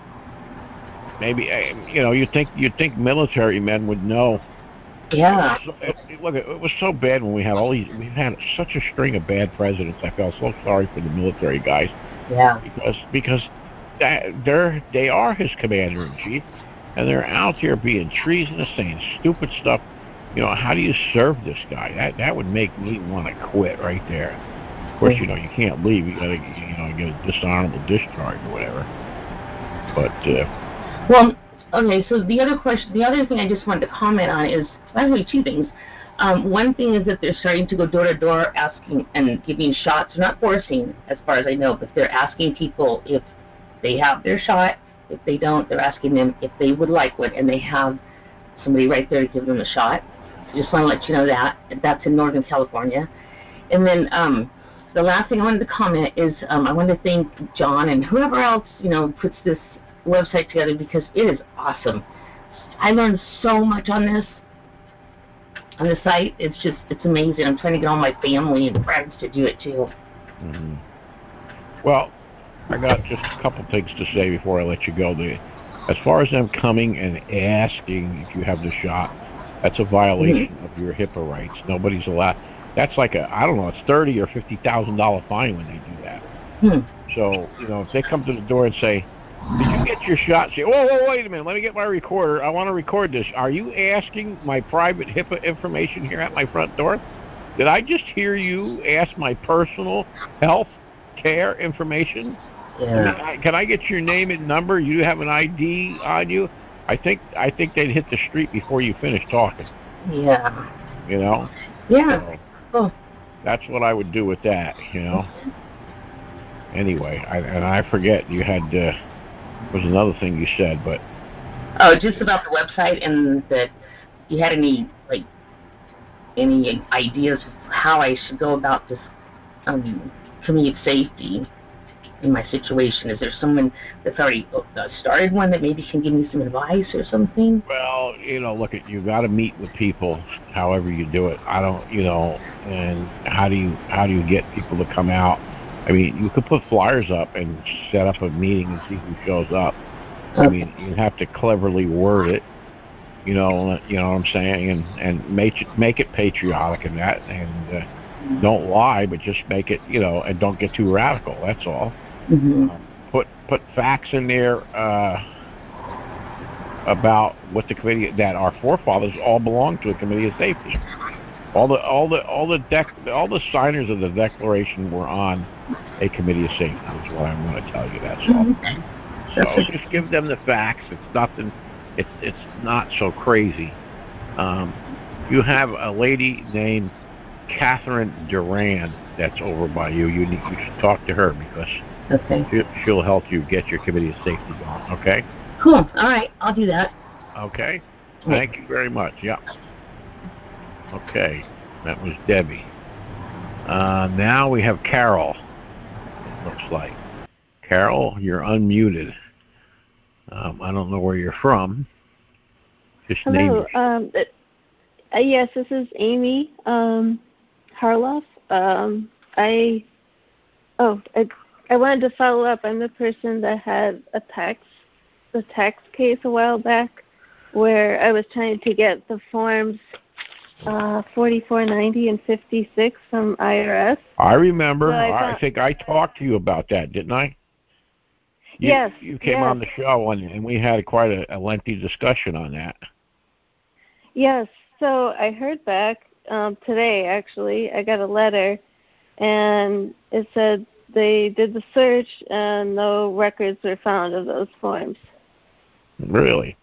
maybe uh, you know, you think you think military men would know.
Yeah.
It, it, it, look, it was so bad when we had all these. We've had such a string of bad presidents. I felt so sorry for the military guys.
Yeah.
Because because that, they're they are his commander in chief, and they're out there being treasonous, saying stupid stuff. You know, how do you serve this guy? That that would make me want to quit right there. Of course, you know, you can't leave. You got to, you know, get a dishonorable discharge or whatever. But uh,
well, okay. So the other question, the other thing I just wanted to comment on is actually two things. Um, one thing is that they're starting to go door to door asking and giving shots. They're not forcing, as far as I know, but they're asking people if they have their shot. If they don't, they're asking them if they would like one, and they have somebody right there to give them a shot. So just want to let you know that. That's in Northern California. And then um, the last thing I wanted to comment is um, I want to thank John and whoever else, you know, puts this website together, because it is awesome. I learned so much on this. On the site, it's just, it's amazing. I'm trying to get all my family and friends to do it too.
Mm-hmm. Well, I got just a couple things to say before I let you go. The, as far as them coming and asking if you have the shot, that's a violation mm-hmm. of your HIPAA rights. Nobody's allowed. That's like a, I don't know, it's thirty or fifty thousand dollar fine when they do that.
Hmm.
So, you know, if they come to the door and say, "Did you get your shot?" Say, "Whoa, whoa, wait a minute. Let me get my recorder. I want to record this. Are you asking my private HIPAA information here at my front door? Did I just hear you ask my personal health care information?
Yeah.
I mean, I, can I get your name and number? You have an I D on you?" I think I think they'd hit the street before you finish talking.
Yeah.
You know.
Yeah.
So
oh.
That's what I would do with that. You know. Anyway, I, and I forget you had. Uh, was another thing you said, but
oh, just about the website, and that you had any like any ideas of how I should go about this um, committee of safety in my situation. Is there someone that's already uh, started one that maybe can give me some advice or something?
Well, you know, look at you got to meet with people, however you do it. I don't, you know, and how do you how do you get people to come out? I mean, you could put flyers up and set up a meeting and see who shows up. I mean, you have to cleverly word it, you know, you know what I'm saying, and and make it make it patriotic and that, and uh, don't lie, but just make it, you know, and don't get too radical. That's all.
Mm-hmm.
Um, put put facts in there uh, about what the committee, that our forefathers all belonged to a committee of safety. All the all the all the dec all the signers of the Declaration were on a committee of safety. Is what I'm going to tell you. That's all.
Mm-hmm.
So just give them the facts. It's nothing. It's it's not so crazy. Um, you have a lady named Catherine Duran that's over by you. You need, you should talk to her, because
okay.
she, she'll help you get your committee of safety going. Okay.
Cool. All right. I'll do that.
Okay. Thank you very much. Yeah. Okay, that was Debbie. Uh, now we have Carol, it looks like. Carol, you're unmuted. Um, I don't know where you're from. Just
Hello.
name
Um, Uh, yes, this is Amy um, Harloff. Um, I oh, I, I wanted to follow up. I'm the person that had a tax, the tax case a while back, where I was trying to get the forms uh, forty-four ninety and fifty-six from I R S.
I remember.
So I,
I
found,
think I talked to you about that, didn't I? You,
yes.
You came
yes.
on the show, and, and we had quite a, a lengthy discussion on that.
Yes. So I heard back um, today, actually. I got a letter, and it said they did the search, and no records were found of those forms.
Really?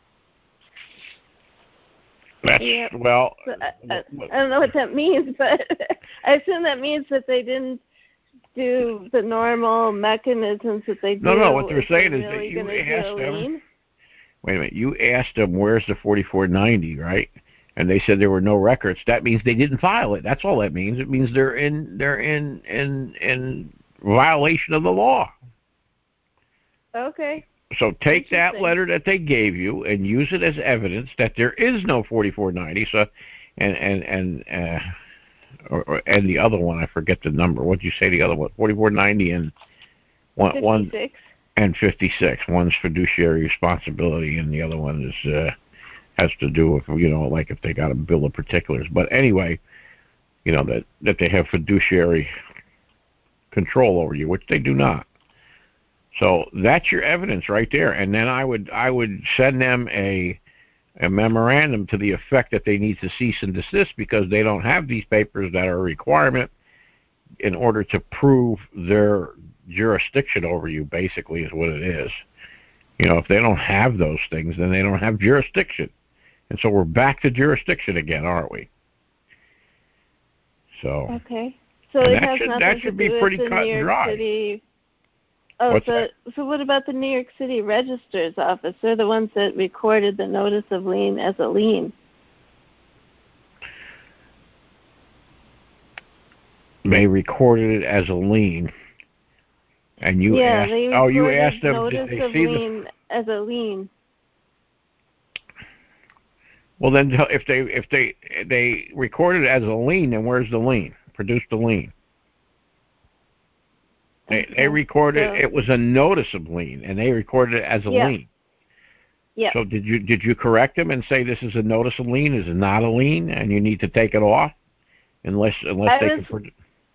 That's,
yep.
well...
So I, I, I don't know what that means, but I assume that means that they didn't do the normal mechanisms that they do.
No, no, what they're saying
they're
is
really
that you asked them...
lien.
Wait a minute, you asked them, where's the forty-four ninety, right? And they said there were no records. That means they didn't file it. That's all that means. It means they're in they're in in in violation of the law.
Okay.
So take that letter that they gave you and use it as evidence that there is no forty-four ninety. So, and and and uh, or, or, and the other one, I forget the number. What did you say? The other one, forty-four ninety and one
fifty-six.
one and fifty-six. One's fiduciary responsibility, and the other one is uh, has to do with, you know, like if they got a bill of particulars. But anyway, you know that that they have fiduciary control over you, which they do not. So that's your evidence right there. And then I would I would send them a a memorandum to the effect that they need to cease and desist because they don't have these papers that are a requirement in order to prove their jurisdiction over you, basically, is what it is. You know, if they don't have those things, then they don't have jurisdiction. And so we're back to jurisdiction again, aren't we? So
okay. So it
that
has
should,
nothing
that should
to
be
do
pretty
with the
cut
New York
and dry.
City. Oh,
What's
so
that?
so what about the New York City Register's office? They're the ones that recorded the notice of lien as a lien.
They recorded it as a lien, and you
yeah,
asked.
They
Oh, you
recorded
asked them.
notice
Did they
of
see
lien
the?
as a lien.
Well, then, if they if they they recorded it as a lien, then where's the lien? Produce the lien. They,
okay.
they recorded
so,
it was a notice of lien, and they recorded it as a
yeah.
lien.
Yeah.
So did you did you correct them and say this is a notice of lien, is not a lien, and you need to take it off, unless unless
I
they
was,
can. Produ-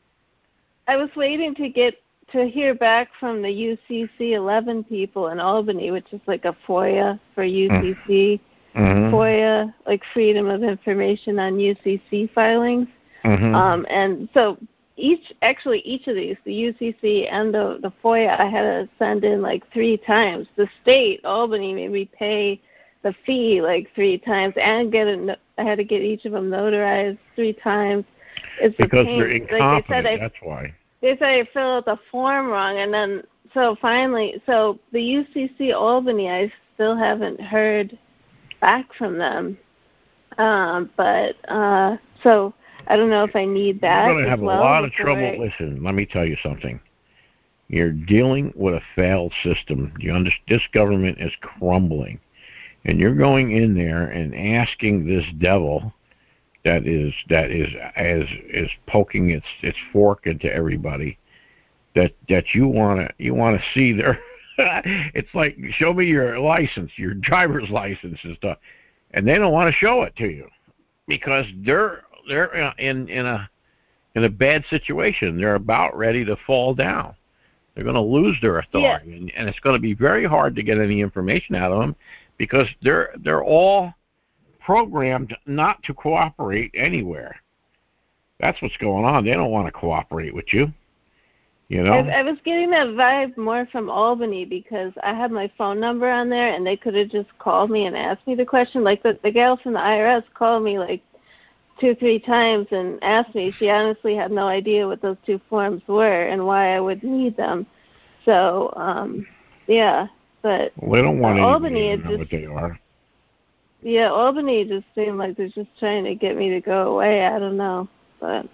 I was waiting to get to hear back from the U C C eleven people in Albany, which is like a FOIA for U C C.
Mm-hmm.
FOIA, like Freedom of Information on U C C filings.
Mm-hmm.
Um, and so each, actually each of these, the U C C and the, the FOIA, I had to send in like three times. The state, Albany, made me pay the fee like three times and get a, I had to get each of them notarized three times. It's
because
a pain.
they're incompetent,
like they said I,
that's why.
They said I filled out the form wrong, and then, so finally, so the U C C Albany, I still haven't heard back from them, um, but uh, so I don't know if I need that.
You're going to have
as well
a lot of trouble.
I...
Listen, let me tell you something. You're dealing with a failed system. You understand? This government is crumbling, and you're going in there and asking this devil that is that is as is poking its its fork into everybody that that you want to you want to see their. It's like, show me your license, your driver's license and stuff, and they don't want to show it to you because they're they're in in a in a bad situation. They're about ready to fall down. They're going to lose their authority, yeah. and, and it's going to be very hard to get any information out of them because they're they're all programmed not to cooperate anywhere. That's what's going on. They don't want to cooperate with you. You know,
I, I was getting that vibe more from Albany because I had my phone number on there, and they could have just called me and asked me the question. Like the, the gal from the I R S called me like two, three times and asked me. She honestly had no idea what those two forms were and why I would need them. So, um, yeah, but
well, they don't want
uh, Albany,
anybody to know
just,
what they are.
Yeah, Albany just seemed like they're just trying to get me to go away. I don't know, but.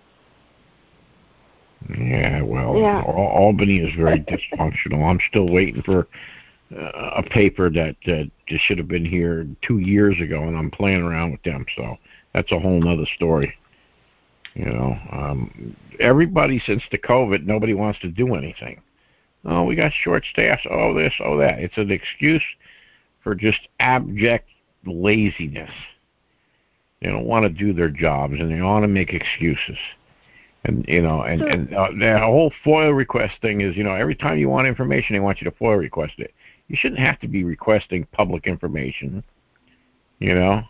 Yeah, well,
yeah.
Albany is very dysfunctional. I'm still waiting for uh, a paper that uh, just should have been here two years ago, and I'm playing around with them. So that's a whole nother story. You know, um, everybody since the COVID, nobody wants to do anything. Oh, we got short staffs. Oh, this, oh, that. It's an excuse for just abject laziness. They don't want to do their jobs, and they want to make excuses. And, you know, and, and uh, the whole FOIA request thing is, you know, every time you want information, they want you to FOIA request it. You shouldn't have to be requesting public information, you know.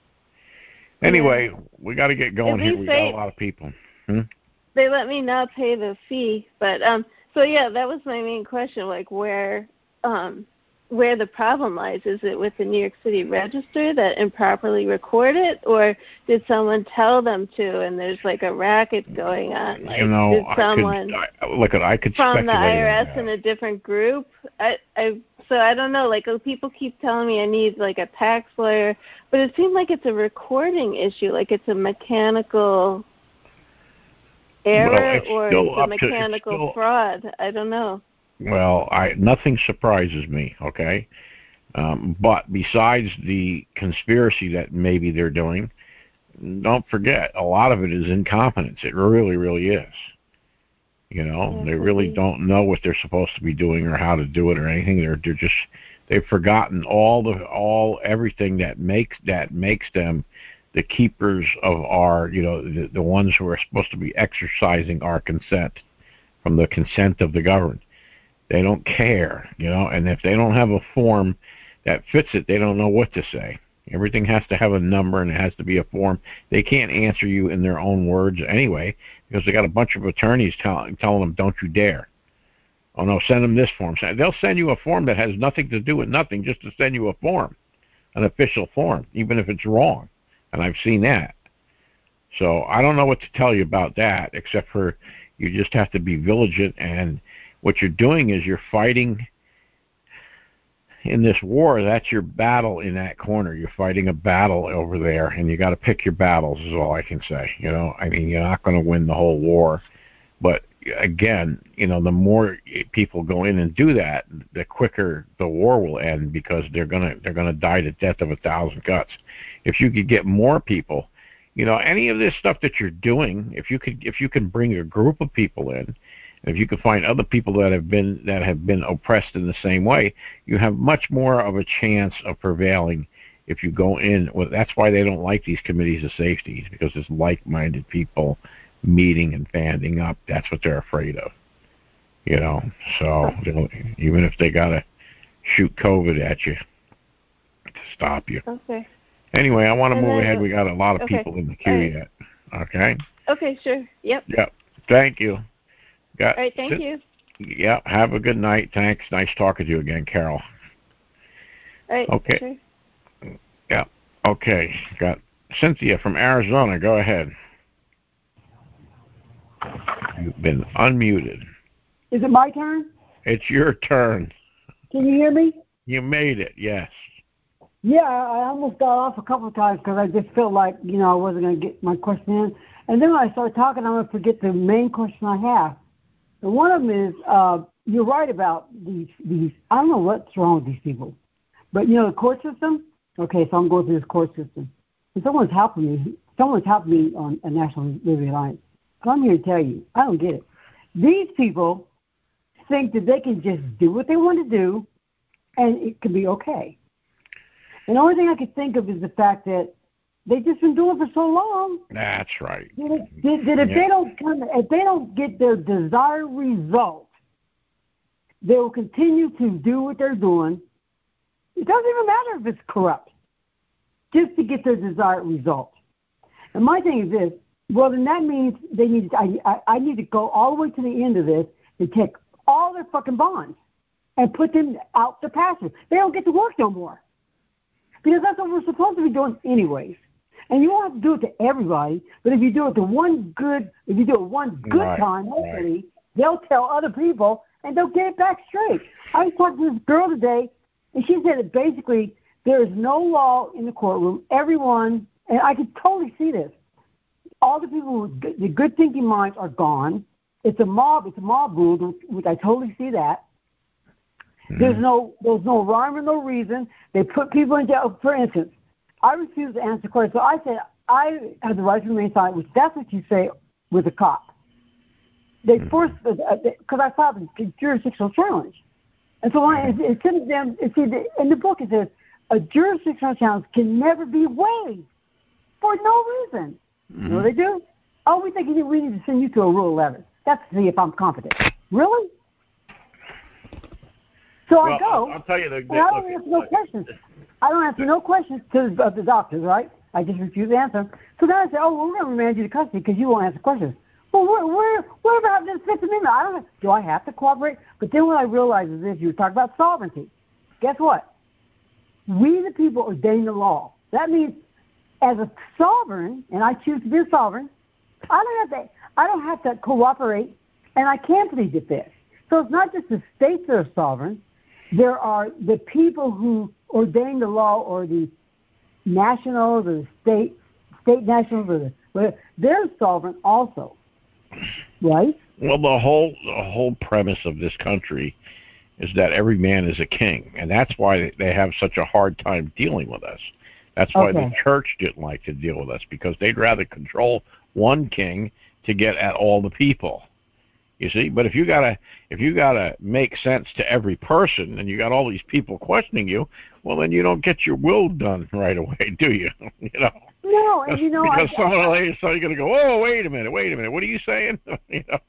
Anyway, yeah. we got to get going here. We got a lot of people. Hmm?
They let me not pay the fee, but um. So yeah, that was my main question. Like, where, um, where the problem lies? Is it with the New York City Register that improperly recorded, or did someone tell them to? And there's like a racket going on. Like,
you know,
did someone
I could, I, look, I could
from the I R S
in
a different group? I, I. So I don't know. Like, people keep telling me I need like a tax lawyer, but it seems like it's a recording issue. Like it's a mechanical error
well,
or it's a mechanical to, it's still, fraud. I don't know.
Well, I nothing surprises me, okay? Um, but besides the conspiracy that maybe they're doing, don't forget, a lot of it is incompetence. It really, really is. You know, yeah, they really be. don't know what they're supposed to be doing or how to do it or anything. They're they're just they've forgotten all the all everything that makes that makes them the keepers of our, you know, the, the ones who are supposed to be exercising our consent from the consent of the governed. They don't care, you know, and if they don't have a form that fits it, they don't know what to say. Everything has to have a number and it has to be a form. They can't answer you in their own words anyway because they got a bunch of attorneys tell, telling them, don't you dare. Oh, no, send them this form. They'll send you a form that has nothing to do with nothing just to send you a form, an official form, even if it's wrong. And I've seen that. So I don't know what to tell you about that, except for you just have to be vigilant. And what you're doing is you're fighting in this war. That's your battle in that corner. You're fighting a battle over there, and you got to pick your battles is all I can say. You know, I mean, you're not going to win the whole war. But again, you know, the more people go in and do that, the quicker the war will end because they're gonna they're gonna die the death of a thousand cuts. If you could get more people, you know, any of this stuff that you're doing, if you could if you can bring a group of people in, if you can find other people that have been that have been oppressed in the same way, you have much more of a chance of prevailing if you go in. Well, that's why they don't like these committees of safety, because it's like-minded people meeting and banding up. That's what they're afraid of, you know. So even if they gotta shoot COVID at you to stop you.
Okay.
Anyway, I want to
and
move
then,
ahead. We got a lot of
okay.
people in the queue
right.
yet. Okay.
Okay. Sure. Yep.
Yep. Thank you. Got,
All right. Thank
sit,
you.
Yep. Have a good night. Thanks. Nice talking to you again, Carol.
All right.
Okay.
Sure.
Yep. Okay. Got Cynthia from Arizona. Go ahead. You've been unmuted.
Is it my turn?
It's your turn.
Can you hear me?
You made it, yes.
Yeah, I almost got off a couple of times because I just felt like, you know, I wasn't going to get my question in. And then when I started talking, I'm going to forget the main question I have. And one of them is, uh, you're right about these, these, I don't know what's wrong with these people. But, you know, the court system, okay, so I'm going through this court system. And someone's helping me. Someone's helping me on a National Liberty Alliance. So I'm here to tell you, I don't get it. These people think that they can just do what they want to do and it can be okay. And the only thing I could think of is the fact that they've just been doing it for so long.
That's right.
That, that, that if yeah. they don't come, if they don't get their desired result, they will continue to do what they're doing. It doesn't even matter if it's corrupt, just to get their desired result. And my thing is this. Well, then that means they need. I, I, I need to go all the way to the end of this and take all their fucking bonds and put them out to pasture. They don't get to work no more because that's what we're supposed to be doing anyways. And you don't have to do it to everybody, but if you do it to one good, if you do it one good
right,
time, hopefully
right.
they'll tell other people and they'll get it back straight. I was talking to this girl today, and she said that basically there is no law in the courtroom. Everyone, and I could totally see this. All the people with good, the good thinking minds are gone. It's a mob. It's a mob rule, which I totally see that. Mm-hmm. There's no there's no rhyme or no reason. They put people in jail. For instance, I refused to answer the question. So I said, I have the right to remain silent, which that's what you say with a cop. They forced, because I filed a jurisdictional challenge. And so I, it said to them, it said, in the book it says, a jurisdictional challenge can never be waived for no reason. Mm-hmm. You know what they do? Oh, we think we need to send you to a Rule eleven. That's to see if I'm competent. Really? So
well,
I go,
I'll, I'll tell you the, the,
and I don't
look,
answer no
look,
questions. I don't answer no questions to the, the doctors, right? I just refuse to answer them. So then I say, oh, well, we're going to remand you to custody because you won't answer questions. Well, where, where, whatever happened to the Fifth Amendment? I don't know. Do I have to cooperate? But then what I realize is this: you were talking about sovereignty. Guess what? We, the people, ordain the law. That means, as a sovereign, and I choose to be a sovereign, I don't have to. I don't have to cooperate, and I can plead the Fifth. So it's not just the states that are sovereign. There are the people who ordain the law, or the nationals, or the state state nationals, or the well, they're sovereign also. Right?
Well, the whole the whole premise of this country is that every man is a king, and that's why they have such a hard time dealing with us. That's why okay. the church didn't like to deal with us, because they'd rather control one king to get at all the people. You see, but if you gotta if you gotta make sense to every person, and you got all these people questioning you, well, then you don't get your will done right away, do you? You know.
No, and you know,
because
I,
some of the ladies are going to go, oh, wait a minute, wait a minute, what are you saying? You know.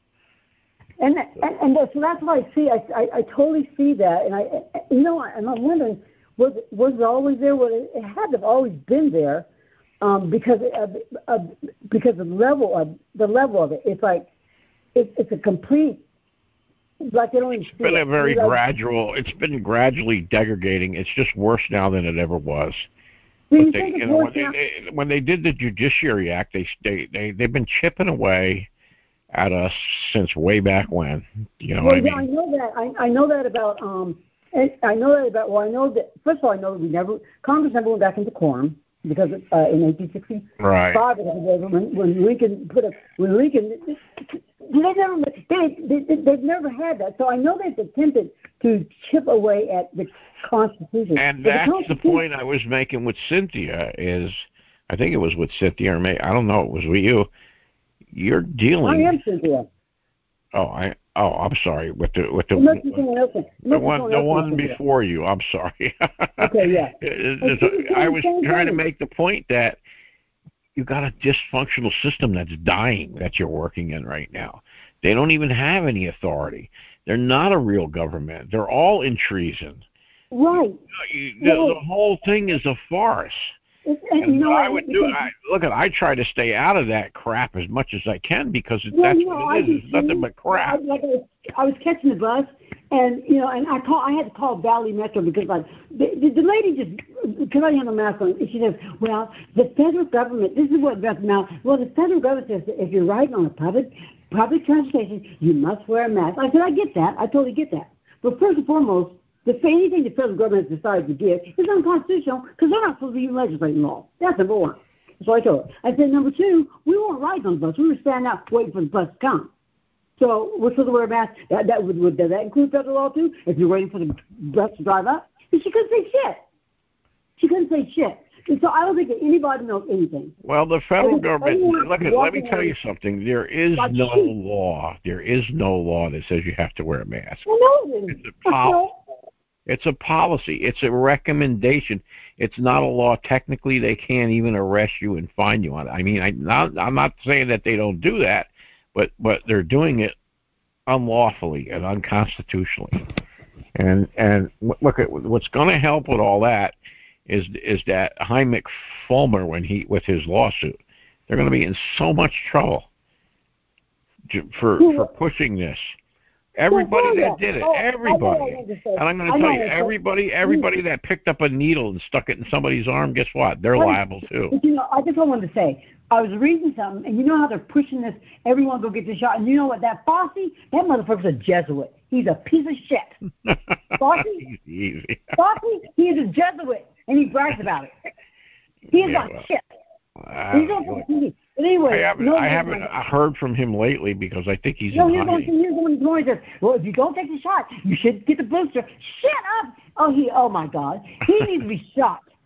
And and, and so that's what I see. I, I I totally see that, and I you know, and I'm wondering, was was it always there? Was it, it had to have always been there, um, because of, of because of the level of the level of it. It's like it, it's a complete. Like they don't even
it's been
it.
a very
like,
gradual. It's been gradually degrading. It's just worse now than it ever was.
Do you
they,
think
you
it's
know,
worse
when,
now?
they, they, when they did the Judiciary Act, they, they they they've been chipping away at us since way back when. You know
well,
what I mean?
Yeah, I know that. I I know that about um. And I know that about. Well, I know that. First of all, I know that we never Congress never went back into quorum because uh, in eighteen sixty-five,
right.
when, when Lincoln put a when Lincoln they never they, they they've never had that. So I know they've attempted to chip away at the Constitution.
And
but
that's
the, Constitution,
the point I was making with Cynthia. Is I think it was with Cynthia, or maybe I don't know. It was with you. You're dealing.
I am Cynthia.
Oh, I. Oh, I'm sorry. With the with the
the,
the one the one before you. I'm sorry.
Okay, yeah.
I was trying to make the point that you got a dysfunctional system that's dying that you're working in right now. They don't even have any authority. They're not a real government. They're all in treason.
Right.
You, the, well, the whole thing is a farce.
And,
and
you know,
what I would do, I, look, at I try to stay out of that crap as much as I can because it,
well,
that's
you know,
what it is. It's nothing but crap.
I, like I, was, I was catching the bus, and you know, and I call, I had to call Valley Metro because like the, the, the lady just because I have a mask on, and she says, "Well, the federal government. This is what now. Well, the federal government says that if you're riding on a public public transportation, you must wear a mask." I said, "I get that. I totally get that. But first and foremost." The anything the federal government has decided to give is unconstitutional because they're not supposed to be legislating law. That's number one. So I told her. I said, number two, we weren't riding on the bus. We were standing out waiting for the bus to come. So we're supposed to wear a mask. That, that would, would does that include federal law too? If you're waiting for the bus to drive up? And she couldn't say shit. She couldn't say shit. And so I don't think that anybody knows anything.
Well, the federal government, look at, let me tell you something. There is
like
no
sheep.
law. There is no law that says you have to wear a mask.
Well, no,
it's a policy. It's a policy. It's a recommendation. It's not a law. Technically, they can't even arrest you and fine you on it. I mean, I, not, I'm not saying that they don't do that, but, but they're doing it unlawfully and unconstitutionally. And and look at what's going to help with all that is is that Heinrich Fulmer, when he with his lawsuit, they're going to be in so much trouble for for pushing this. Everybody that did it, everybody. And I'm going to tell you, everybody, everybody that picked up a needle and stuck it in somebody's arm, guess what? They're liable too.
But you know, I just wanted to say, I was reading something, and you know how they're pushing this, everyone go get the shot, and you know what, that Fossey, that motherfucker's a Jesuit. He's a piece of shit. Fossey,
easy.
Fossey, he is a Jesuit, and he brags about it. He is
yeah,
like
well,
shit.
Uh,
He's on T V. But anyway,
I haven't,
no,
I haven't heard from him lately because I think he's
no,
in
here's
hiding.
one, here's one going says, well, if you don't take the shot, you should get the booster. Shut up! Oh, he, oh my God, he needs to be shot.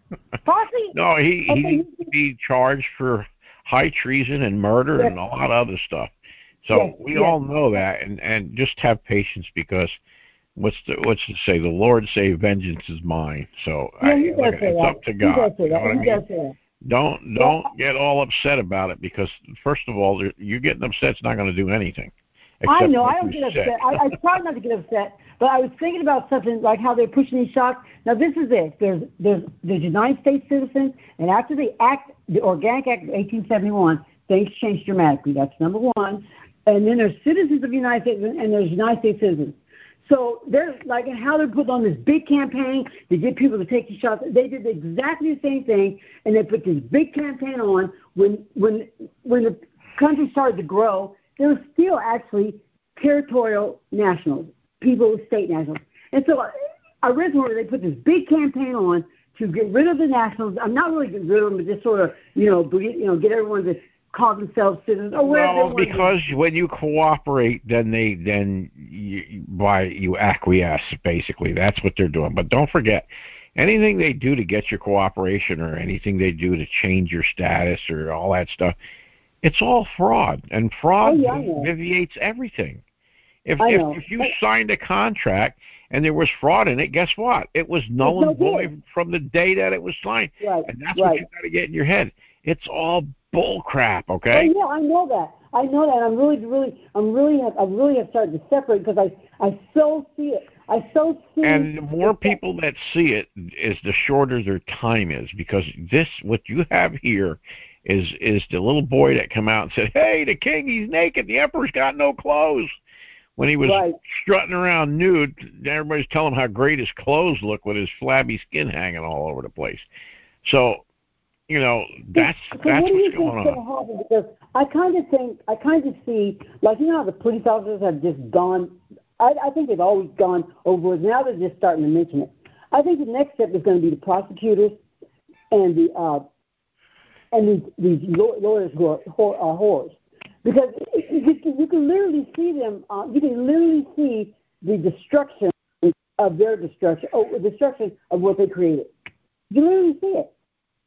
Posse?
No, he
Okay,
he
you
needs to be charged for high treason and murder
Yes.
and a lot of other stuff. So
Yes,
we
yes.
all know that, and and just have patience because what's the what's to say? The Lord say, "Vengeance is mine." So
Yeah,
I,
he does
look,
say
it's
that.
up to
He
God.
does say
You know
that.
what I
He
mean?
does say that.
Don't don't get all upset about it because first of all, you getting upset's not going to do anything.
I know.
Make
I don't
you
get
sick.
upset. I, I try not to get upset, but I was thinking about something like how they're pushing these shots. Now, this is it. There's there's there's United States citizens, and after the act, the Organic Act of eighteen seventy-one, things changed dramatically. That's number one. And then there's citizens of the United States, and there's United States citizens. So they're like how they're putting on this big campaign to get people to take these shots. They did exactly the same thing, and they put this big campaign on when when when the country started to grow. There was still actually territorial nationals, people with state nationals. And so I read where they put this big campaign on to get rid of the nationals. I'm not really getting rid of them, but just sort of, you know, you know, get everyone to call themselves citizens or whatever.
Well, because when you cooperate, then they then you, by you acquiesce. Basically, that's what they're doing. But don't forget, anything they do to get your cooperation or anything they do to change your status or all that stuff, it's all fraud, and fraud
oh, yeah,
deviates everything. If
I
if,
know.
if you signed a contract and there was fraud in it, guess what? It was null
no
and void from the day that it was signed,
right,
and that's
right.
what you got to get in your head. It's all bull crap, okay?
Oh yeah, I know that. I know that. I'm really, really, I'm really, have, I really have started to separate because I, I so see it. I so see.
And the more people that see it, is the shorter their time is, because this, what you have here, is is the little boy that come out and said, "Hey, the king, he's naked. The emperor's got no clothes." When he was
right.
strutting around nude, everybody's telling him how great his clothes look with his flabby skin hanging all over the place. So, you know, that's
so
that's
what
what's going on.
Happen? Because I kind of think, I kind of see, like, you know how the police officers have just gone, I, I think they've always gone over. Now they're just starting to mention it. I think the next step is going to be the prosecutors and the uh, and these, these lawyers who are, who are whores. Because you can, you can literally see them, uh, you can literally see the destruction of their destruction, oh, the destruction of what they created. You can literally see it.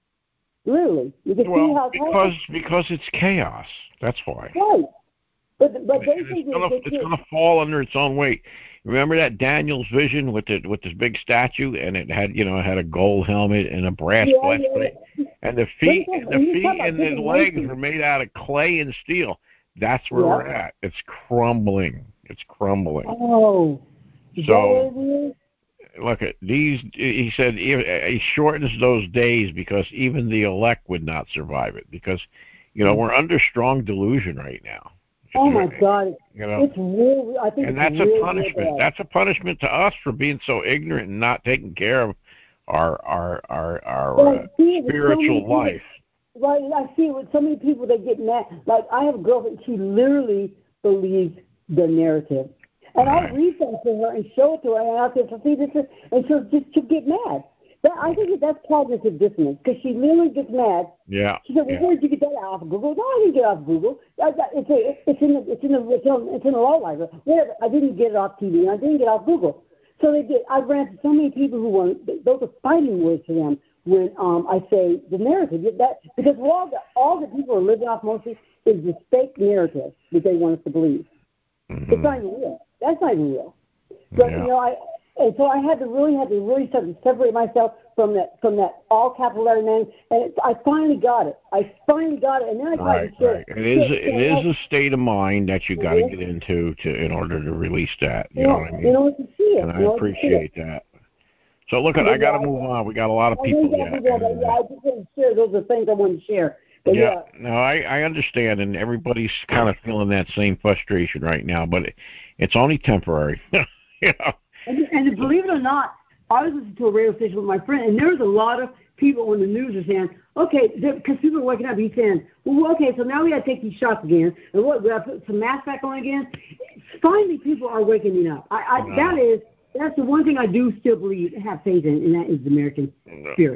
Literally. You can
well,
see how
because because it's chaos. That's why.
Right. But but
and it's gonna it's gonna fall under its own weight. Remember that Daniel's vision with the with this big statue, and it had you know it had a gold helmet and a brass
yeah,
breastplate,
yeah.
and the feet
But,
and the feet and the legs were made out of clay and steel. That's where
yeah.
we're at. It's crumbling. It's crumbling.
Oh. Is
so
that what it is?
Look at these. He said he shortens those days because even the elect would not survive it, because you know we're under strong delusion right now. It's
oh my
really,
God!
You know,
it's really. I think
and
it's
that's
really,
a punishment.
Really
that's a punishment to us for being so ignorant and not taking care of our our our our
well,
uh, spiritual so life.
People, right, I see it with so many people that get mad. Like I have a girlfriend. She literally believes the narrative. And
right.
I'll read that to her and show it to her, and I'll say, "See, this is," and she'll just she'll get mad. That, I think that that's cognitive dissonance, because she literally gets mad.
Yeah.
She said, "Well,
yeah.
where did you get that off of Google?" No, I didn't get it off of Google. I, I, it's, a, it's in the it's in the it's in, it's in the law library. Whatever. I didn't get it off T V, and I didn't get it off Google. So they get. I've ran into so many people who want those are fighting words to them when um, I say the narrative. That because all the all that people are living off mostly is the fake narrative that they want us to believe.
Mm-hmm.
It's not even real. That's not even real. So
yeah.
you know, I and so I had to really had to really start to separate myself from that from that all capital letter name, and it, I finally got it. I finally got it, and then I tried
right,
to share
right. It is it is a state of mind that you got to get into to in order to release that. You
yeah,
know what I mean?
In order to see it,
and I appreciate that. So look, at I got to move on. We got a lot of people yet.
Yeah, and, yeah, I just want to share. Those are things I want to share. But
yeah,
yeah,
no, I, I understand, and everybody's kind of feeling that same frustration right now, but it, it's only temporary. you know?
and, and believe it or not, I was listening to a radio station with my friend, and there was a lot of people on the news are saying, okay, because people are waking up, he's saying, well, okay, so now we got to take these shots again, and what, we got to put some masks back on again? Finally, people are waking up. I, I,
no.
That is, that's the one thing I do still believe, have faith in, and that is the American
no.
spirit.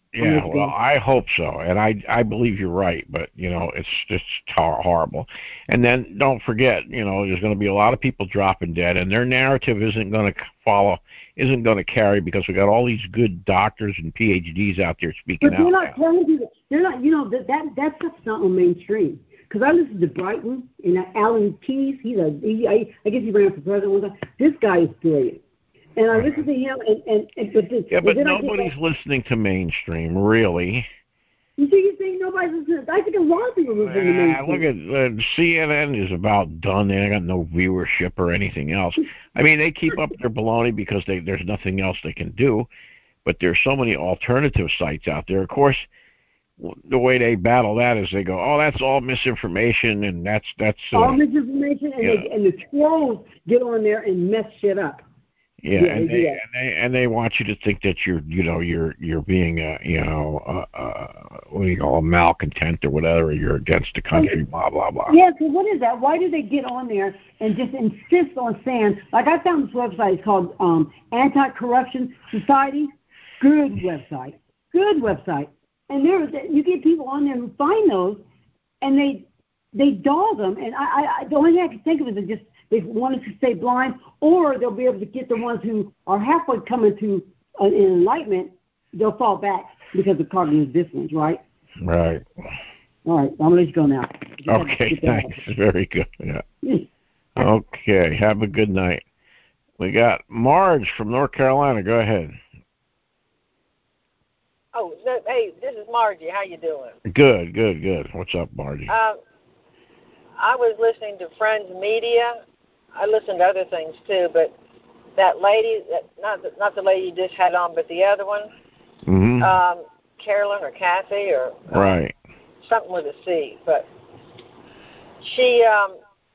Yeah, well, I hope so, and I I believe you're right, but you know it's just tar- horrible. And then don't forget, you know, there's going to be a lot of people dropping dead, and their narrative isn't going to follow, isn't going to carry because we got all these good doctors and P H Ds out there speaking
but they're
out.
not
now.
telling people. They're not. You know that that that stuff's not on mainstream. Because I listened to Brighton and uh, Alan Keyes. He's a. He, I, I guess he ran for president one time. This guy is brilliant. And I listened to him, and and, and but this,
yeah, but
and
nobody's
like,
listening to mainstream, really.
You see, you think nobody's listening? I think a lot of people listen to mainstream.
Look at uh, C N N is about done. They got no viewership or anything else. I mean, they keep up their baloney because they, there's nothing else they can do. But there's so many alternative sites out there. Of course, the way they battle that is they go, "Oh, that's all misinformation, and that's that's uh,
all misinformation," and, they, and the trolls get on there and mess shit up.
Yeah,
yeah
and
they,
they, and they and they want you to think that you're, you know, you're you're being a, you know, uh, uh, what do you call a malcontent or whatever. You're against the country, blah blah blah.
Yeah, so what is that? Why do they get on there and just insist on saying, like I found this website, it's called um, Anti-Corruption Society. Good website, good website. And there, you get people on there who find those, and they they dog them. And I, I the only thing I can think of is they just they wanted to stay blind, or they'll be able to get the ones who are halfway coming to uh, enlightenment. They'll fall back because of cognitive dissonance, right?
Right.
All right, I'm gonna let you go now.
Okay, thanks. Very good. Yeah. Okay, have a good night. We got Marge from North Carolina. Go ahead.
Oh, hey, this is Margie. How you doing?
Good, good, good. What's up, Margie?
Uh, I was listening to Friends Media. I listened to other things too, but that lady, that, not the, not the lady you just had on, but the other one,
mm-hmm.
um, Carolyn or Kathy or um,
right,
something with a C. But she, um,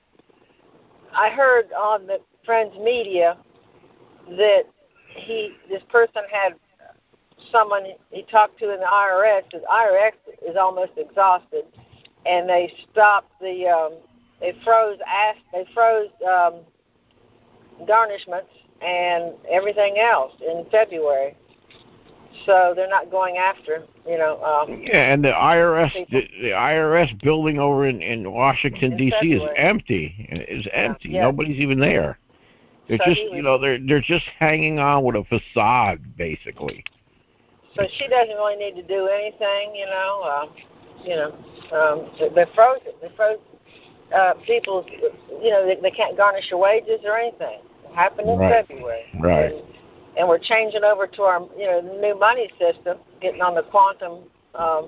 I heard on the Friends Media that he, this person had someone he talked to in the I R S. The I R S is almost exhausted, and they stopped the. Um, they froze. Ask, they froze um, garnishments and everything else in February. So they're not going after, you know. Um,
yeah, and the I R S, the, the I R S building over in, in Washington D C is empty. Is empty. Yeah. Nobody's even there. They're so just, was, you know, they're they're just hanging on with a facade, basically.
So she doesn't really need to do anything, you know. Uh, you know, um, they froze it. They froze uh, people. You know, they, they can't garnish your wages or anything. It happened in
right.
February.
Right.
And, and we're changing over to our, you know, new money system, getting on the quantum. Um,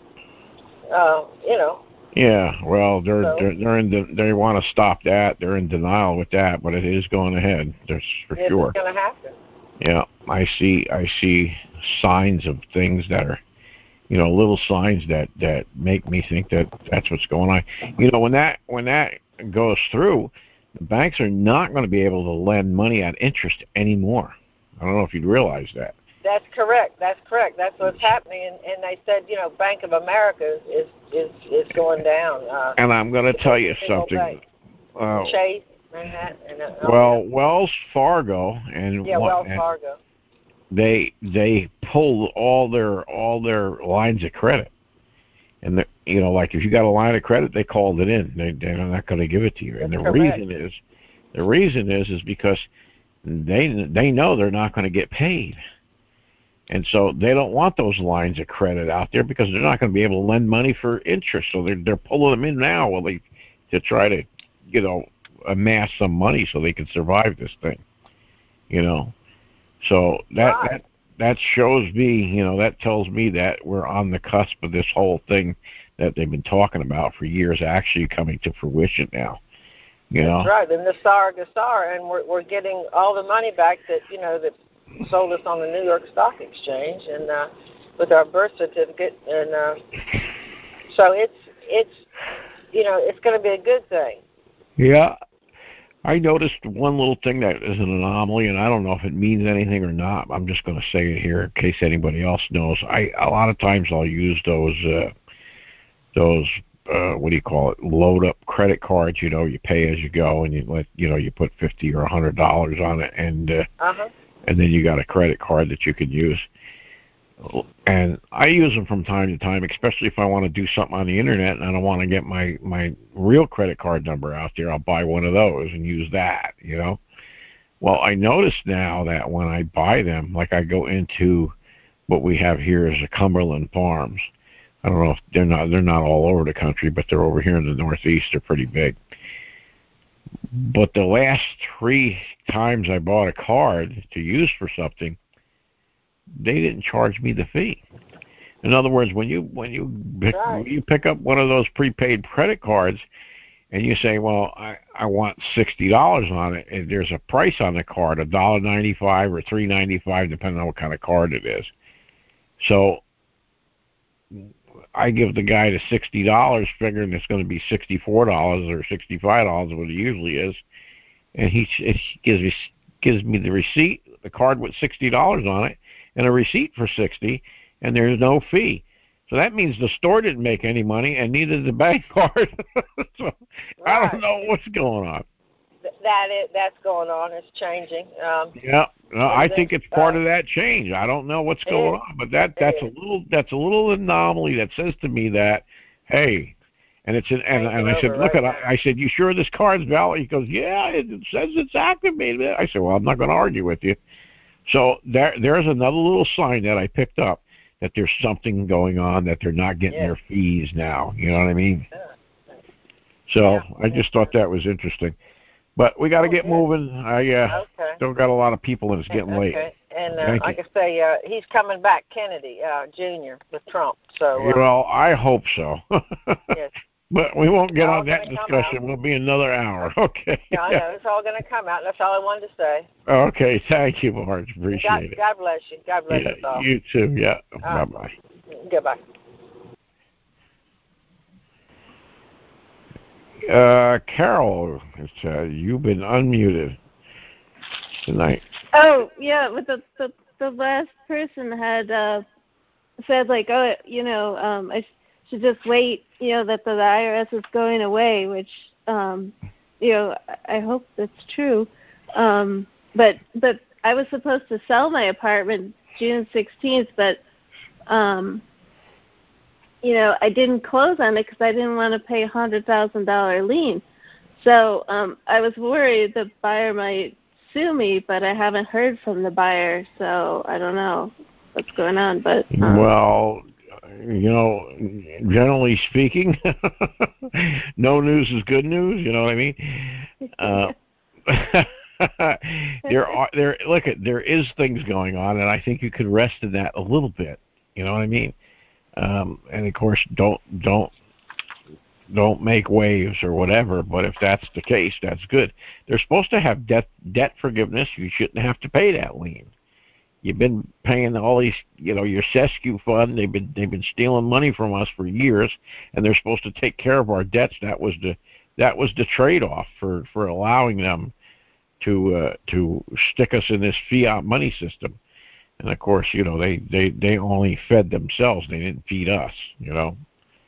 uh, you know.
Yeah. Well, they're
so,
they're, they're in. De- they want to stop that. They're in denial with that, but it is going ahead. That's for
it's
sure.
It's going to happen.
Yeah, I see. I see signs of things that are, you know, little signs that, that make me think that that's what's going on. You know, when that when that goes through, the banks are not going to be able to lend money at interest anymore. I don't know if you'd realize that.
That's correct. That's correct. That's what's happening. And, and they said, you know, Bank of America is is is going down. Uh,
and I'm going to tell you something.
Uh, Chase. Manhattan, and, uh,
well,
yeah.
Wells Fargo and
yeah, Wells
and
Fargo.
They they pulled all their all their lines of credit, and you know, like if you got a line of credit, they called it in. They they're not going to give it to you,
That's
and the
correct.
reason is, the reason is is because they they know they're not going to get paid, and so they don't want those lines of credit out there because they're not going to be able to lend money for interest. So they're they're pulling them in now, well, they to try to, you know, amass some money so they can survive this thing, you know. So that,
right.
that that shows me, you know, that tells me that we're on the cusp of this whole thing that they've been talking about for years actually coming to fruition now. You
That's
know?
right, the Nassar Gassar, and we're we're getting all the money back that, you know, that sold us on the New York Stock Exchange and uh, with our birth certificate, and uh, so it's it's you know it's going to be a good thing.
Yeah. I noticed one little thing that is an anomaly, and I don't know if it means anything or not. I'm just going to say it here in case anybody else knows. I a lot of times I'll use those uh, those uh, what do you call it? Load up credit cards. You know, you pay as you go, and you let you know you put fifty or a hundred dollars on it, and uh,
uh-huh.
and then you got a credit card that you can use. and I use them from time to time, especially if I want to do something on the internet and I don't want to get my, my real credit card number out there. I'll buy one of those and use that, you know. Well, I notice now that when I buy them, like I go into what we have here is the Cumberland Farms. I don't know if they're not they're not all over the country, but they're over here in the Northeast. They're pretty big. But the last three times I bought a card to use for something, they didn't charge me the fee. In other words, when you when you pick,
Right.
when you pick up one of those prepaid credit cards and you say, well, I, I want sixty dollars on it, and there's a price on the card, one dollar ninety-five or three ninety-five, depending on what kind of card it is. So I give the guy the sixty dollars, figuring it's going to be sixty-four dollars or sixty-five dollars, what it usually is, and he, he gives me gives me the receipt, the card with sixty dollars on it, and a receipt for sixty, and there's no fee. So that means the store didn't make any money, and neither did the bank card. So right. I don't know what's going on.
Th- that is, that's going on. It's changing. Um,
yeah, no, I think it's part
uh,
of that change. I don't know what's going
is.
on, but that that's
it
a
is.
little that's a little anomaly that says to me that, hey, and it's an, and, and I said, look
right
at I, I said, you sure this card's valid? He goes, yeah, it says it's activated. I said, well, I'm not going to argue with you. So there there's another little sign that I picked up, that there's something going on, that they're not getting
Yeah.
their fees now. You know what I mean?
Yeah.
So
Yeah.
I just thought that was interesting. But we got to
Oh,
get
yeah.
moving. I uh,
Okay.
still got a lot of people, and it's getting
okay.
late.
And uh,
Thank
like
you.
I say, uh, he's coming back, Kennedy uh, Junior with Trump. So uh,
Well, I hope so.
yes.
But we won't get
It's all
on that
gonna come
discussion.
out.
We'll be another hour. Okay.
Yeah, I know. It's all going to come out. That's all I wanted to say.
Okay. Thank you, Marge. Appreciate
God,
it.
God bless you. God bless
Yeah,
us all.
you too. Yeah.
Uh,
Bye-bye.
Goodbye.
Uh, Carol, it's, uh, you've been unmuted tonight.
Oh yeah, but the the, the last person had uh, said like, oh, you know, um, I sh- should just wait, you know, that the I R S is going away, which, um, you know, I, I hope that's true. Um, but but I was supposed to sell my apartment June sixteenth, but um, you know, I didn't close on it because I didn't want to pay a hundred thousand dollar lien. So um, I was worried the buyer might sue me, but I haven't heard from the buyer, so I don't know what's going on. But um,
well, you know, generally speaking, no news is good news. You know what I mean? Uh, there are there. Look, at there is things going on, and I think you could rest in that a little bit. You know what I mean? Um, and of course, don't don't don't make waves or whatever. But if that's the case, that's good. They're supposed to have debt debt forgiveness. You shouldn't have to pay that lien. You've been paying all these, you know, your Sescu fund. They've been they've been stealing money from us for years, and they're supposed to take care of our debts. That was the that was the trade-off for, for allowing them to uh, to stick us in this fiat money system. And of course, you know, they, they, they only fed themselves. They didn't feed us, you know.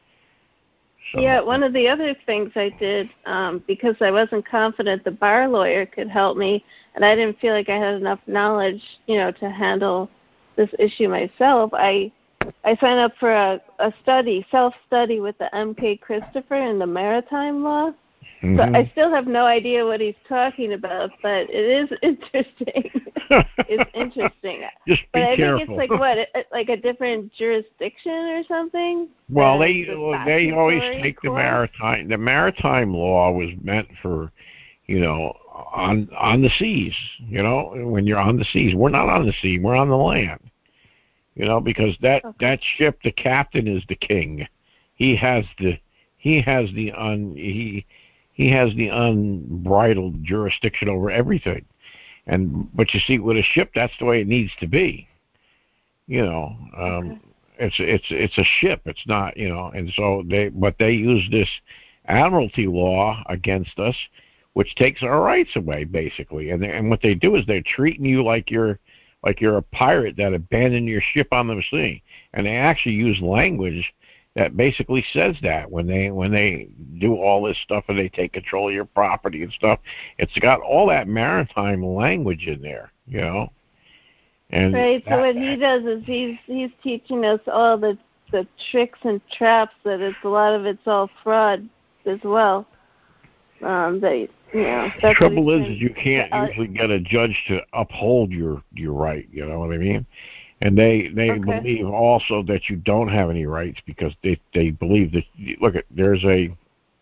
So,
yeah, one of the other things I did, um, because I wasn't confident the bar lawyer could help me, and I didn't feel like I had enough knowledge, you know, to handle this issue myself, I I signed up for a, a study, self-study with the M K Christopher in the maritime law.
mm-hmm.
So I still have no idea what he's talking about, but it is interesting. It's interesting.
Just be
but I
careful.
think it's like what, like a different jurisdiction or something.
Well,
the,
they
the
they always
statutory
take the
court?
maritime. The maritime law was meant for, you know, on on the seas. You know, when you're on the seas, we're not on the sea. We're on the land. You know, because that
Okay.
that ship, the captain is the king. He has the he has the un he he has the unbridled jurisdiction over everything. And but you see, with a ship, that's the way it needs to be. You know, um,
Okay.
it's it's it's a ship. It's not, you know, and so they but they use this admiralty law against us, which takes our rights away basically. And they, and what they do is they're treating you like you're like you're a pirate that abandoned your ship on the sea. And they actually use language that basically says that when they when they do all this stuff and they take control of your property and stuff. It's got all that maritime language in there, you know. And
right.
that,
So what he does is he's he's teaching us all the the tricks and traps that it's a lot of it's all fraud as well. Um, that you know.
The trouble is,
trying,
is you can't
uh,
usually get a judge to uphold your your right. You know what I mean? And they they
okay.
believe also that you don't have any rights because they they believe that. Look, at there's a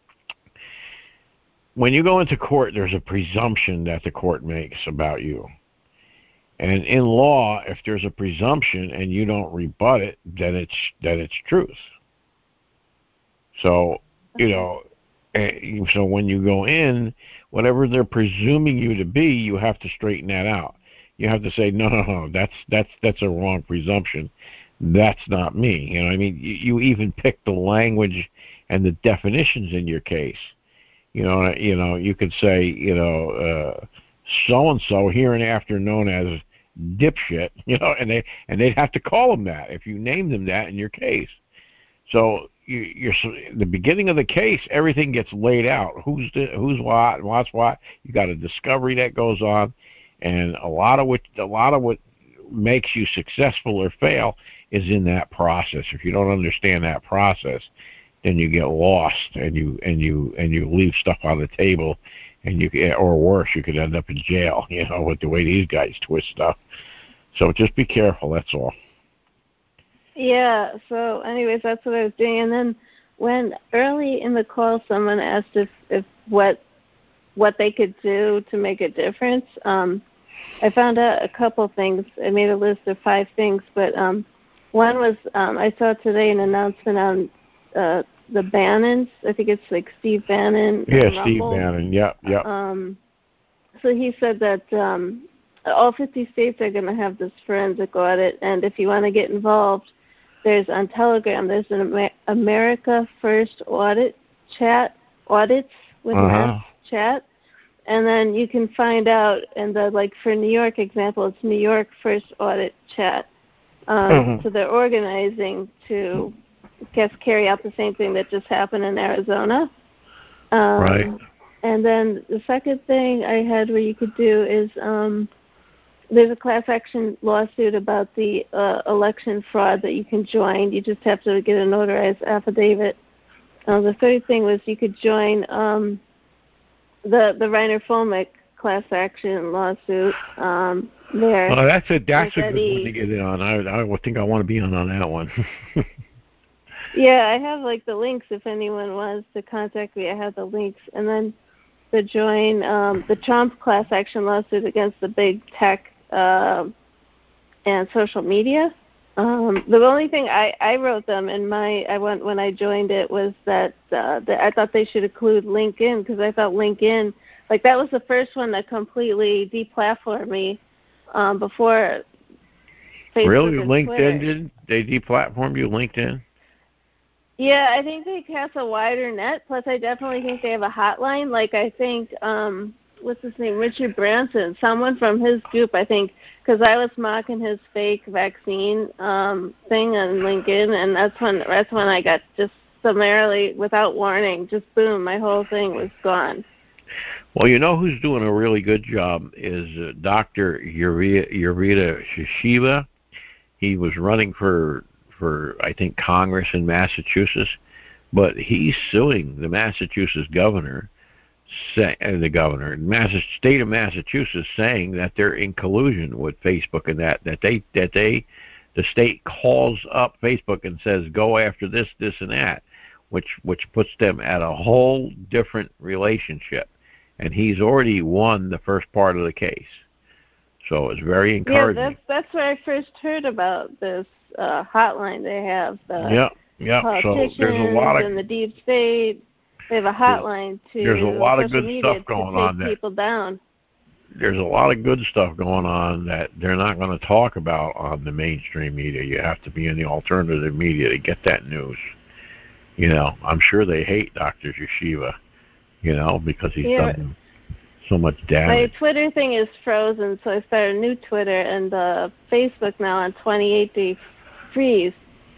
when you go into court, there's a presumption that the court makes about you. And in law, if there's a presumption and you don't rebut it, then it's then it's truth. So you know, so when you go in, whatever they're presuming you to be, you have to straighten that out. You have to say, no, no, no, that's that's that's a wrong presumption. That's not me. You know, I mean, you, you even pick the language and the definitions in your case. You know, you know, you could say, you know, uh, so and so hereinafter known as dipshit. You know, and they and they'd have to call them that if you name them that in your case. So you, you're the beginning of the case. Everything gets laid out. Who's the, who's what, what's what. You got a discovery that goes on. And a lot of what a lot of what makes you successful or fail is in that process. If you don't understand that process, then you get lost and you and you and you leave stuff on the table, and you or worse, you could end up in jail. You know, with the way these guys twist stuff. So just be careful. That's all.
Yeah. So, anyways, that's what I was doing. And then when early in the call, someone asked if if what. what they could do to make a difference. Um, I found out a couple things. I made a list of five things, but um, one was um, I saw today an announcement on uh, the Bannons. I think it's like Steve Bannon.
Yeah,
Rumble.
Steve Bannon. Yep, yep.
Um, so he said that um, all fifty states are going to have this forensic audit, and if you want to get involved, there's on Telegram, there's an Amer- America First Audit chat, audits with
uh-huh.
an S chat. And then you can find out, and the like for New York example, it's New York First Audit Chat. Um, mm-hmm. So they're organizing to, I guess, carry out the same thing that just happened in Arizona. Um,
right.
And then the second thing I had where you could do is um, there's a class action lawsuit about the uh, election fraud that you can join. You just have to get a notarized affidavit. Uh, the third thing was you could join um, the the Reiner Fulmick class action lawsuit. Um, there.
Oh, that's a that's a good
he,
one to get in on. I I would think I want to be on on that one.
Yeah, I have like the links if anyone wants to contact me. I have the links, and then to join um, the Trump class action lawsuit against the big tech uh, and social media. Um, the only thing I, I wrote them in my I went when I joined it was that, uh, that I thought they should include LinkedIn because I thought LinkedIn, like that was the first one that completely deplatformed me um, before Facebook
really,
and
LinkedIn
Twitter.
did they deplatform you? LinkedIn?
Yeah, I think they cast a wider net. Plus, I definitely think they have a hotline. Like I think. Um, what's his name, Richard Branson, someone from his group, I think, because I was mocking his fake vaccine um, thing on LinkedIn, and that's when that's when I got just summarily, without warning, just boom, my whole thing was gone.
Well, you know who's doing a really good job is uh, Doctor Urita Shisheva. He was running for, for, I think, Congress in Massachusetts, but he's suing the Massachusetts governor Say, uh, the governor, Mass- state of Massachusetts, saying that they're in collusion with Facebook and that that they that they, the state calls up Facebook and says go after this, this, and that, which which puts them at a whole different relationship, and he's already won the first part of the case, so it's very encouraging.
Yeah, that's that's where I first heard about this uh, hotline they have. The
yeah, yeah.
Politicians
So there's a lot of
and the deep state. They have a hotline to
there's a lot of
social
good
media
stuff going
to take
on that,
people down.
There's a lot of good stuff going on that they're not going to talk about on the mainstream media. You have to be in the alternative media to get that news. You know, I'm sure they hate Doctor Yeshiva, you know, because he's
yeah.
done so much damage.
My Twitter thing is frozen, so I started a new Twitter, and uh, Facebook now on twenty-eight day freeze.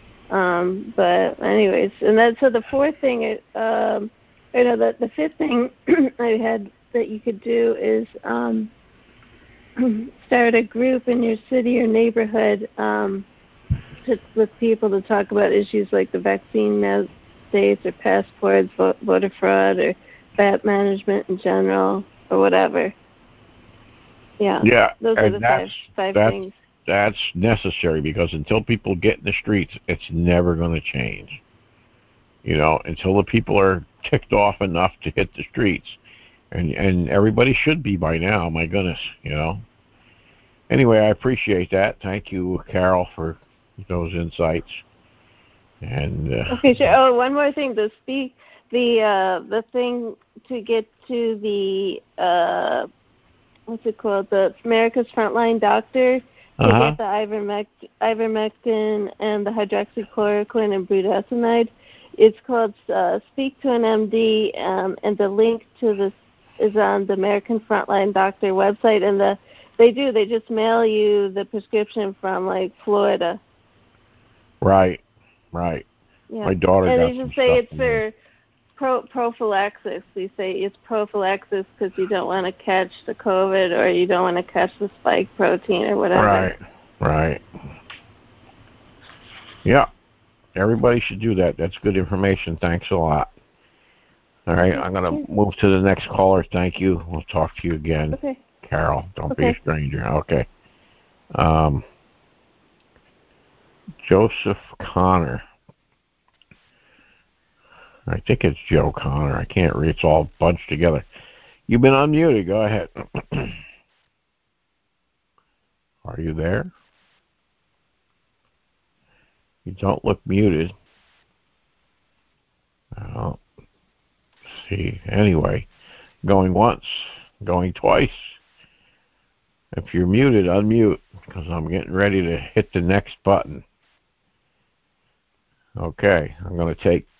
Um, but anyways, and then so the fourth thing, um, you know, the the fifth thing I had that you could do is um, start a group in your city or neighborhood um, to, with people to talk about issues like the vaccine mandates or passports, voter fraud, or bad management in general, or whatever. Yeah.
Yeah,
Those are
and
the
that's,
five, five
that's,
things.
That's necessary because until people get in the streets, it's never going to change. You know, until the people are ticked off enough to hit the streets. And and everybody should be by now, my goodness, you know. Anyway, I appreciate that. Thank you, Carol, for those insights. And uh,
Okay, sure. Oh, one more thing. The speak, the uh, the thing to get to the uh, what's it called? The America's Frontline Doctor to
uh-huh.
get the ivermect- ivermectin and the hydroxychloroquine and budesonide. It's called uh, Speak to an M D, um, and the link to this is on the American Frontline Doctor website. And the they do they just mail you the prescription from like Florida.
Right, right.
Yeah.
My daughter
and
got
they
some
just say
stuff
it's for pro- prophylaxis. We say it's prophylaxis because you don't want to catch the COVID or you don't want to catch the spike protein or whatever.
Right, right. Yeah. Everybody should do that. That's good information. Thanks a lot. All right, I'm going to move to the next caller. Thank you. We'll talk to you again.
Okay.
Carol, don't
okay.
be a stranger. Okay. Um, Joseph Connor. I think it's Joe Connor. I can't read. It's all bunched together. You've been unmuted. Go ahead. Are you there? You don't look muted. Well, see. Anyway, going once, going twice. If you're muted, unmute, because I'm getting ready to hit the next button. Okay, I'm going to take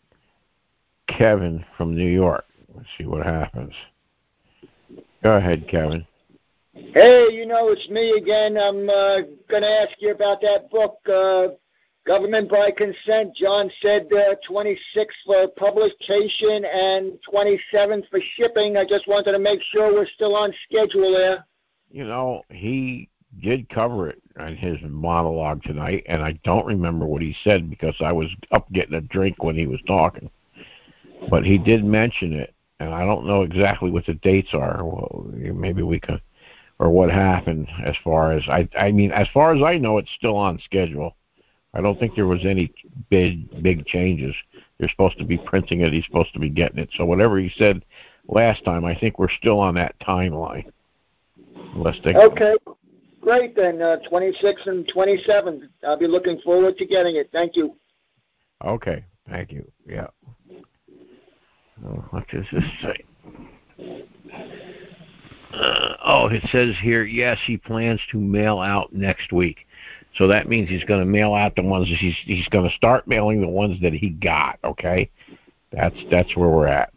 Kevin from New York. Let's see what happens. Go ahead, Kevin.
Hey, you know, it's me again. I'm uh, going to ask you about that book, uh, Government by Consent. John said uh, twenty-sixth for publication and twenty-seventh for shipping. I just wanted to make sure we're still on schedule there.
You know, he did cover it in his monologue tonight, and I don't remember what he said because I was up getting a drink when he was talking. But he did mention it, and I don't know exactly what the dates are. Well, maybe we could, or what happened as far as, I, I mean, as far as I know, it's still on schedule. I don't think there was any big, big changes. They're supposed to be printing it. He's supposed to be getting it. So whatever he said last time, I think we're still on that timeline. Unless they
okay, great then. Uh, twenty-sixth and twenty-seventh. I'll be looking forward to getting it. Thank you.
Okay, thank you. Yeah. Oh, what does this say? Uh, oh, it says here, yes, he plans to mail out next week. So that means he's going to mail out the ones he's he's going to start mailing the ones that he got. Okay, that's that's where we're at.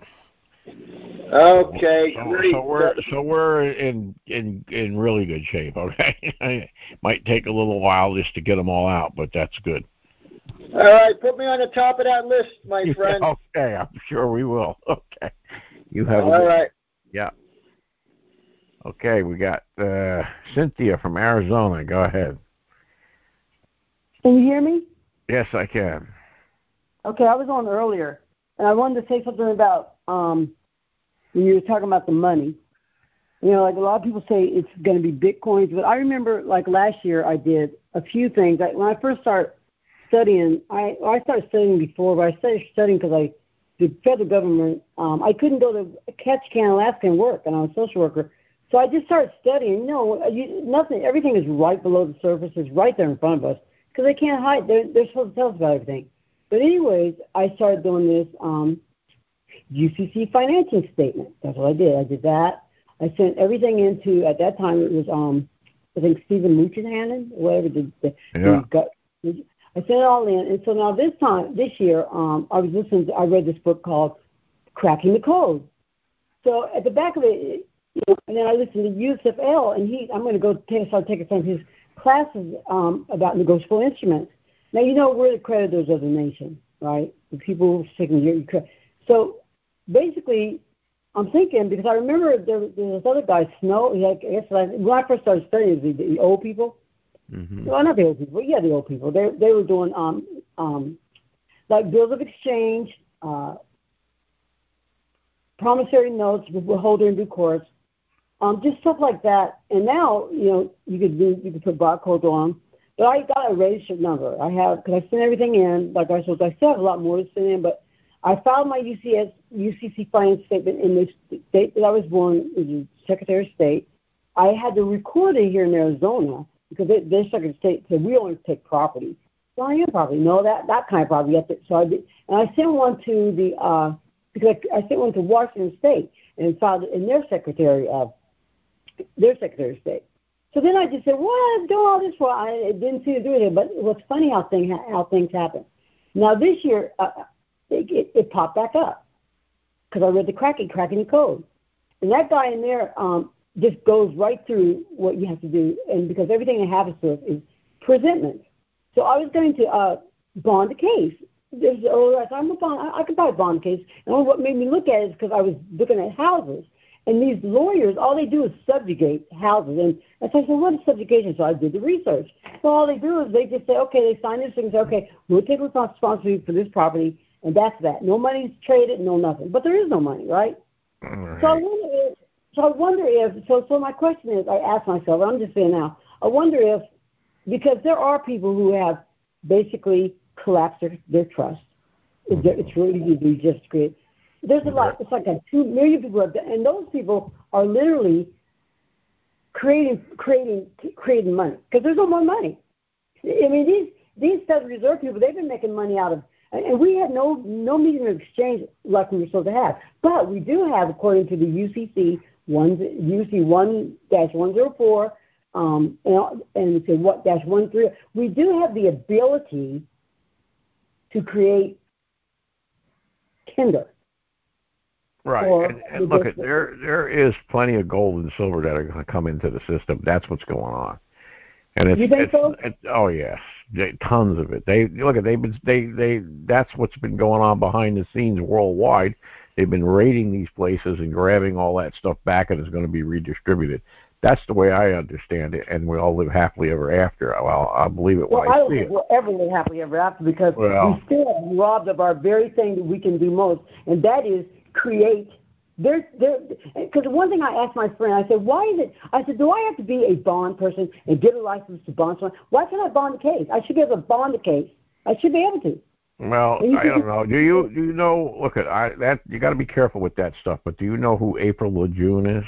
Okay,
so,
great.
So we're so we're in in in really good shape. Okay, might take a little while just to get them all out, but that's good.
All right, put me on the top of that list, my friend.
Okay, I'm sure we will. Okay, you have.
All
a good
right.
Yeah. Okay, we got uh, Cynthia from Arizona. Go ahead.
Can you hear me?
Yes, I can.
Okay, I was on earlier, and I wanted to say something about um, when you were talking about the money. You know, like a lot of people say it's going to be Bitcoins, but I remember like last year I did a few things. I, when I first started studying, I well, I started studying before, but I started studying because I, the federal government, um, I couldn't go to Ketchikan, Alaska and work, and I was a social worker. So I just started studying. You know, you, nothing, everything is right below the surface. It's right there in front of us because they can't hide. They're, they're supposed to tell us about everything. But anyways, I started doing this um, U C C financing statement. That's what I did. I did that. I sent everything into, at that time, it was, um, I think, Stephen Muchenhannon, whatever. The, the,
yeah.
the, I sent it all in. And so now this time, this year, um, I was listening to, I read this book called Cracking the Code. So at the back of it, you know, and then I listened to Yusuf L, and he, I'm going to go take, start taking some of his classes um, about negotiable instruments. Now, you know, we're the creditors of the nation, right? The people taking your credit. So basically, I'm thinking, because I remember there, there was this other guy, Snow. He had, I guess when I first started studying, the, the old people. Mm-hmm. Well, not the old people. Yeah, the old people. They they were doing um um like bills of exchange, uh, promissory notes with holder in due course, um, just stuff like that. And now, you know, you could do you could put barcodes on. But I got a registered number. I have because I sent everything in like I was supposed to. I still have a lot more to send in, but I filed my U C S U C C finance statement in the state that I was born, as the Secretary of State. I had to record it here in Arizona because they, their Secretary of State said we only take property. So I am property. No, that that kind of property. So I did, and I sent one to the uh, because I, I sent one to Washington State and filed it in their Secretary of their Secretary of State. So then I just said, "What? I'm doing all this for?" I didn't see to do it, but it was funny how thing how things happen. Now this year, uh, it, it, it popped back up because I read the cracking cracking the code, and that guy in there um, just goes right through what you have to do, and because everything that happens to us is presentment. So I was going to uh, bond a case. There's oh, I said, I'm a bond. I, I could buy a bond case, and what made me look at it is because I was looking at houses. And these lawyers, all they do is subjugate houses. And I said, well, what is subjugation? So I did the research. So all they do is they just say, okay, they sign this thing and say, okay, we'll take responsibility for this property, and that's that. No money's traded, no nothing. But there is no money, right? right. So I wonder if, so I wonder if, so, so my question is, I ask myself, I'm just saying now, I wonder if, because there are people who have basically collapsed their, their trust. Mm-hmm. It's really easy to just create. There's a lot. It's like a two million people, and those people are literally creating, creating, creating money because there's no more money. I mean, these these Federal Reserve people, they've been making money out of, and we have no no medium of exchange like we were supposed to have. But we do have, according to the U C C one U C one dash one zero four, um, and and it's what dash one three. We do have the ability to create Kinder.
Right, and, and look, at there there is plenty of gold and silver that are going to come into the system. That's what's going on, and it's,
you think
it's,
so?
it's oh yes, they, tons of it. They look at they've been they they that's what's been going on behind the scenes worldwide. They've been raiding these places and grabbing all that stuff back, and it's going to be redistributed. That's the way I understand it, and we all live happily ever after. Well, I believe it when
well,
I,
I don't
see
think
it.
We'll ever live happily ever after because
well,
we still have robbed of our very thing that we can do most, and that is create. There, there. Because one thing I asked my friend, I said, "Why is it?" I said, "Do I have to be a bond person and get a license to bond someone? Why can't I bond a case? I should be able to bond a case. I should be able to."
Well, I don't know. Do you do you know? Look at I that you got to be careful with that stuff. But do you know who April Lejeune is?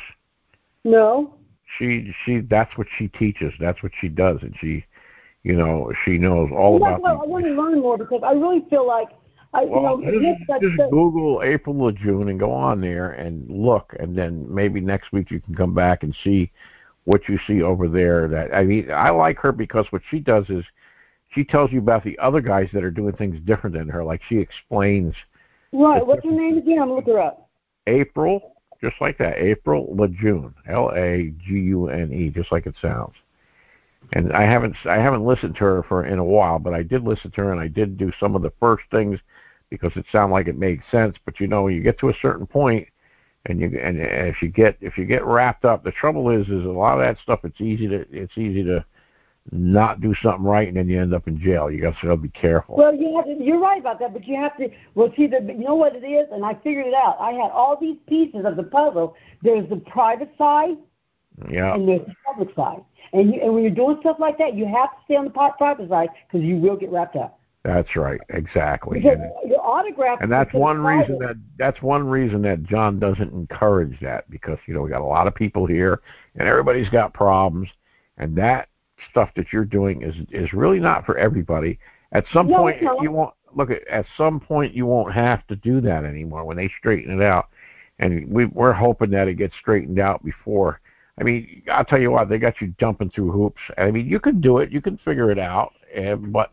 No.
She she that's what she teaches. That's what she does, and she, you know, she knows all
well,
about.
Well, I want to learn more because I really feel like. I,
well,
you know,
just, just
that,
Google April Lejeune and go on there and look, and then maybe next week you can come back and see what you see over there. That I mean, I like her because what she does is she tells you about the other guys that are doing things different than her. Like she explains.
Right. What's her name again? I'm gonna look her up.
April, just like that. April Lejeune, L A G U N E, just like it sounds. And I haven't I haven't listened to her for in a while, but I did listen to her, and I did do some of the first things because it sounded like it made sense. But you know, you get to a certain point, and you and if you get if you get wrapped up, the trouble is is a lot of that stuff. It's easy to it's easy to not do something right, and then you end up in jail. You got to be careful.
Well, you have to, you're right about that, but you have to. Well, see, the, you know what it is, and I figured it out. I had all these pieces of the puzzle. There's the private side,
yeah,
and there's the public side. And you, and when you're doing stuff like that, you have to stay on the private side because you will get wrapped up.
That's right, exactly.
Because
and,
your autograph.
And that's one reason that that's one reason that John doesn't encourage that because you know we got a lot of people here and everybody's got problems, and that stuff that you're doing is is really not for everybody. At some
no,
point, you won't look at. At some point, you won't have to do that anymore when they straighten it out, and we we're hoping that it gets straightened out before. I mean, I'll tell you what, they got you jumping through hoops. I mean, you can do it, you can figure it out, and, but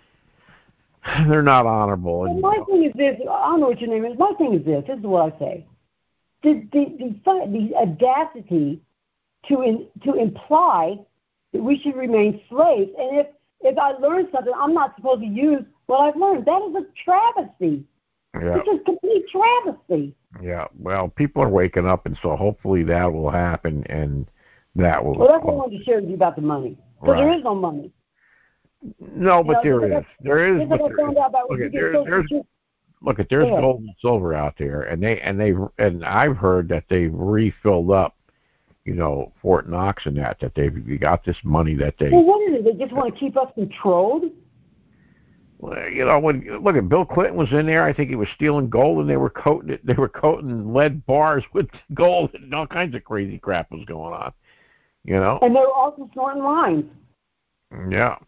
they're not honorable.
Well,
and,
my
you know.
thing is this. I don't know what your name is. My thing is this. This is what I say. The the the, the audacity to in, to imply that we should remain slaves, and if if I learn something, I'm not supposed to use what I've learned. That is a travesty.
Yeah.
It's a complete travesty.
Yeah, well, people are waking up, and so hopefully that will happen, and that will.
Well, that's what I wanted to share with you about the money. Because
Right.
there is no money.
No, but
you know,
there is. There is.
Just
But
like I
there is.
found out about
Look,
when you
at,
get
there,
social
there's
security.
look at there's
Go ahead.
gold and silver out there, and they and they and I've heard that they've refilled up, you know, Fort Knox and that that they've got this money that they.
Well, what is it? They just want to keep us controlled?
Well, you know, when look at Bill Clinton was in there, I think he was stealing gold, and they were coating it. They were coating lead bars with gold, and all kinds of crazy crap was going on. You know.
And they were also snorting lines.
Yeah.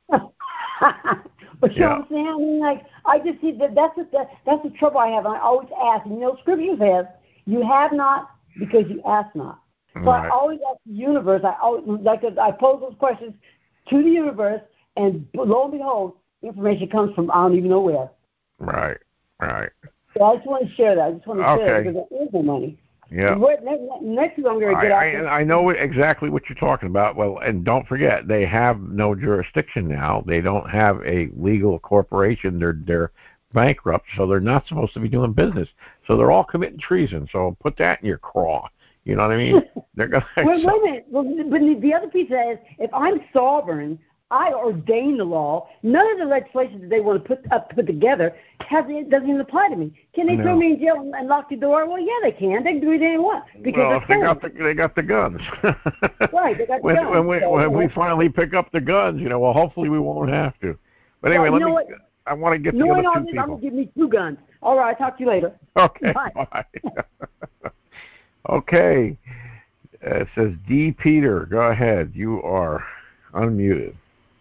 But you
Yeah.
know what I'm saying? I mean, like, I just see that that's the, that, that's the trouble I have. I always ask, and you know, scriptures have, you have not because you ask not. So
Right.
I always ask the universe. I always, like, I pose those questions to the universe, and lo and behold, information comes from I don't even know where.
Right. Right.
So I just want to share that. I just want to share that
Okay.
because there is no money.
Yeah.
And what, next, next thing I'm going to get
I,
out
I, I know exactly what you're talking about. Well, and don't forget, they have no jurisdiction now. They don't have a legal corporation. They're they're bankrupt, so they're not supposed to be doing business. So they're all committing treason. So put that in your craw. You know what I mean? They're gonna.
Wait, wait a minute. Well, but the, the other piece is, if I'm sovereign, I ordain the law. None of the legislation that they want to put up put together has it doesn't even apply to me. Can they
No.
throw me in jail and, and lock the door? Well, yeah, they can. They can do anything they want because
Well,
they're
they got the
sovereign.
they got the guns.
Right, they got the
when,
guns.
When we
So,
when
you know,
we finally pick up the guns, you know, well, hopefully we won't have to. But anyway,
well, you
let
know
me.
what?
I want to get the
Knowing
other
all
two
this,
people.
I'm gonna give me two guns. All right, talk to you later.
Okay.
Bye.
Bye. Okay. Uh, it says D. Peter. Go ahead. You are unmuted.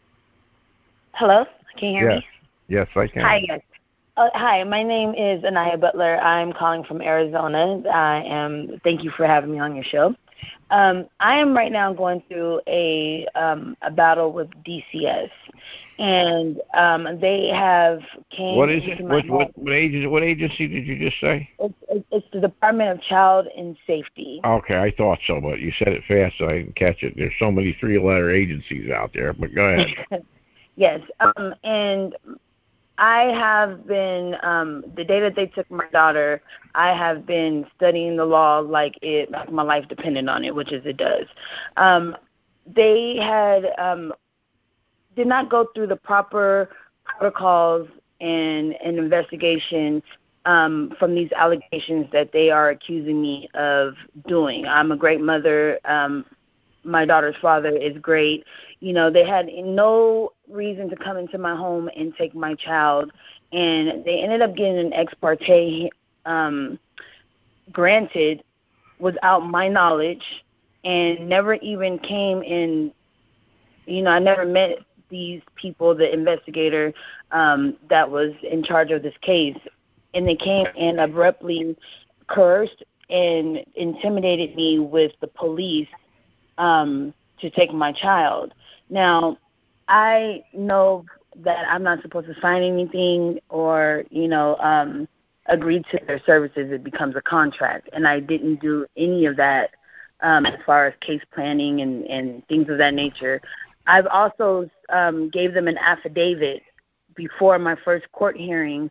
Hello, can you hear
Yes.
me?
Yes, I can.
Hi, yes. Uh, hi, my name is Anaya Butler. I'm calling from Arizona. I am. Thank you for having me on your show. Um, I am right now going through a um, a battle with D C S, and um, they have came.
What is
into
it?
my
What
home.
what what agency? What agency did you just say?
It's, it's it's the Department of Child and Safety.
Okay, I thought so, but you said it fast, so I didn't catch it. There's so many three-letter agencies out there, but go ahead.
Yes, um, and I have been, um, the day that they took my daughter, I have been studying the law like it, like my life depended on it, which is it does. Um, they had, um, did not go through the proper protocols and an investigation um, from these allegations that they are accusing me of doing. I'm a great mother. Um, my daughter's father is great. You know, they had no reason to come into my home and take my child, and they ended up getting an ex parte um, granted without my knowledge, and never even came in. You know, I never met these people, the investigator um, that was in charge of this case, and they came and abruptly coerced and intimidated me with the police um, to take my child. Now, I know that I'm not supposed to sign anything or, you know, um, agree to their services. It becomes a contract, and I didn't do any of that um, as far as case planning and, and things of that nature. I've also um, gave them an affidavit before my first court hearing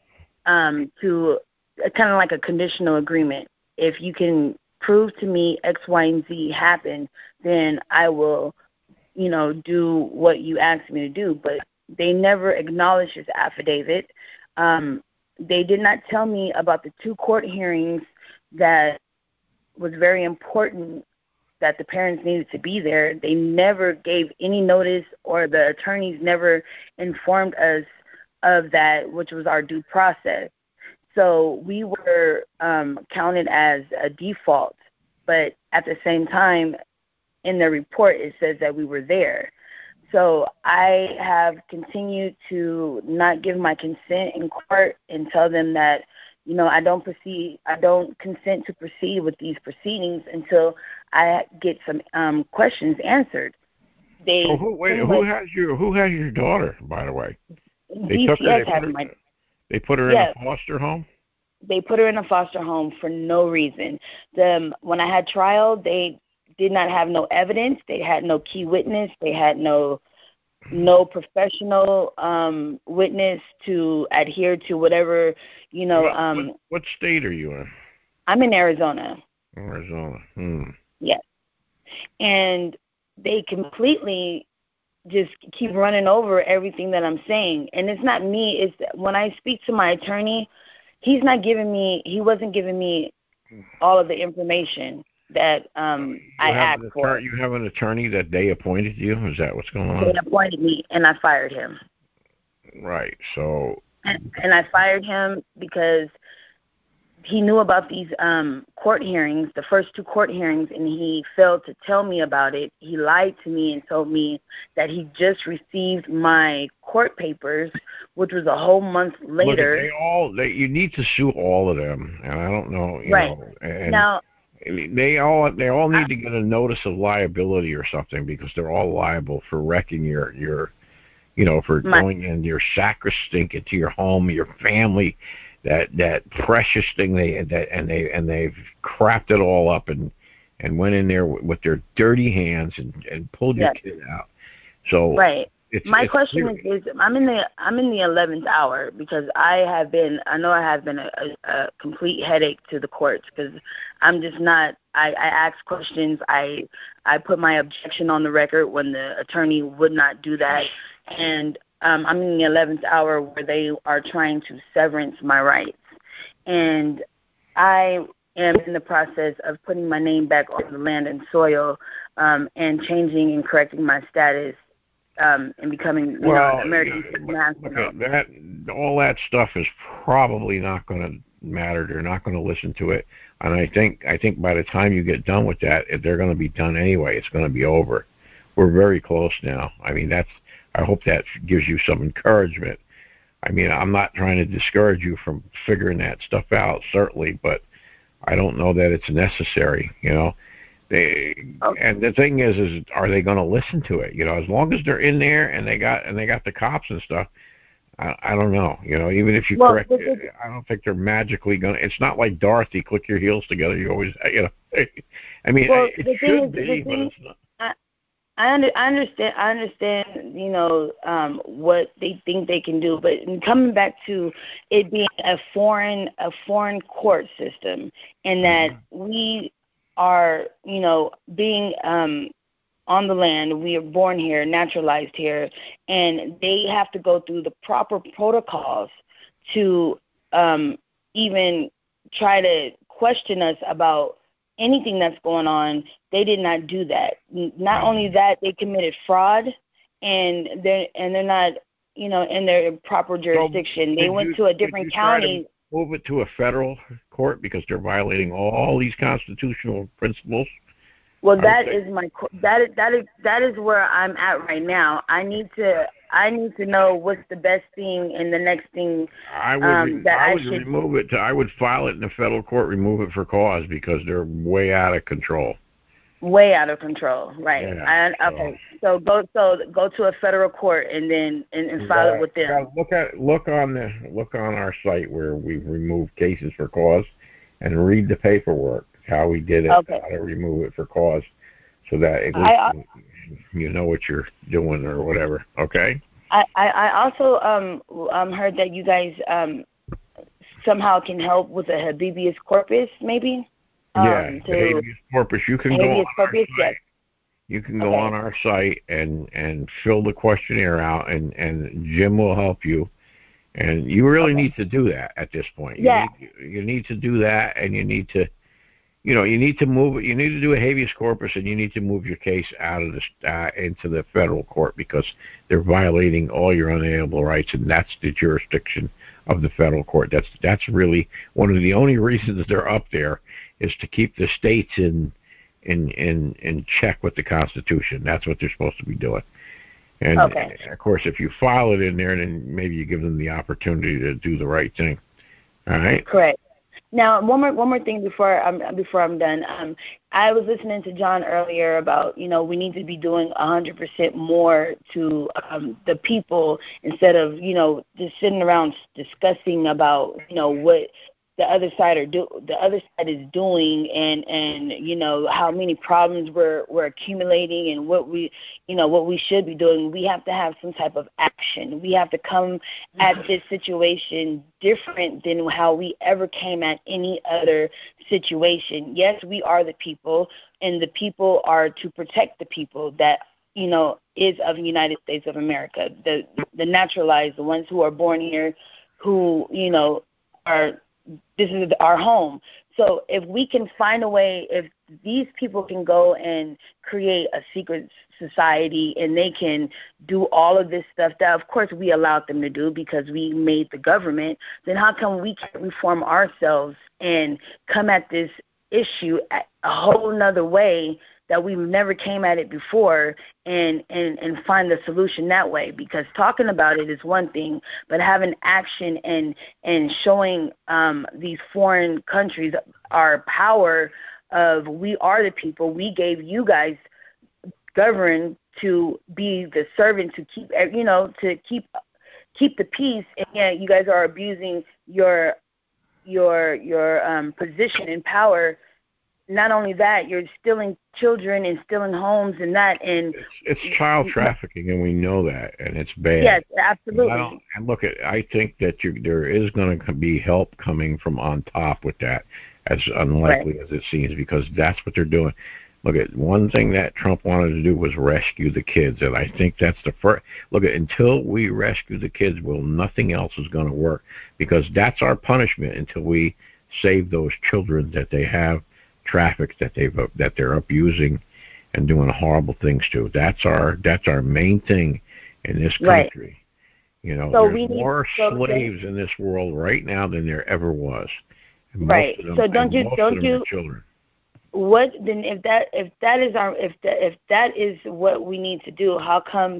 um, to uh, kind of like a conditional agreement. If you can prove to me X, Y, and Z happened, then I will, you know, do what you asked me to do. But they never acknowledged this affidavit. Um, they did not tell me about the two court hearings that was very important that the parents needed to be there. They never gave any notice, or the attorneys never informed us of that, which was our due process. So we were um, counted as a default, but at the same time, in the report, it says that we were there. So I have continued to not give my consent in court and tell them that, you know, I don't proceed, I don't consent to proceed with these proceedings until I get some um, questions answered. They
Oh, who, wait, who has your who has your daughter, by the way? They
D
took
C
her.
S
They
has
put her,
my.
they put her
Yeah.
in a foster home.
They put her in a foster home for no reason. The, when I had trial, they did not have no evidence. They had no key witness. They had no no professional um, witness to adhere to whatever, you know.
What,
um,
what, what state are you in?
I'm in Arizona.
Arizona. Hmm.
Yes. And they completely just keep running over everything that I'm saying. And it's not me. It's when I speak to my attorney, he's not giving me, he wasn't giving me all of the information that um, I asked for.
You have an attorney that they appointed you? Is that what's going on?
They appointed me, and I fired him.
Right. So.
And, and I fired him because he knew about these um, court hearings, the first two court hearings, and he failed to tell me about it. He lied to me and told me that he just received my court papers, which was a whole month later.
Look, they all, they, you need to sue all of them, and I don't know, you
right.
know. And
now,
they all, they all need I, to get a notice of liability or something because they're all liable for wrecking your, your, you know, for my, going in your sacrosanct into your home, your family. That that precious thing they that and they and they've crapped it all up and and went in there with, with their dirty hands and, and pulled your yes. kid out. So
right.
It's,
My
it's
question is, is I'm in the I'm in the eleventh hour because I have been I know I have been a, a, a complete headache to the courts because I'm just not I, I ask questions I I put my objection on the record when the attorney would not do that and. Um, I'm in the eleventh hour where they are trying to severance my rights. And I am in the process of putting my name back on the land and soil um, and changing and correcting my status um, and becoming you
well,
know, an American
yeah, national. That, all that stuff is probably not going to matter. They're not going to listen to it. And I think I think by the time you get done with that, they're going to be done anyway. It's going to be over. We're very close now. I mean, that's. I hope that gives you some encouragement. I mean, I'm not trying to discourage you from figuring that stuff out, certainly, but I don't know that it's necessary, you know. They okay. And the thing is, is are they going to listen to it? You know, as long as they're in there and they got and they got the cops and stuff, I, I don't know. You know, even if you well, correct it, I don't think they're magically going to. It's not like Dorothy, click your heels together. You always, you know. I mean,
well,
it should be, but it's not.
I, I, under, I understand. I understand. You know um, what they think they can do, but coming back to it being a foreign, a foreign court system, and that mm-hmm. we are, you know, being um, on the land. We are born here, naturalized here, and they have to go through the proper protocols to um, even try to question us about anything that's going on. They did not do that. Not only that, they committed fraud, and they're and they're not, you know, in their proper jurisdiction. So they went
you,
to a different county.
Move it to a federal court because they're violating all these constitutional principles.
Well, that is my that is that is that is where I'm at right now. I need to I need to know what's the best thing and the next thing
I would
um, that
I,
I
would
should
remove it. To, I would file it in the federal court, remove it for cause because they're way out of control.
Way out of control, right?
Yeah,
I, okay, so. so go so go to a federal court and then and, and file
yeah,
it with them.
Yeah, look at look on the look on our site where we've removed cases for cause, and read the paperwork how we did it,
okay.
how to remove it for cause. So that at least
I,
you know what you're doing or whatever, okay?
I, I also um, um heard that you guys um, somehow can help with a habeas corpus, maybe? Um,
yeah,
to,
habeas corpus. You can go on
corpus,
our site.
Yes.
You can go
okay.
on our site and, and fill the questionnaire out, and, and Jim will help you. And you really
okay.
need to do that at this point. You
yeah.
Need, you need to do that, and you need to You know, you need to move it. You need to do a habeas corpus, and you need to move your case out of the uh, into the federal court because they're violating all your unalienable rights, and that's the jurisdiction of the federal court. That's that's really one of the only reasons they're up there is to keep the states in in in in check with the Constitution. That's what they're supposed to be doing. And,
okay.
and of course, if you file it in there, then maybe you give them the opportunity to do the right thing. All right.
Correct. Now, one more one more thing before I'm before I'm done. Um, I was listening to John earlier about you know we need to be doing a hundred percent more to um, the people instead of you know just sitting around discussing about you know what the other side are do the other side is doing, and and you know how many problems we're we're accumulating, and what we you know what we should be doing. We have to have some type of action. We have to come at this situation different than how we ever came at any other situation. Yes, we are the people, and the people are to protect the people that you know is of the United States of America, the the naturalized, the ones who are born here, who you know are. This is our home. So if we can find a way, if these people can go and create a secret society and they can do all of this stuff that, of course, we allowed them to do because we made the government, then how come we can't reform ourselves and come at this issue a whole nother way that we never came at it before, and, and, and find the solution that way? Because talking about it is one thing, but having action and and showing um, these foreign countries our power of we are the people. We gave you guys govern to be the servant to keep you know to keep keep the peace, and yet you guys are abusing your your your um, position and power. Not only that, you're stealing children and stealing homes and that, and
it's, it's child trafficking, and we know that, and it's bad.
Yes, absolutely.
And, I don't, and look, at, I think that you, there is going to be help coming from on top with that, as unlikely right. as it seems, because that's what they're doing. Look, at one thing that Trump wanted to do was rescue the kids, and I think that's the first. Look, at until we rescue the kids, well, nothing else is going to work, because that's our punishment until we save those children that they have trafficked, that they've that they're abusing and doing horrible things to. That's our that's our main thing in this country. Right. You know, so there's more need, so slaves so, in this world right now than there ever was. And
right.
Them,
so don't you don't you
children.
What then? If that if that is our if that if that is what we need to do, how come?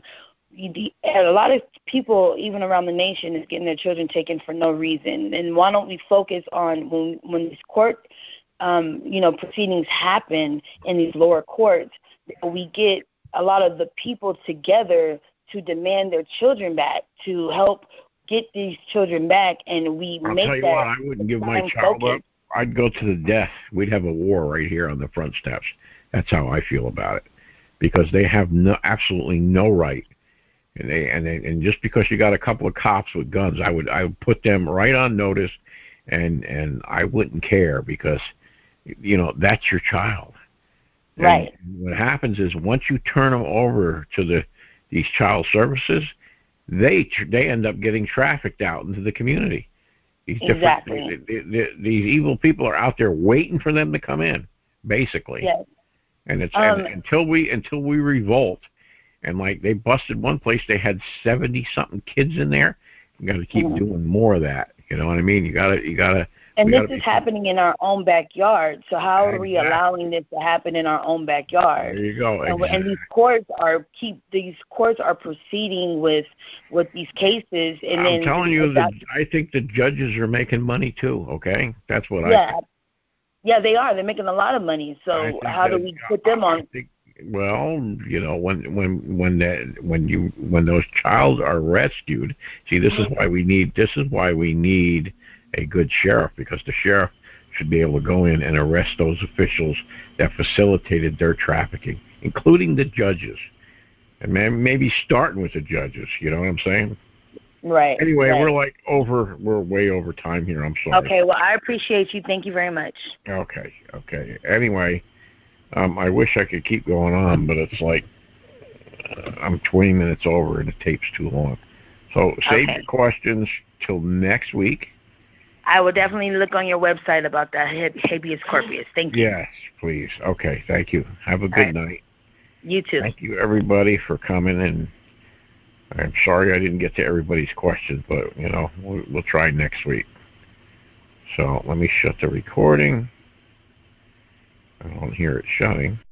A lot of people, even around the nation, is getting their children taken for no reason. And why don't we focus on when when this court Um, you know, proceedings happen in these lower courts, we get a lot of the people together to demand their children back, to help get these children back, and we
I'll
make
tell you
that.
What, I wouldn't give my child focus. up. I'd go to the death. We'd have a war right here on the front steps. That's how I feel about it, because they have no, absolutely no right. And they and they, and just because you got a couple of cops with guns, I would I would put them right on notice, and and I wouldn't care, because you know, that's your child. And
right.
what happens is once you turn them over to the these child services, they they end up getting trafficked out into the community. These
exactly.
They, they, they, these evil people are out there waiting for them to come in, basically.
Yes.
And it's
um,
and until we until we revolt, and like they busted one place, they had seventy something kids in there. You got to keep mm-hmm. doing more of that. You know what I mean? You got to you got to.
And this is happening in our own backyard. So how are we allowing this to happen in our own backyard?
There you go.
And,
exactly.
and these courts are keep these courts are proceeding with with these cases. And
I'm
then
telling you, that I think the judges are making money too. Okay, that's what
yeah,
I. Think.
Yeah, they are. They're making a lot of money. So how do we put them on?
I think, well, you know, when when when that when you when those child are rescued. See, this is why we need. This is why we need. a good sheriff, because the sheriff should be able to go in and arrest those officials that facilitated their trafficking, including the judges, and maybe starting with the judges. You know what I'm saying?
Right.
Anyway,
right.
we're like over. We're way over time here. I'm sorry.
Okay. Well, I appreciate you. Thank you very much.
Okay. Okay. Anyway, um, I wish I could keep going on, but it's like uh, I'm twenty minutes over and the tape's too long. So save
okay.
your questions till next week.
I will definitely look on your website about that habeas corpus. Thank you.
Yes, please. Okay, thank you. Have a good right. night.
You too.
Thank you, everybody, for coming. And I'm sorry I didn't get to everybody's questions, but, you know, we'll, we'll try next week. So let me shut the recording. I don't hear it shutting.